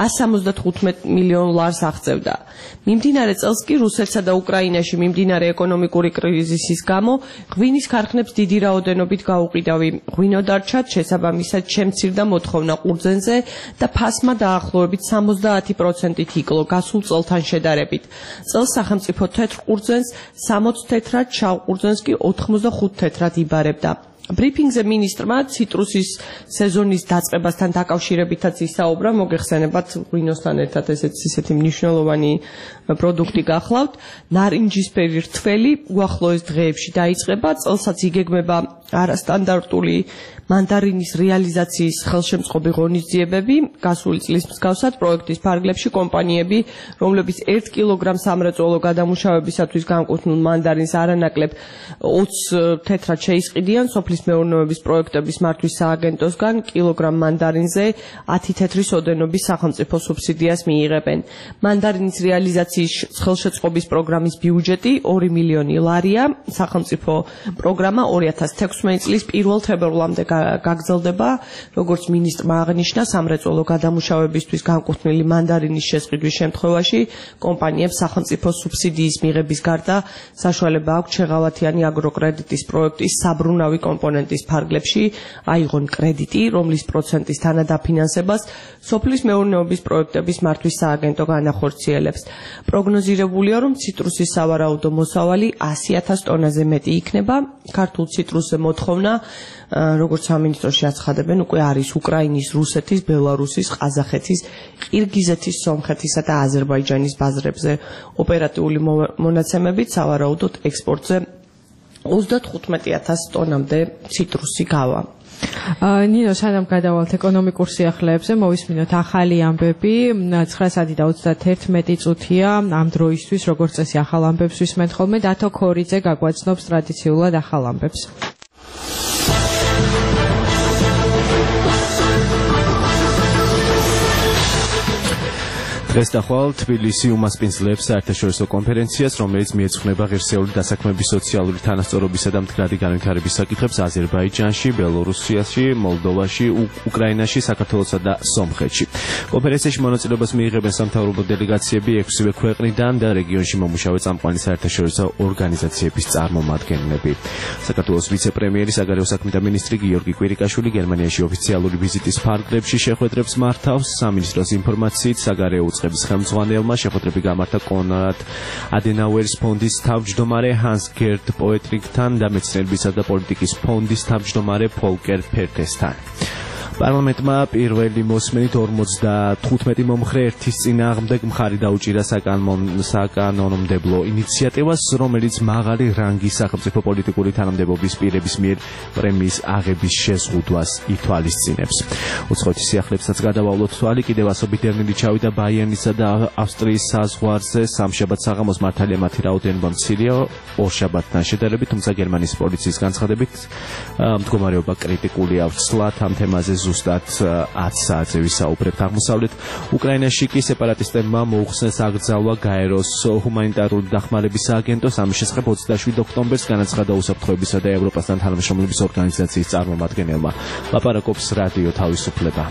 175 მილიონ ლარს აღწევდა. მიმდინარე წელს კი რუსეთსა და უკრაინაში მიმდინარე ეკონომიკური კრიზისის გამო ღვინის ქარხნებს დიდი რაოდენობით გაუყიდავი ღვინო დარჩათ, შესაბამისად შემცირდა მოთხოვნა ყურძენზე და ფასმა დაახლოებით 70%-ით იკლო გასულ წელთან შედარებით. წელს სახელმწიფო თეთრ ყურძენს 60 თეთრად, შავ ყურძენს კი 85 თეთრად იბარებდა. ბრიფინგზე მინისტრმა ციტრუსის სეზონის დაწყებასთან დაკავშირებითაც ისაუბრა, მოგეხსენებათ ღვინოსთან ერთად ესეთი მნიშვნელოვანი პროდუქტი გახლავთ. ნარინჯისფერი რთველი უახლოეს დღეებში დაიწყება, წელსაც იგეგმება არასტანდარტული მანდარინის რეალიზაციის ხელშემწყობი ღონისძიებები. გასული წლის მსგავსად პროექტის ფარგლებში კომპანიები, რომლებიც 1 კილოგრამ სამრეწველო გადამუშავებისათვის განკუთვნილ მანდარინს არანაკლებ 20 თეთრად შეისყიდიან, სოფლის მეურნეობის პროექტების მართვის სააგენტოსგან კილოგრამ მანდარინზე 10 თეთრის ოდენობის სახელმწიფო სუბსიდიას მიიღებენ. მანდარინის რეალიზაციის ხელშეწყობის პროგრამის ბიუჯეტი 2 მილიონი ლარია. სახელმწიფო პროგრამა 2016 წლის 1 თებერვლამდე გაგრძელდება, როგორც მინისტრმა აღნიშნა, სამრეწველო გადამუშავებისთვის განკუთვნილი მანდარინის შესყიდვის შემთხვევაში კომპანიებს სახელმწიფო სუბსიდიის მიღების გარდა საშუალება აქვთ შეღავათიანი აგროკრედიტის პროექტის საბრუნავი კომპონენტის ფარგლებში აიღონ კრედიტი, რომლის პროცენტის თანადაფინანსებას სოფლის მეურნეობის პროექტების მართვის სააგენტო განახორციელებს. პროგნოზირებულია, რომ ციტრუსის სავარაუდო მოსავალი 100,000 ტონაზე მეტი იქნება. ქართულ ციტრუსზე მოთხოვნა, როგორც სამინისტროში აცხადებენ, უკვე არის უკრაინის, რუსეთის, ბელარუსის, ყაზახეთის, ყირგიზეთის, სომხეთისა და აზერბაიჯანის ბაზრებზე. ოპერატიული მონაცემებით სავარაუდოდ ექსპორტზე 35,000 ტონამდე ციტრუსი გავა.
ნინო, სანამ გადავალთ ეკონომიკურ სიახლეებზე, მოვისმინოთ ახალი ამბები. 9:31 წუთია ამ დროისთვის, როგორც წესი, ახალ ამბებს ვისმენთ ხოლმე. დათო ქორიძე გაგვაცნობს ტრადიციულად ახალ ამბებს.
დღეს დახვალ თბილისი უმასპინძლებს საერთაშორისო კონფერენციას, რომელიც მიეძღვნება ღირსეული დასაქმების სოციალური თანასწორობისა და მდგრადი განვითარების საკითხებს აზერბაიჯანში, ბელორუსიაში, მოლდოვაში, უკრაინაში, საქართველოსა და სომხეთში. კონფერენციაში მონაწილეობას მიიღებენ სამთავრობო დელეგაციები 6-ვე ქვეყნიდან და რეგიონში მომუშავე წამყვანი საერთაშორისო ორგანიზაციების წარმომადგენლები. საქართველოს ვიცე-პრემიერი, საგარეო საქმეთა მინისტრი გიორგი კვირიკაშვილი გერმანიაში ოფიციალური ვიზიტის ფარგლებში შეხვედრებს მართავს. სამინისტროს ინფორმაციით საგარეო უწყების ხელმძღვანელმა შეხვედრები გამართა კონრად ადენაუერის ფონდის თავმჯდომარე ჰანს გერტ პოეტრიკთან და მეცნიერებისა და პოლიტიკის ფონდის თავმჯდომარე ფოლკერ ფერტესთან. პარლამენტმა პირველი მოსმენით 55 მომხრე ერთის წინააღმდეგ მხარი დაუჭირა საკანონმდებლო ინიციატივას, რომელიც მაღალი რანგის სახელმწიფო პოლიტიკური თანამდებობის პირების მიერ პრემიის აღების შეზღუდვას ითვალისწინებს. უცხოეთის სიახლეებსაც გადავავლოთ თვალი, კიდევ ასობით დევნილი ჩავიდა ბაიერნისა და ავსტრიის საზღვარზე. სამშაბათ საღამოს მართალია მათი რაოდენობა მცირეა ორშაბათთან შედარებით, თუმცა გერმანიის პოლიციის განცხადებით მდგომარეობა კრიტიკული აქვს. ამ თემაზე ზუსტად 10 საათზე ვისაუბრებთ. აღმოსავლეთ უკრაინაში კი სეპარატისტებმა მოუხსნეს აკრძალვა გაეროს ჰუმანიტარული დახმარების სააგენტოს. ამის შესახებ 27 ოქტომბერს განაცხადა უსაფრთხოებისა და ევროპასთან თანამშრომლობის ორგანიზაციის წარმომადგენელმა. ლაპარაკობს რადიო თავისუფლება.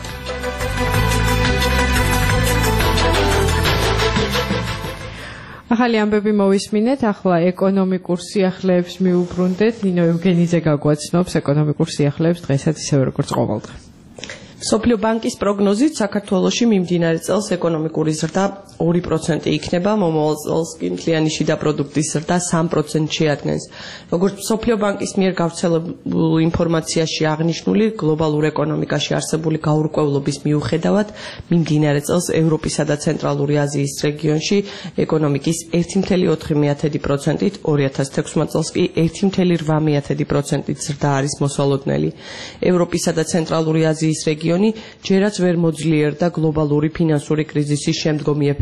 ახალი ამბები მოვისმინეთ, ახლა ეკონომიკურ სიახლეებს მიუბრუნდეთ. ნინო ევგენიძე გაგვაცნობს ეკონომიკურ სიახლეებს დღესაც ისევე როგორც ყოველდღე.
სოფლიო ბანკის პროგნოზით საქართველოში მიმდინარე წელს ეკონომიკური ზრდა 2% იქნება, მომავალ წელს კი მთლიანი შიდა პროდუქტის ზრდა 3% შეადგენს. როგორც სოფლიო ბანკის მიერ გავრცელებულ ინფორმაციაში აღნიშნული, გლობალურ ეკონომიკაში არსებული გაურკვევლობის მიუხედავად, მიმდინარე წელს ევროპისა და ცენტრალური აზიის რეგიონში ეკონომიკის 1.4%-ით, 2016 წელს კი 1.8%-ით ზრდა არის მოსალოდნელი. ევროპისა და ცენტრალური აზიის რეგიონი ჯერაც ვერ მოძლიერდა გლობალური ფინანსური კრიზისის შემდგომი ეფექტი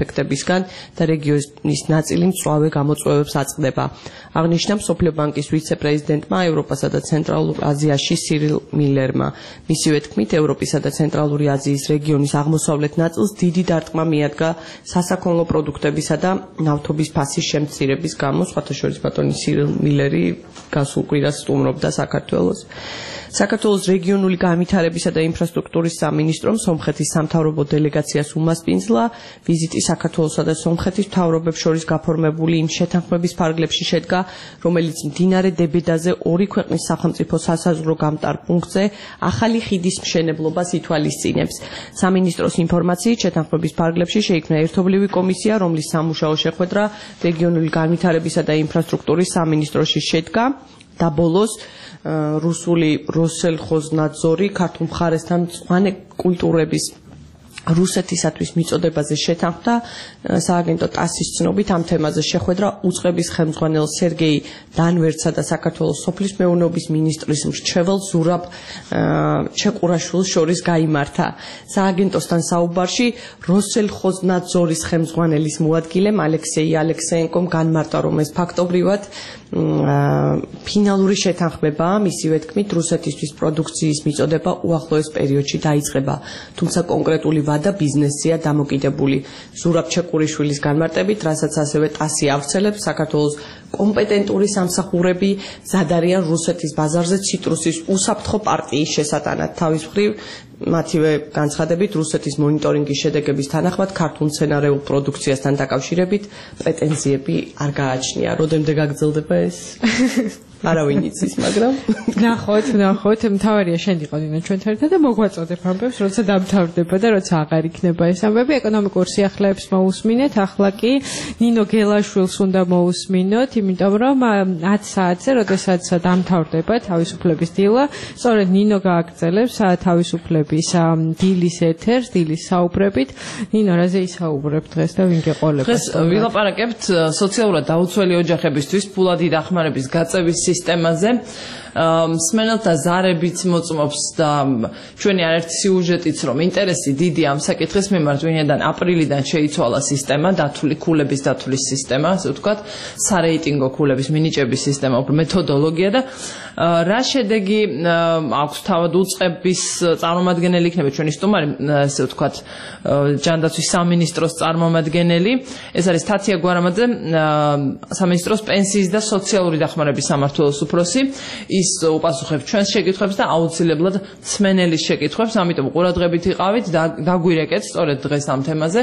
ეფექტებისგან და რეგიონის ნაწილი მწვავე გამოწვევებს აწყდება. აღნიშნა მსოფლიო ბანკის ვიცე-პრეზიდენტმა ევროპასა და ცენტრალურ აზიაში სირილ მილერმა. მისივე თქმით, ევროპისა და ცენტრალური აზიის რეგიონის აღმოსავლეთ ნაწილს დიდი დარტყმა მიადგა სასაქონლო პროდუქტებისა და ნავთობის ფასის შემცირების გამო, სხვათა შორის ბატონი სირილ მილერი გასულ კვირას სტუმრობდა საქართველოს. საქართველოს რეგიონული განვითარებისა და ინფრასტრუქტურის სამინისტრომ სომხეთის სამთავრობო დელეგაციას უმასპინძლა ვიზიტი საქართველოსა და სომხეთის მთავრობებს შორის გაფორმებული იმ შეთანხმების ფარგლებში შედგა, რომელიც მდინარე დებედაზე ორი ქვეყნის სახელმწიფო სასაზღვრო გამტარ პუნქტზე ახალი ხიდის მშენებლობას ითვალისწინებს. სამინისტროს ინფორმაციით შეთანხმების ფარგლებში შეიქმნა ერთობლივი კომისია, რომლის სამუშაო შეხვედრა რეგიონული განვითარებისა და ინფრასტრუქტურის სამინისტროში შედგა და ბოლოს რუსული როსელხოზნაძორი ქართულ მხარესთან მწვანე კულტურების რუსეთისათვის მიწოდებაზე შეთანხმდა. სააგენტო ტასის ცნობით ამ თემაზე შეხვედრა უწყების ხელმძღვანელ სერგეი დანვერცსა და საქართველოს სოფლის მეურნეობის მინისტრის მრჩეველ ზურაბ ჩეკურაშვილს შორის გაიმართა. სააგენტოსთან საუბარში როსელხოზნაძორის ხელმძღვანელის მოადგილემ ალექსეი ალექსეენკომ განმარტა, რომ ეს ფაქტობრივად ფინალური შეთანხმებაა, მისივე თქმით, რუსეთისთვის პროდუქციის მიწოდება უახლოეს პერიოდში დაიწყება, თუმცა კონკრეტული და ბიზნესია დამოკიდებული. ზურაბ ჩეკურიშვილის განმარტებით, რასაც ასევე ტასი ავრცელებს, საქართველოს კომპეტენტური სამსახურები მზად არიან რუსეთის ბაზარზე ციტრუსის უსაფრთხო პარტიის შესატანად. თავის მხრივ, მათივე განცხადებით, რუსეთის მონიტორინგის შედეგების თანახმად ქართულ მცენარეულ პროდუქციასთან დაკავშირებით პრეტენზიები არ გააჩნია. როდემდე გაგრძელდება ეს? არავინ იცის, მაგრამ
ნახოთ, მთავარია შენ იყო დინა ჩვენთან ერთად და მოგვაწოდებ ამბებს, როცა დამთავრდება და როცა აღარ იქნება ეს ამბები. ეკონომიკურ სიახლეებს მოусმინეთ, ახლა კი ნინო გელაშვილს უნდა მოусმინოთ, იმიტომ რომ 10 საათზე, როდესაც დამთავრდება თავისუფლების დილა, სწორედ ნინო გააგრძელებს თავისუფლების დილის ეთერს, დილის საუბრებით. ნინო, რაზე ისაუბრებ დღეს და ვინ გეყოლება?
დღეს ვილაპარაკებთ სოციალურად დაუცველი ოჯახებისთვის ფულადი დახმარების გაწევის სისტემაზე. მსმენელთა ზარებიც მოწმობს და ჩვენი არაერთი სიუჟეტიც, რომ ინტერესი დიდი ამ საკითხის მიმართ, ვინაიდან აპრილიდან შეიცვალა სისტემა, ქულების დათვლის სისტემა, ასე ვთქვათ, სარეიტინგო ქულების მინიჭების სისტემა, უფრო მეთოდოლოგია და რა შედეგი აქვს თავად უწყების წარმომადგენელი იქნება ჩვენი სტუმარი, ასე ვთქვათ, ჯანდაცვის სამინისტროს წარმომადგენელი. ეს არის თათია გვარამაძე, სამინისტროს პენსიის და სოციალური დახმარების სამმართველოს უფროსი. ის უპასუხებს ჩვენს შეკითხვებს და აუცილებლად მსმენელის შეკითხვებს, ამიტომ ყურადღებით იყავით, დაგვირეკეთ სწორედ დღეს ამ თემაზე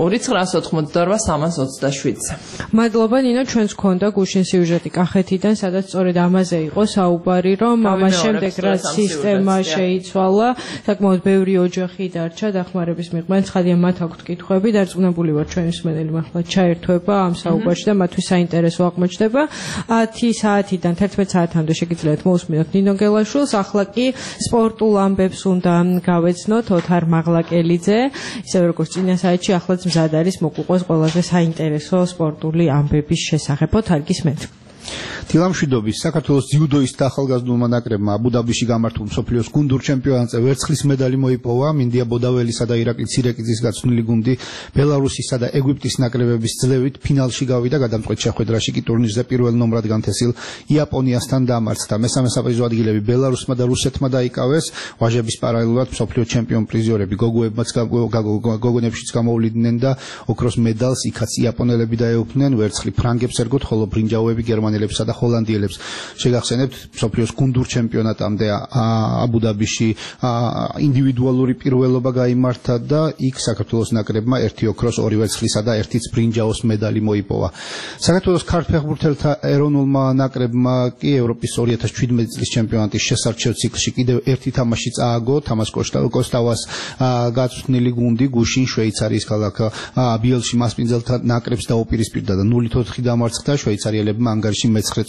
2988-327-ზე.
მადლობა ნინო, ჩვენს გქონდა გუშინ სიუჟეტი კახეთიდან, სადაც სწორედ ამაზე იყო საუბარი, რომ ამას შემდეგ რაც სისტემა შეიცვალა, საკმაოდ ბევრი ოჯახი დარჩა დახმარების მიღმა. ცხადია, მათ აქვთ კითხვები, დარწმუნებული ვარ ჩვენი მსმენელი ახლა ჩაერთვება ამ საუბარში და მათთვის საინტერესო აღმოჩნდება. 10 საათიდან 11 საათამდე შეგიძლიათ მოусმინოთ ნინო გელაშვილს. ახლა კი სპორტულ ამბებს უნდა გავეცნოთ ოთარ მაღლაკელიძე. ისევე როგორც წინა საათში, ახლაც მზად არის მოგვიყვეს ყველაზე საინტერესო სპორტული ამბების შესახებ. ოთარ, გისმენთ.
დილამშვიდობის. საქართველოს ძიუდოისტთა ახალგაზრდულმა ნაკრებმა აბუ-დაბიში გამართულ მსოფლიოს გუნდურ ჩემპიონატზე ვერცხლის მედალი მოიპოვა. მინდია ბოდაველისა და ირაკლი ცირეკიძის გაცნული გუნდი ბელარუსისა და ეგვიპტის ნაკრებების ძლევით ფინალში გავიდა. გადამწყვეტ შეხვედრაში კი ტურნირზე პირველ ნომრად განთესილ იაპონიასთან დამარცხდა. მესამე საპრიზო ადგილები ბელარუსმა და რუსეთმა დაიკავეს. ვაჟების პარალელურად მსოფლიო ჩემპიონ პრიზიორები გოგონებშიც გამოვლიდნენ და ოქროს მედალს იქაც იაპონელები დაეუფლნენ. ვერცხლი ფრანგებს ერგოთ, ხოლო ბრინჯაოები გერმანელებსა და ჰოლანდიელებს. შეგახსენებთ, მსოფლიოს გუნდურ ჩემპიონატამდე აბუ-დაბიში ინდივიდუალური პირველობა გაიმართა და იქ საქართველოს ნაკრებმა ერთი ოქროს, ორი ვერცხლისა და ერთიც ბრინჯაოს მედალი მოიპოვა. საქართველოს ქართველთა ეროვნულმა ნაკრებმა კი ევროპის 2017 წლის ჩემპიონატის შესარჩევ ციკლში კიდევ ერთი თამაში წააგო. თამას კოსტავას გაწვრთნილი გუნდი გუშინ შვეიცარიის ქალაქ ბიელში მასპინძელთა ნაკრებს დაუპირისპირდა და 0-4 დამარცხდა. შვეიცარიელებმა ანგარიში მეცხრე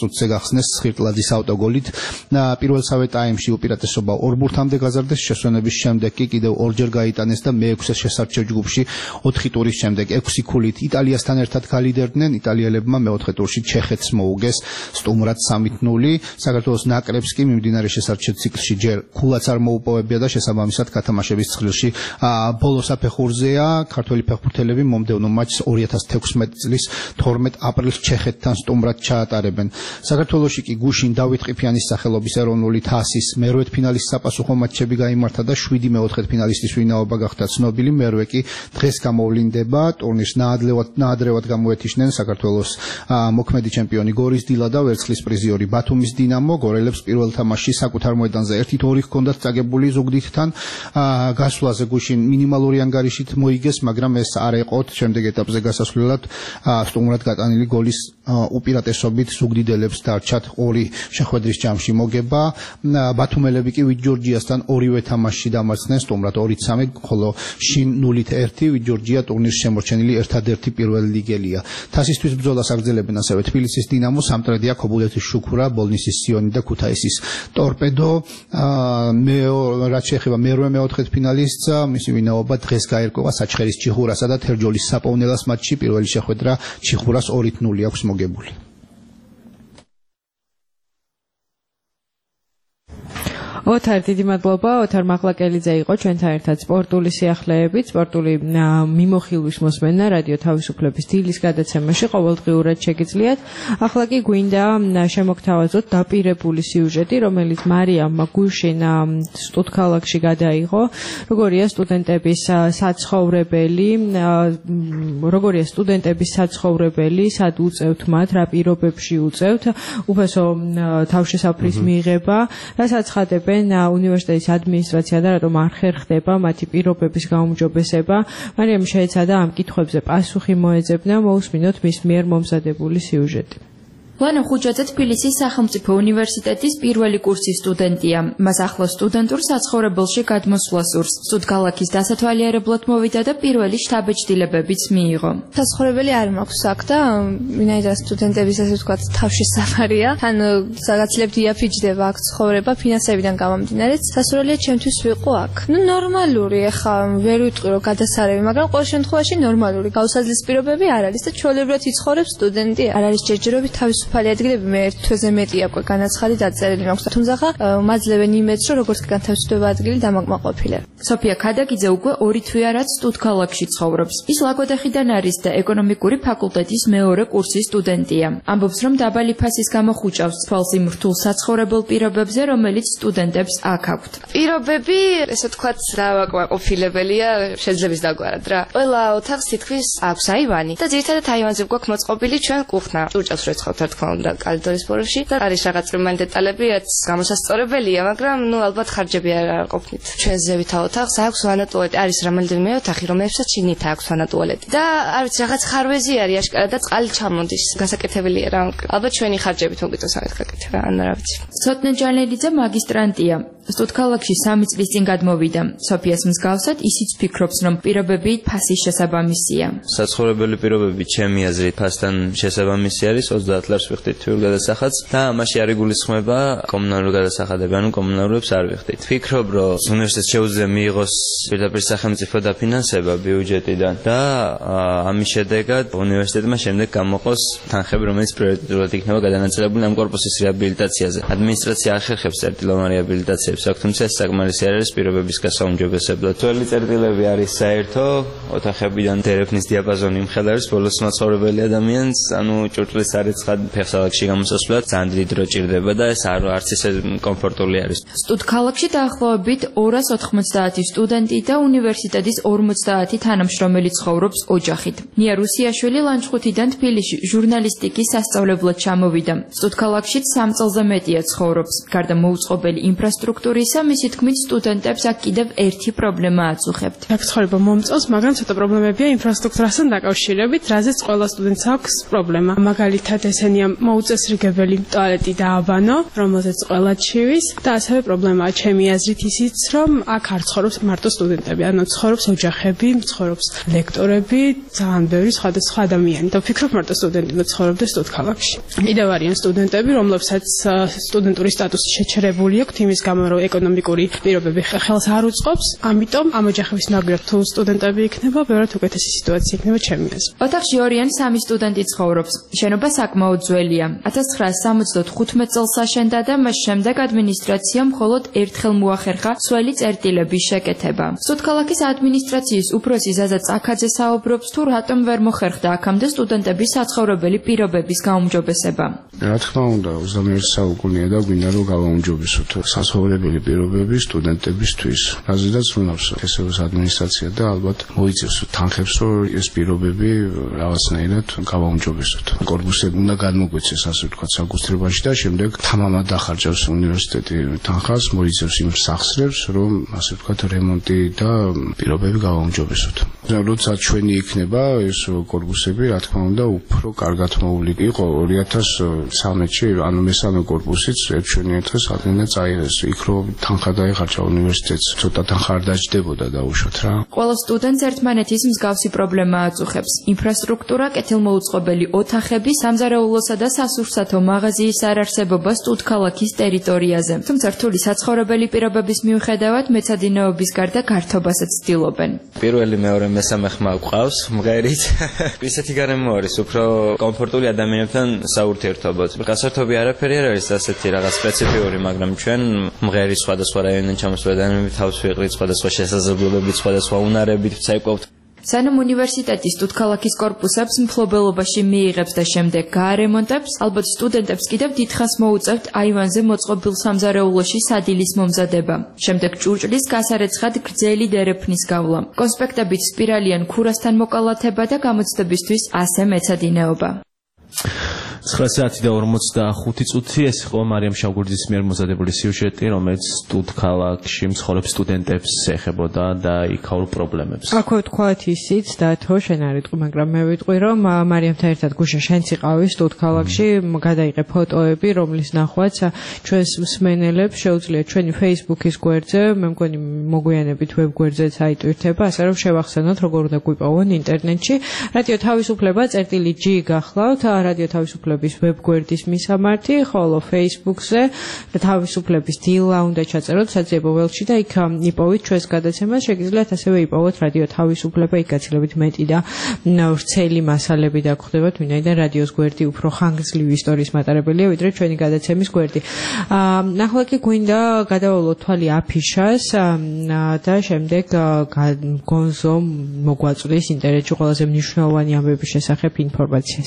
წუთზე გახსნეს ხვირტლაძის ავტოგოლით. პირველსავე ტაიმში უპირატესობა 2 ბურთამდე გაზარდეს, შესვენების შემდეგ კი კიდევ ორჯერ გაიტანეს და მე-6 შესარჩევ ჯგუფში 4 ტურის შემდეგ 6 ქულით იტალიასთან ერთად გალიდერდნენ. იტალიელებმა მეოთხე ტურში ჩეხეთს მოუგეს სტუმრად 3-0. საქართველოს ნაკრებს კი მიმდინარე შესარჩევ ციკლში ჯერ ქულაც არ მოუპოვებია და შესაბამისად გათამაშების ცხრილში ბოლო საფეხურზეა. ქართველი ფეხბურთელები მომდევნო მატჩს 2016 წლის 12 აპრილს ჩეხეთთან სტუმრად ჩაატარებენ. საქართველოში კი გუშინ დავით ყიფიანის სახელობის ეროვნული თასის მერვედფინალის საპასუხო მატჩები გაიმართა და 7 მეოთხედფინალისტის ვინაობა გახდა ცნობილი. მერვე კი დღეს გამოვლინდება. ტურნირს ნაადრევად გამოეთიშნენ საქართველოს მოქმედი ჩემპიონი გორის დილა და ვერცხლის პრიზიორი ბათუმის დინამო. გორელებს პირველ თამაშში საკუთარ მოედანზე 1-2 ჰქონდათ წაგებული ზუგდიდთან. გასვლაზე გუშინ მინიმალური ანგარიშით მოიგეს, მაგრამ ეს არ ეყოთ შემდეგ ეტაპზე გასასვლელად სტუმრად გატანილი გოლის უპირატესობით ზუგდიდელებს დარჩათ 2 შეხვედრის ჯამში მოგება. ბათუმელები კი ვიტ-ჯორჯიასთან ორივე თამაშში დამარცხდნენ სტუმრად 2-3, ხოლო შინ 0-1 ვიტ-ჯორჯია ტურნირს შემორჩენილი ერთადერთი პირველი ლიგელია. თასისთვის ბრძოლას აგრძელებენ ასევე თბილისის დინამო, სამტრედია, ქობულეთის შუქურა, ბოლნისის სიონი და ქუთაისის ტორპედო. რაც შეეხება მერვე მეოთხედფინალისტს, მისი ვინაობა დღეს გაერკვევა საჩხერის ჩიხურასა და თერჯოლის საპოვნელას მატჩში. პირველი შეხვედრა ჩიხურას 2-0 აქვს მოგებული.
ოთარ, დიდი მადლობა. ოთარ მაღლაკელიძე იყო ჩვენთან ერთად სპორტული სიახლეებით, სპორტული მიმოხილვის მოსმენა რადიო თავისუფლების დილის გადაცემაში ყოველდღიურად შეგიძლიათ. ახლა კი გვინდა შემოგთავაზოთ დაპირებული სიუჟეტი, რომელიც მარიამმა გუშინ სტუდქალაქში გადაიღო. როგორია სტუდენტების საცხოვრებელი, სად უწევთ მათ, რა პირობებში უწევთ, უფასო თავშესაფრის მიღება, რასაც ხადებენ უნივერსიტეტის ადმინისტრაცია და რატომ არ ხერხდება მათი პირობების გაუმჯობესება. მარიამ შეეცადა ამ კითხვებზე პასუხი მოეძებნა. მოусმინოთ მის მიერ მომზადებული სიუჟეტი.
ლანა ხუჯაძე თბილისის სახელმწიფო უნივერსიტეტის პირველი კურსის სტუდენტია. მას ახლა სტუდენტურ საცხოვრებელში გადმოსვლა სურს. სტუდქალაქის დასათვალიერებლად მოვიდა და პირველი შთაბეჭდილებებიც მიიღო.
საცხოვრებელი არ მაქვს აქ და ვინაიდან სტუდენტების ასე ვთქვათ თავშესაფარია, თან საგაცილებთ იაფიჯდება აქ ცხოვრება ფინანსებიდან გამომდინარე. სასურველია ჩემთვის ვიყო აქ. ნორმალური, ახლა ვერ ვიტყვი რომ გადასარევი, მაგრამ ყოველ შემთხვევაში ნორმალური გაუსაძლეს პირობები არ არის და ჩვეულებრივად იცხოვრებს სტუდენტი. არ არის ჯერჯერობით თავისუფალი ადგილები, მე ერთ თვეზე მეტია უკვე განაცხადი დაწერილი მაქვს. თუმცა მაძლევენ იმედს, რომ როგორც კი განთავისუფლდება ადგილი დამაკმაყოფილებ.
სოფია ქადაგიძე უკვე 2 თვეა რაც სტუდქალაქში ცხოვრობს. ის ლაგოდეხიდან არის და ეკონომიკური ფაკულტეტის მეორე კურსის სტუდენტია. ამბობს, რომ დაბალი ფასის გამო ხუჭავს თვალს იმ რთულ საცხოვრებელ პირობებზე, რომელიც სტუდენტებს აქ აქვთ.
პირობები, ესე ვთქვათ, დავაკმაყოფილებელია, შეძლებს დაგვარად რა. ყველა ოთახს თითქმის აქვს აივანი და ძირითადად აივანზე გვაქვს მოწყობილი ჩვენ კუხნა. ჭურჭელს რეცხავთ რა თქმა უნდა კალიდორის ბოროში და არის რაღაც რომანი დეტალები, რაც გამოსასწორებელია, მაგრამ ალბათ ხარჯები არ ყოფნით. ჩვენ ზევითა ოთახს აქვს ვანა ტუალეტი, არის რომელიმე ოთახი, რომელსაც შინით აქვს ვანა ტუალეტი. და არ ვიცი, რაღაც ხარვეზი არის აშკარა და წყალი ჩამოდის. გასაკეთებელია რა. ალბათ ჩვენი ხარჯებით მოგიწევს ამით გაკეთება, ან რა ვიცი.
ცოტნე ჯანელიძე მაგისტრანტია. სტუდქალაქში 3 წლის წინ გადმოვიდა. სოფიას მსგავსად ისიც ფიქრობს, რომ პირობები ფასის შესაბამისია.
საცხოვრებელი პირობები ჩემი აზრით ფასთან შესაბამისი არის 30 ლარს ვიხდით თვიურ გადასახადს და ამაში არ იგულისხმება კომუნალური გადასახადები, ანუ კომუნალურებს არ ვიხდით. ვფიქრობ, რომ უნივერსიტეტს შეუძლია მიიღოს პირდაპირ სახელმწიფო დაფინანსება ბიუჯეტიდან და ამის შედეგად უნივერსიტეტმა შემდეგ გამოყოს თანხები, რომელიც პრიორიტეტულად იქნება გადანაწილებული ამ კორპუსის რეაბილიტაციაზე. ადმინისტრაცია არ ხერხებს წერტილოვან რეაბილიტაციებს, თუმცა ეს საკმარისი არ არის პირობების გასაუმჯობესებლად. ძველი წერტილები არის საერთო, ოთახებიდან დერეფნის დიაპაზონი იმხელარებს ბოლოს მაცხოვრებელი ადამიანს, ანუ ჭურჭლის სარეცხად ფეხსალაგში გამოსასვლელად ძალიან დიდი დრო ჭირდება და ეს არც ისე კომფორტული არის.
სტუდქალაქში დაახლოებით 290 სტუდენტი და უნივერსიტეტის 50 თანამშრომელი ცხოვრობს ოჯახით. ნია რუსიაშვილი ლანჩხუთიდან თბილისში ჟურნალისტიკის სასწავლებლად ჩამოვიდა. სტუდქალაქში 3 წელზე მეტია ცხოვრობს. გარდა მოუწყობელი ინფრასტრუქტურისა, მისი თქმით სტუდენტებს აქ კიდევ ერთი პრობლემა აწუხებთ.
აქ ცხოვრება მომწონს, მაგრამ ცოტა პრობლემებია ინფრასტრუქტურასთან დაკავშირებით, რაზეც ყველა სტუდენტს აქვს პრობლემა. მაგალითად, ესენია
ძალიან მოუწესრიგებელი ტუალეტი დააბანო, რომელზეც ყველა ჩივის და ასევე პრობლემაა ჩემი აზრით ისიც, რომ აქ არ ცხოვრობს მარტო სტუდენტები, ანუ ცხოვრობს ოჯახები, ცხოვრობს ლექტორები, ძალიან ბევრი სხვადასხვა ადამიანი და ვფიქრობ მარტო სტუდენტები ცხოვრობდეს სტუდქალაქში. კიდევ არიან სტუდენტები, რომლებსაც სტუდენტური სტატუსი შეჩერებული აქვთ იმის გამო, რომ ეკონომიკური პირობები ხელს არ უწყობს, ამიტომ ამ ოჯახების მაგალითად თუ სტუდენტები იქნება, ბევრად უკეთესი სიტუაცია იქნება ჩემი აზრით.
ოთახში 2-3 სტუდენტი ცხოვრობს. შენობა საკმაოდ ძველია. 1975 წელს აშენდა და მას შემდეგ ადმინისტრაციამ მხოლოდ ერთხელ მოახერხა სველი წერტილების შეკეთება. სტუდქალაქის ადმინისტრაციის უფროსი ზაზა წაქაძე საუბრობს, თუ რატომ ვერ მოხერხდა აქამდე სტუდენტების საცხოვრებელი პირობების გაუმჯობესება.
რა თქმა უნდა, 21 საუკუნეა და გვინდა რომ გავაუმჯობესოთ საცხოვრებელი პირობები სტუდენტებისთვის. რაზედაც უნავს ესეოს ადმინისტრაცია და ალბათ მოიწევს თანხებს, რომ ეს პირობები რაღაცნაირად გავაუმჯობესოთ. კორპუსები უნდა გადმოგვეცეს, ასე ვთქვათ, საკუთრებაში და შემდეგ თამამად დახარჯავს უნივერსიტეტი თანხას, მოიწევს იმ სახსრებს, რომ ასე ვთქვათ, რემონტი და პირობები გავაუმჯობესოთ. როცა ჩვენი იქნება ეს კორპუსები, რა თქმა უნდა, უფრო კარგად მოული იყო 2013-ში, ანუ მესამე კორპუსიც ჩვენი ერთხელ ადმინდა წაიღეს. იქ რომ თანხა დაიხარჯა უნივერსიტეტს, ცოტა თანხა არ დაჯდებოდა დაუშვათ რა.
ყველა სტუდენტს ერთმანეთის მსგავსი პრობლემა აწუხებს. ინფრასტრუქტურა, კეთილმოუწყობელი ოთახები, სამზარეულოსა და სასურსათო მაღაზიის არარსებობა სტუდქალაქის ტერიტორიაზე. თუმცა რთული საცხოვრებელი პირობების მიუხედავად მეცადინეობის გარდა გართობასაც ცდილობენ.
პირველი, მეორე, მესამე ხმა გვყავს მღერით. ისეთი გარემო არის, უფრო კომფორტული ადამიანებთან საურთიერთობოდ. გასართობი არაფერი არ არის ასეთი რაღაც სპეციფიური, მაგრამ ჩვენ მღერის სხვადასხვა რაიონიდან ჩამოსული ადამიანები თავს ვიყრით სხვადასხვა შესაძლებლობებით, სხვადასხვა უნარებით ვცეკვავთ.
სანამ უნივერსიტეტი სტუდქალაქის კორპუსებს მფლობელობაში მიიღებს და შემდეგ გაარემონტებს, ალბათ სტუდენტებს კიდევ დიდხანს მოუწევთ აივანზე მოწყობილ სამზარეულოში სადილის მომზადება. შემდეგ ჭურჭლის გასარეცხად გრძელი დერეფნის გავლა. კონსპექტებით სპირალიან ქურასთან მოკალათება და გამოცდებისთვის ასე მეცადინეობა.
9 საათი და 45 წუთი ეს იყო მარიამ შავგურძის მიერ მომზადებული სიუჟეტი, რომელიც სტუდქალაქში მცხოვრებ სტუდენტებს ეხებოდა და იქაურ პრობლემებს.
აქვე ვთქვათ ისიც და თო შენ არ იტყვი, მაგრამ მე ვიტყვი, რომ მარიამთან ერთად გუშინ შენც იყავი სტუდქალაქში, გადაიღე ფოტოები, რომლის ნახვაც ჩვენს მსმენელებს შეუძლია ჩვენი Facebook-ის გვერდზე, მე მგონი მოგვიანებით ვებ გვერდზეც აიტვირთება, ასე რომ შევახსენოთ, როგორ უნდა გვიპოვონ ინტერნეტში. რადიო თავისუფლება წერტილი G გახლავთ, რადიო თავისუფლების ვებგვერდის მისამართი, ხოლო Facebook-ზე თავისუფლების დილა უნდა ჩაწეროთ საძიებო ველში და იქ იპოვით ჩვენს გადაცემას, შეგიძლიათ ასევე იპოვოთ რადიო თავისუფლება, იქ გაცილებით მეტი და ვრცელი მასალები დაგხვდებათ, ვინაიდან რადიოს გვერდი უფრო ხანგრძლივი ისტორიის მატარებელია, ვიდრე ჩვენი გადაცემის გვერდი. ნახლა კი გვინდა გადავალოთ თვალი აფიშას და შემდეგ გონზო მოგვაწვდის ინტერნეტში ყველაზე მნიშვნელოვანი ამბების შესახებ ინფორმაციას.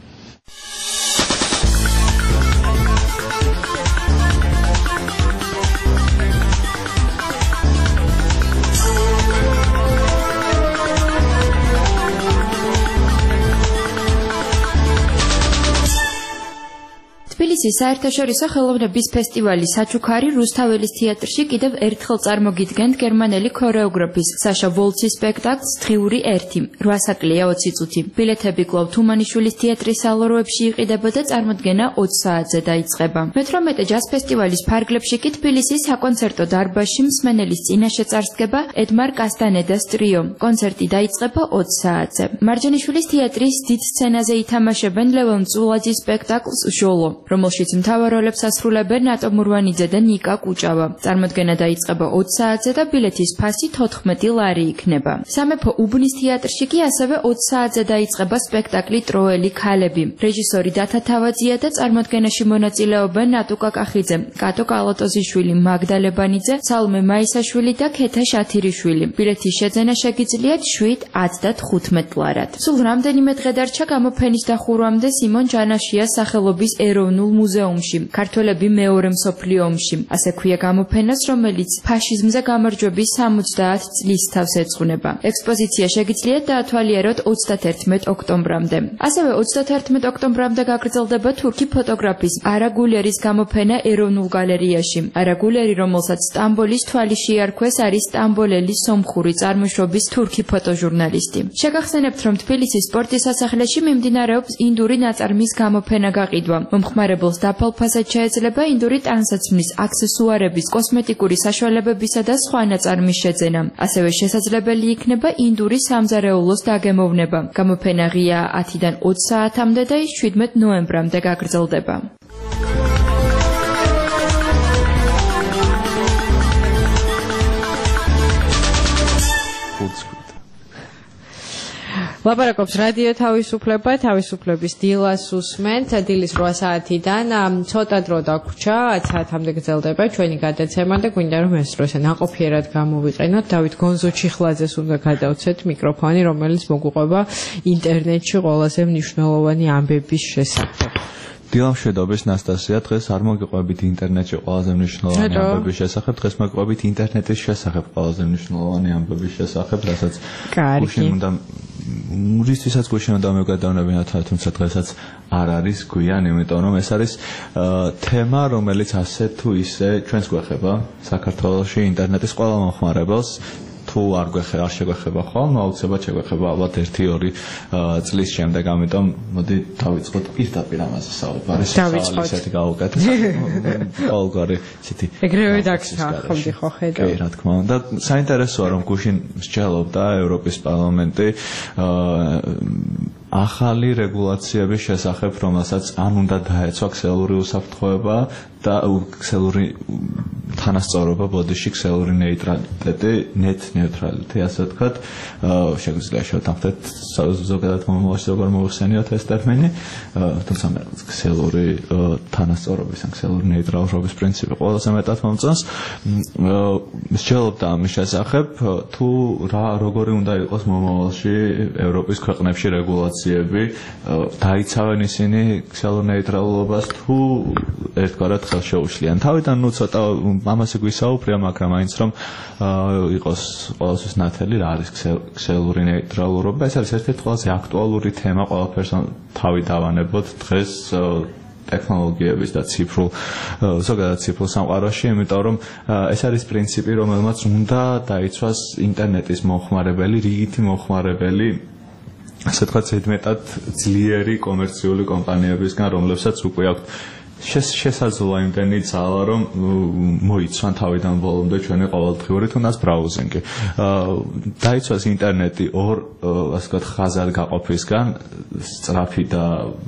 თბილისის საერთაშორისო ხელოვნების ფესტივალი საჩუქარი რუსთაველის თეატრში კიდევ ერთხელ წარმოგიდგენთ გერმანელი ქორეოგრაფის საშა ვოლცის სპექტაკლს დღიური 1 8 საკლია 20 წუთი. ბილეთები კვლავ თუმანიშვილის თეატრის სალოროებში იყიდება და წარმოდგენა 20 საათზე დაიწყება. მე-18 ჯაზ ფესტივალის ფარგლებში კი თბილისის საკონცერტო დარბაზში მსმენელის წინაშე წარსდგება ედმარ კასტანედას ტრიო. კონცერტი დაიწყება 20 საათზე. მარჯანიშვილის თეატრის დიდ სცენაზე ითამაშებენ ლევონ წულაძის სპექტაკლს ჟოლო, რომელშიც მთავარ როლებს ასრულებენ ნატო მურვანიძე და ნიკა კუჭავა. წარმოდგენა დაიწყება 20 საათზე და ბილეთის ფასი 14 ლარი იქნება. სამეფო უბნის თეატრში კი ასევე 20 საათზე დაიწყება სპექტაკლი ტროელი ქალები. რეჟისორი დათა თავაძია და წარმოდგენაში მონაწილეობენ ნატო კაკახიძე, კატო კალატოზიშვილი, მაგდა ლებანიძე, სალმე მაისაშვილი და ქეთა შათირიშვილი. ბილეთის შეძენა შეგიძლიათ 7, 10 და 15 ლარად. სულ რამდენიმე დღე დარჩა გამოფენის დახურვამდე სიმონ ჯანაშიას სახელობის ეროვნულ ეროვნულ მუზეუმში, ქართველები მეორე მსოფლიო ომში. ასე ქვია გამოფენას, რომელიც ფაშიზმზე გამარჯვების 70 წლის თავს ეძღვნება. ექსპოზიცია შეგიძლიათ დაათვალიეროთ 31 ოქტომბრამდე. ასევე 31 ოქტომბრამდე გაგრძელდება თურქი ფოტოგრაფის არა გულერის გამოფენა ეროვნულ გალერეაში. არა გულერი, რომელსაც სტამბოლის თვალი შეარქვეს, არის სტამბოლელი სომხური წარმოშობის თურქი ფოტოჟურნალისტი. შეგახსენებთ, რომ თბილისის სპორტის სასახლეში მიმდინარეობს ინდური ნაწარმის გამოფენა გაყიდვა. მომხმარებელს დაფალ ფასად შეეძლება ინდური ტანსაცმლის, აქსესუარების, კოსმეტიკური საშუალებებისა და სხვა ნაწარმის შეძენა. ასევე შესაძლებელი იქნება ინდური სამზარეულოს დაგემოვნება. გამოფენა ღია 10-დან 20 საათამდე და ის 17 ნოემბრამდე გაგრძელდება.
ლაპარაკობს რადიო თავისუფლება, თავისუფლების დილას უსმენთ, დილის 8 საათიდან ცოტა დრო დაგვრჩა, 10 საათამდე გრძელდება ჩვენი გადაცემა და გვინდა რომ ეს დრო ნაყოფიერად გამოვიყენოთ. დავით გონზოჩიხლაძეს უნდა გადავცეთ მიკროფონი, რომელიც მოგვიყვება ინტერნეტში ყველაზე მნიშვნელოვანი ამბების შესახებ.
დილამ შედობის ნასტასია, დღეს არ მოგიყვებით ინტერნეტში ყველაზე მნიშვნელოვანი ამბების შესახებ, დღეს მოგიყვებით ინტერნეტის შესახებ ყველაზე მნიშვნელოვანი ამბების შესახებ, რასაც გუშინ უნდა რისთვისაც გუშინ უნდა მევგადავნებინათ, თუმცა დღესაც არ არის გვიან, იმიტომ რომ ეს არის თემა, რომელიც ასე თუ ისე ჩვენს გვეხება საქართველოში ინტერნეტის ყველა მომხმარებელს. თუ არ შეგვეხება ხოლმე, აუცილებლად შეგვეხება ალბათ 1-2 წლის შემდეგ, ამიტომ მოდი დავიწყოთ პირდაპირ ამაზე საუბარი. დავიწყოთ გავუკეთოთ. ყოველგვარი ისეთი
ეგრევე დაგსახმდი ხო ხედავ.
კი, რა თქმა უნდა. საინტერესოა რომ გუშინ მსჯელობდა ევროპის პარლამენტი ახალი რეგულაციების შესახებ, რომელსაც ან უნდა დაეცვა ქსელური უსაფრთხოება და ქსელური თანასწორობა, ბოდიში ქსელური ნეიტრალიტეტი, net neutrality, ასე ვთქვათ, შეგვიძლია შევთანხმდეთ ზოგადად მომავალში როგორ მოიხსენიოთ ეს ტერმინი, თუმცა მე ქსელური თანასწორობის ან ქსელური ნეიტრალობის პრინციპი ყველაზე მეტად მომწონს. მსჯელობდა ამის შესახებ, თუ როგორი უნდა იყოს მომავალში ევროპის ქვეყნებში რეგულაციები, დაიცავენ ისინი ქსელურ ნეიტრალობას თუ ერთგვარად ხელშეუშლიან. თავიდან ცოტა ამაზე გვისაუბრია, მაგრამ მაინც რომ იყოს ყოველთვის ნათელი რა არის ქსელური ნეიტრალურობა. ეს არის ერთ-ერთი ყველაზე აქტუალური თემა, ყველაფერს თავი დავანებოთ დღეს ტექნოლოგიების და ზოგადად ციფრულ სამყაროში, იმიტომ რომ ეს არის პრინციპი, რომელმაც უნდა დაიცვას ინტერნეტის მომხმარებელი, რიგითი მომხმარებელი, ასე ვთქვათ, ზედმეტად ძლიერი კომერციული კომპანიებისგან, რომლებსაც უკვე აქვთ შესაძლოა იმდენი ძალა, რომ მოიცვან თავიდან ბოლომდე ჩვენი ყოველდღიური თუნდაც ბრაუზინგი. დაიცვას ინტერნეტი ორ ასე ვთქვათ ხაზად გაყოფისგან, სწრაფი და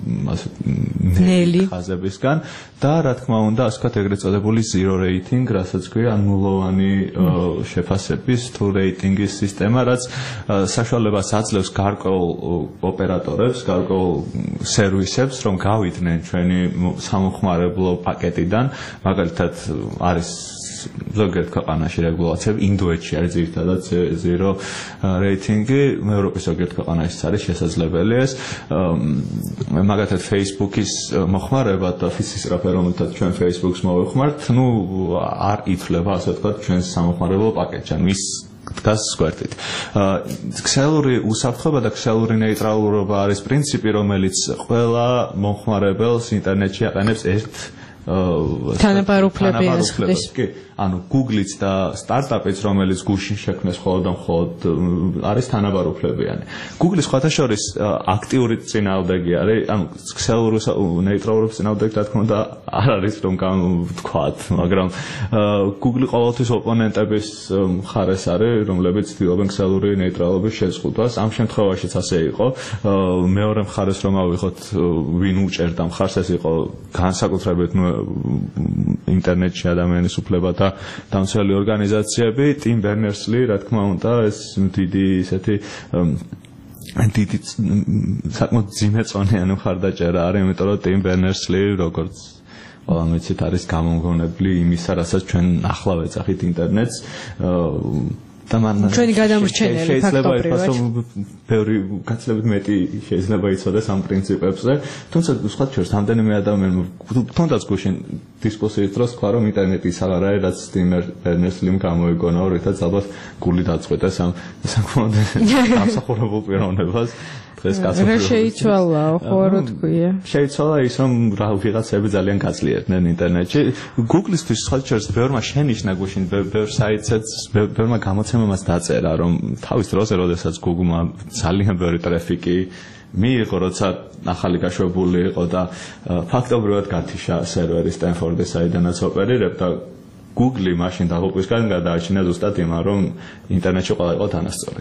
ნელი ხაზებისგან და რა თქმა უნდა, ასე ვთქვათ ეგრეთ წოდებული zero rating, რასაც ქვია ნულოვანი შეფასების თუ რეიტინგის სისტემა, რაც საშუალებას აძლევს გარკვეულ ოპერატორებს, გარკვეულ სერვისებს, რომ გავიდნენ ჩვენი სამომხმარებლო პაკეტიდან, მაგალითად არის ზოგიერთ ქვეყანაში რეგულაციები, ინდოეთში არის ძირითადად zero რეიტინგი, ევროპის ზოგიერთ ქვეყანაში არის შესაძლებელი ეს. მაგალითად Facebook-ის მოხმარება და ფიზისტრაფე, რომელთაც ჩვენ Facebook-ს მოვიხმართ, არ ითვლება, ასე ვთქვათ, ჩვენს სამომხმარებლო პაკეტში, ის დგას გვერდით. ქსელური უსაფრთხოება და ქსელური ნეიტრალურობა არის პრინციპი, რომელიც ყველა მომხმარებელს ინტერნეტში აყენებს ერთ
თანაბარუფლებას ხდის.
კი, ანუ Google-იც და სტარტაპიც, რომელიც გუშინ შექმნეს მხოლოდ და მხოლოდ არის თანაბარუფლებიანი. Google-ის სხვათა შორის აქტიური წინააღმდეგი არის, ანუ ქსელური ნეიტრალურობის წინააღმდეგი, რა თქმა უნდა, არ არის რომ ვთქვათ, მაგრამ Google ყოველთვის ოპონენტების მხარეს არის, რომლებიც ცდილობენ ქსელური ნეიტრალობის შეზღუდვას. ამ შემთხვევაშიც ასე იყო. მეორე მხარეს რომ ავიღოთ, ვინ უჭერდა მხარს, ეს იყო განსაკუთრებით ინტერნეტში ადამიანის უფლებათა დამცველი ორგანიზაციები, Tim Berners-Lee, რა თქმა უნდა, ეს დიდი ისეთი დიდი საკმაოდ ძიმეწონიანი მხარდაჭერა არის, იმიტომ რომ Tim Berners-Lee, როგორც ყველამ ვიცით, არის გამომგონებელი იმისა, რასაც ჩვენ ახლა ვეძახით ინტერნეტს,
ჩვენი გადამრჩენელი ფაქტობრივად
ბევრი გაცილებით მეტი შეიძლება იცოდეს ამ პრინციპებზე, თუმცა სხვა შორის რამდენიმე ადამიანმა თუნდაც გუშინ დისკუსიის დროს თქვა რომ ინტერნეტი ის არ არის რაც Steamer Berners-Lim გამოიგონა, რითაც ალბათ გული დაწყვეტეს ამ საკმაოდ ამსახურებულ პიროვნებას.
რა შეიცვალა, ხო რა თქვია?
შეიცვალა ის რომ რა ვიღაცები ძალიან გაძლიერდნენ ინტერნეტში. Google-ისთვის სხვა შორის ბევრმა შენიშნა გუშინ ბევრ საიტსაც, ბევრმა გამოცემამაც დაწერა რომ თავის დროზე როდესაც Google-მა ძალიან ბევრი ტრაფიკი მიიღო, როცა ახალი გაშვებული იყო და ფაქტობრივად გათიშა სერვერი სტენფორდის საიდანაც ოპერირებდა, Google-ი მაშინ დაღუპვისგან გადააჩინა ზუსტად იმან რომ ინტერნეტში ყველა იყო დანასწორი.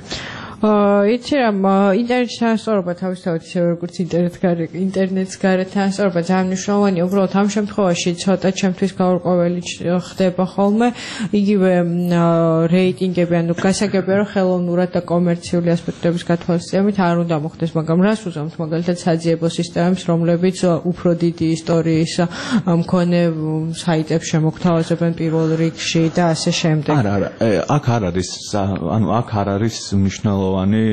იცი რა ინტერნეტის თანასწორობა თავისთავად ისე როგორც ინტერნეტის გარეთ თანასწორობა ძალიან მნიშვნელოვანია, უბრალოდ ამ შემთხვევაში ცოტა ჩემთვის გაურკვეველი ხდება ხოლმე იგივე რეიტინგები, ანუ გასაგებია რომ ხელოვნურად და კომერციული ასპექტების გათვალისწინებით არ უნდა მოხდეს, მაგრამ რას უზამთ მაგალითად საძიებო სისტემებს, რომლებიც უფრო დიდი ისტორიის მქონე საიტებს შემოგთავაზებენ პირველ რიგში და ასე შემდეგ.
არა, აქ არ არის, ანუ აქ არ არის მნიშვნელოვანი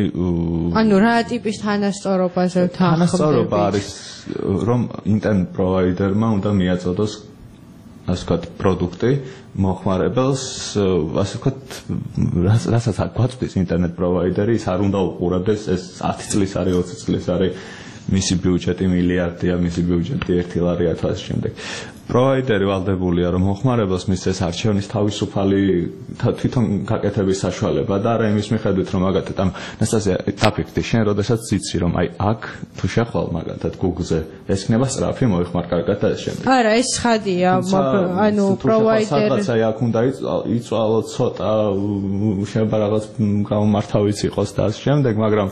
ანუ რა ტიპის თანასწორობაზე
თანასწორობა არის რომ ინტერნეტ პროვაიდერმა უნდა მიაწოდოს ასე ვთქვათ პროდუქტი მოხმარებელს ასე ვთქვათ რასაც გვაწვდის ინტერნეტ პროვაიდერი ის არ უნდა უყურებდეს ეს 10 წლის არის 20 წლის არის მისი ბიუჯეტი მილიარდია მისი ბიუჯეტი 1 ლარია და ასე შემდეგ პროვაიდერი ვალდებულია რომ მოხმარებელს მისცეს არჩევნის თავისუფალი თვითონ გაკეთების საშუალება და არა იმის მიხედვით რომ მაგათად ამ ნასტაზია დაფიქრდი შენ როდესაც იცი რომ აი აქ თუ შეხვალ მაგათად Google-ზე ეს იქნება სწრაფი მოიხმარ კარგად და ეს შემდეგ
არა ეს ხადია ანუ პროვაიდერი
სადღაც აი აქ უნდა იწვალო ცოტა შეიძლება რაღაც გამომართავიც იყოს და ასე შემდეგ მაგრამ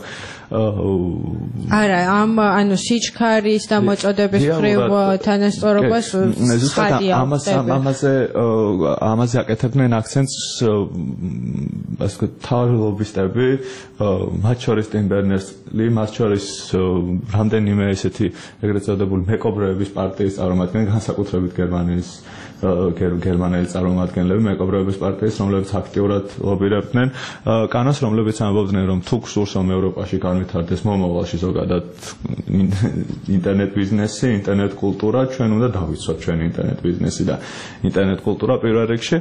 არა
ამ ანუ სიჩქარის და მოწოდების მხრივ თანასწორობას
ზუსტად ამაზე აკეთებდნენ აქცენტს ასე ვთქვათ თავი ლობისტები მათ შორის Tim Berners-Lee მათ შორის რამდენიმე ესეთი ეგრეთ წოდებული მეკობრეების პარტიის წარმომადგენლები განსაკუთრებით გერმანელი წარმომადგენლები მეკობრეების პარტიის რომლებიც აქტიურად ლობირებდნენ კანონს რომლებიც ამბობდნენ რომ თუ გსურს რომ ევროპაში განვითარდეს მომავალში ზოგადად ინტერნეტ ბიზნესი ინტერნეტ კულტურა ჩვენ უნდა დავიცვათ ჩვენი ინტერნეტ ბიზნესი და ინტერნეტ კულტურა პირველ რიგში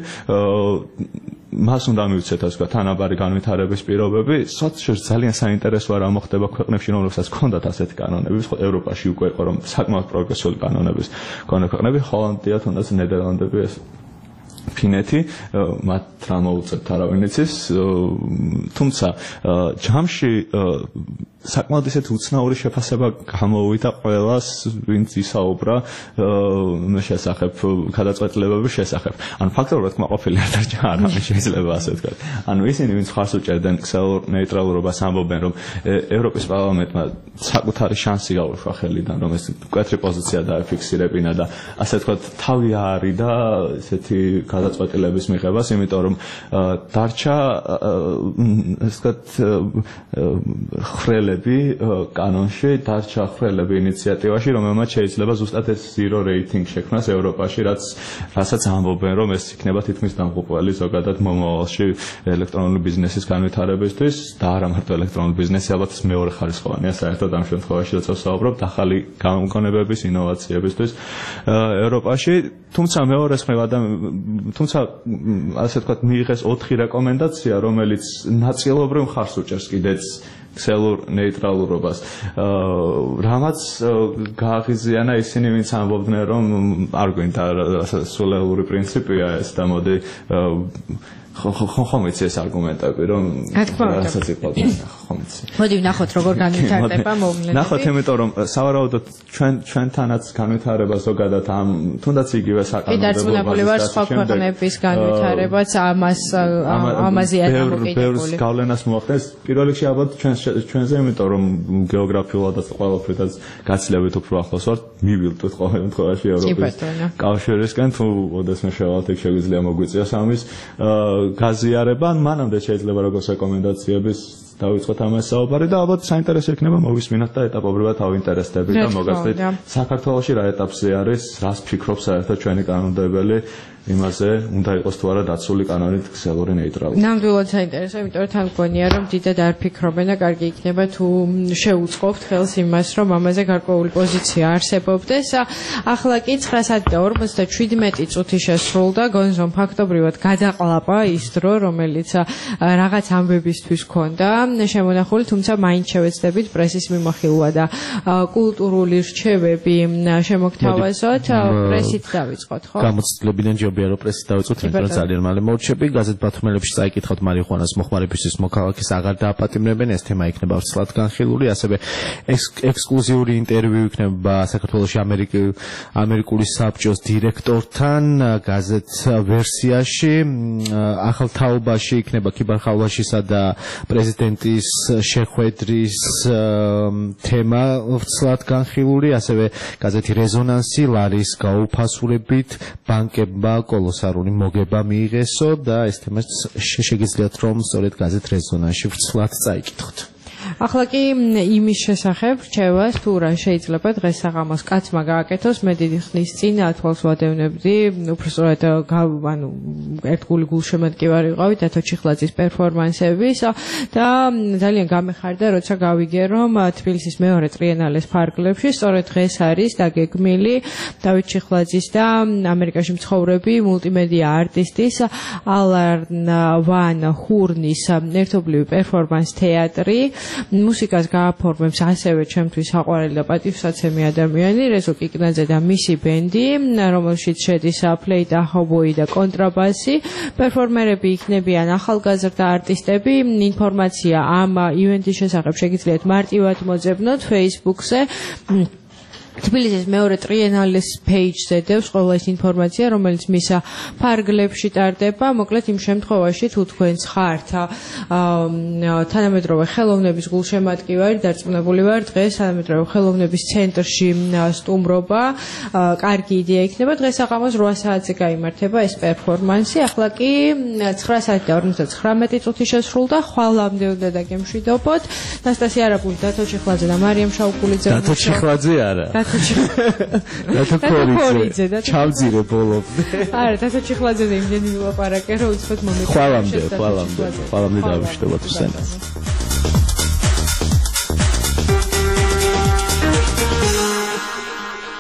მას უნდა მივცეთ ასე ვთქვათ თანაბარი განვითარების პირობები სოციალურ ძალიან საინტერესოა რა მოხდება ქვეყნებში რომლებსაც ჰქონდათ ასეთი კანონები ევროპაში უკვე იყო რომ საკმაოდ პროგრესული კანონების ჰქონდა ქვეყნები ჰოლანდია თუნდაც ნიდერლანდები ეს ფინეთი მათ რა მოუწევთ არავინ იცის თუმცა ჯამში საკმაოდ ისეთ უცნაური შეფასება გამოვიდა ყველას ვინც ისაუბრა შესახებ გადაწყვეტილებების შესახებ ანუ ფაქტობრივად კმაყოფილი არ დარჩა არავინ შეიძლება ასე ვთქვათ ანუ ისინი ვინც ხარს უჭერდნენ ქსელურ ნეიტრალურობას ამბობენ რომ ევროპის პარლამენტმა საკუთარი შანსი გაუშვა ხელიდან რომ ეს მკვეთრი პოზიცია დააფიქსირებინა და ასე ვთქვათ თავი არის და ესეთი გადაწყვეტილების მიღებას იმიტომ რომ დარჩა ასე ვთქვათ ხრელები კანონში დარჩა ხრელები ინიციატივაში რომელმაც შეიძლება ზუსტად ეს zero rating შექმნას ევროპაში რასაც ამბობენ რომ ეს იქნება თითქმის დამღუპველი ზოგადად მომავალში ელექტრონული ბიზნესის განვითარებისთვის და არა მარტო ელექტრონული ბიზნესი ალბათ ეს მეორე ხარისხოვანია საერთოდ ამ შემთხვევაში როცა ვსაუბრობთ ახალი გამოგონებების ინოვაციებისთვის ევროპაში თუმცა მეორეს მხრივ თუმცა ასე ვთქვათ მიიღეს 4 რეკომენდაცია რომელიც ნაწილობრივ მხარს უჭერს კიდეც ქსელურ ნეიტრალურობას რამაც გააღიზიანა ისინი ვინც ამბობდნენ რომ არ გვინდა სულელური პრინციპია ეს და მოდი ხომ იცი ეს არგუმენტები რომ რასაც იყავდა ხომ იცი
მოდი ვნახოთ როგორ განვითარდება მოვლენები
ნახოთ იმიტომ რომ სავარაუდოდ ჩვენთანაც განვითარება ზოგადად ამ თუნდაც იგივე
საკანონმდებლობაზე ვარ სხვა ქვეყნების განვითარებაც ამაზეა დამოკიდებული
ბევრს გავლენას მოახდენს პირველ რიგში ალბათ ჩვენზე იმიტომ რომ გეოგრაფიულადაც ყველაფრითაც გაცილებით უფრო ახლოს ვართ მივილტოთ ყოველ შემთხვევაში ევროპის კავშირისგან თუ ოდესმე შევალთ იქ შეგვიძლია მოგვიწიოს ამის გაზიარება, მანამდე შეიძლება როგორც რეკომენდაციების დავიწყოთ ამას საუბარი და ალბათ საინტერესო იქნება მოვისმინოთ და ეტაპობრივად ავინტერესდებით და მოგახსენეთ საქართველოში რა ეტაპზე არის, რას ფიქრობს საერთოდ ჩვენი კანონმდებელი იმაზე, უნდა იყოს თუ არა დაცული კანონით ქსელური ნეიტრალობა.
ნამდვილად საინტერესო, იმიტომ რომ თან გქონია რომ დიდად არ ფიქრობენ და კარგი იქნება თუ შეუწყობთ ხელს იმას, რომ ამაზე გარკვეული პოზიცია არსებობდეს. ახლა კი 9:57 წუთი შესრულდა, გონზომ ფაქტობრივად გადაყლაპა ის დრო, რომელიც რაღაც ამბებისთვის ჰქონდა შემონახული, თუმცა მაინც შევეცდებით პრესის მიმოხილვა და კულტურული რჩევები შემოგთავაზოთ, პრესით დავიწყოთ, ხო?
გამოცდილებიდან ჯობია რომ პრესით დავიწყოთ, იმიტომ რომ ძალიან მალე მორჩები, გაზეთ ბათუმელებში წაიკითხავთ მარიხუანას მოხმარებისთვის მოქალაქეს აღარ დააპატიმრებენ, ეს თემა იქნება ვრცლად განხილული, ასევე ექსკლუზიური ინტერვიუ იქნება საქართველოში ამერიკული საბჭოს დირექტორთან გაზეთ ვერსიაში, ახალ თაობაში იქნება ქიბარხალვაშისა და პრეზიდენტის შეხვედრის თემა ვრცლად განხილული, ასევე გაზეთი რეზონანსი ლარის გაუფასურებით ბანკებმა კოლოსალური მოგება მიიღესო და ეს თემა შეგიძლიათ რომ სწორედ გაზეთ რეზონანსში ვრცლად წაიკითხოთ.
ახლა კი იმის შესახებ რჩევას თუ რა შეიძლება დღეს საღამოს კაცმა გააკეთოს, მე დიდი ხნის წინ ათვალს ვადევნებდი, უბრალოდ ერთგული გულშემატკივარი ვიყავი დათო ჩიხლაძის პერფორმანსების და ძალიან გამეხარდა, როცა გავიგე რომ თბილისის მეორე ტრიენალეს ფარგლებში სწორედ დღეს არის დაგეგმილი დავით ჩიხლაძის და ამერიკაში მცხოვრები მულტიმედია არტისტის ალან ვან ჰურნის ერთობლივი პერფორმანს თეატრი. მუსიკას გააფორმებს ასევე ჩემთვის საყვარელი და პატივსაცემი ადამიანი რეზო კიკნაძე და მისი ბენდი, რომელშიც შედის ფლეიტა, ჰობოი და კონტრაბასი. პერფორმერები იქნებიან ახალგაზრდა არტისტები. ინფორმაცია ამ ივენტის შესახებ შეგიძლიათ მარტივად მოძებნოთ Facebook-ზე. თბილისის მეორე ტრიენალეს page-ზე დევს ყველა ეს ინფორმაცია, რომელიც მის ფარგლებში ტარდება. მოკლედ იმ შემთხვევაში, თუ თქვენც ხართ თანამედროვე ხელოვნების გულშემატკივარი, დარწმუნებული ვარ, დღეს თანამედროვე ხელოვნების ცენტრში სტუმრობა, კარგი იდეა იქნება. დღეს საღამოს 8 საათზე გაიმართება ეს პერფორმანსი. ახლა კი 9:59 წუთი შესრულდა, ხვალამდე უნდა დაგემშვიდობოთ. ნასტასია არაბული, დათო ჩიხლაძე და მარიამ შაუკულიძე.
დათო ჩიხლაძე არა. დათო ქორიძე ჩავძირე ბოლომდე.
არა, დათო ჩიხლაძე იმდენი ვილაპარაკე, რომ უცბად მომეწონა.
ხვალამდე დავიშტობოთ სცენას.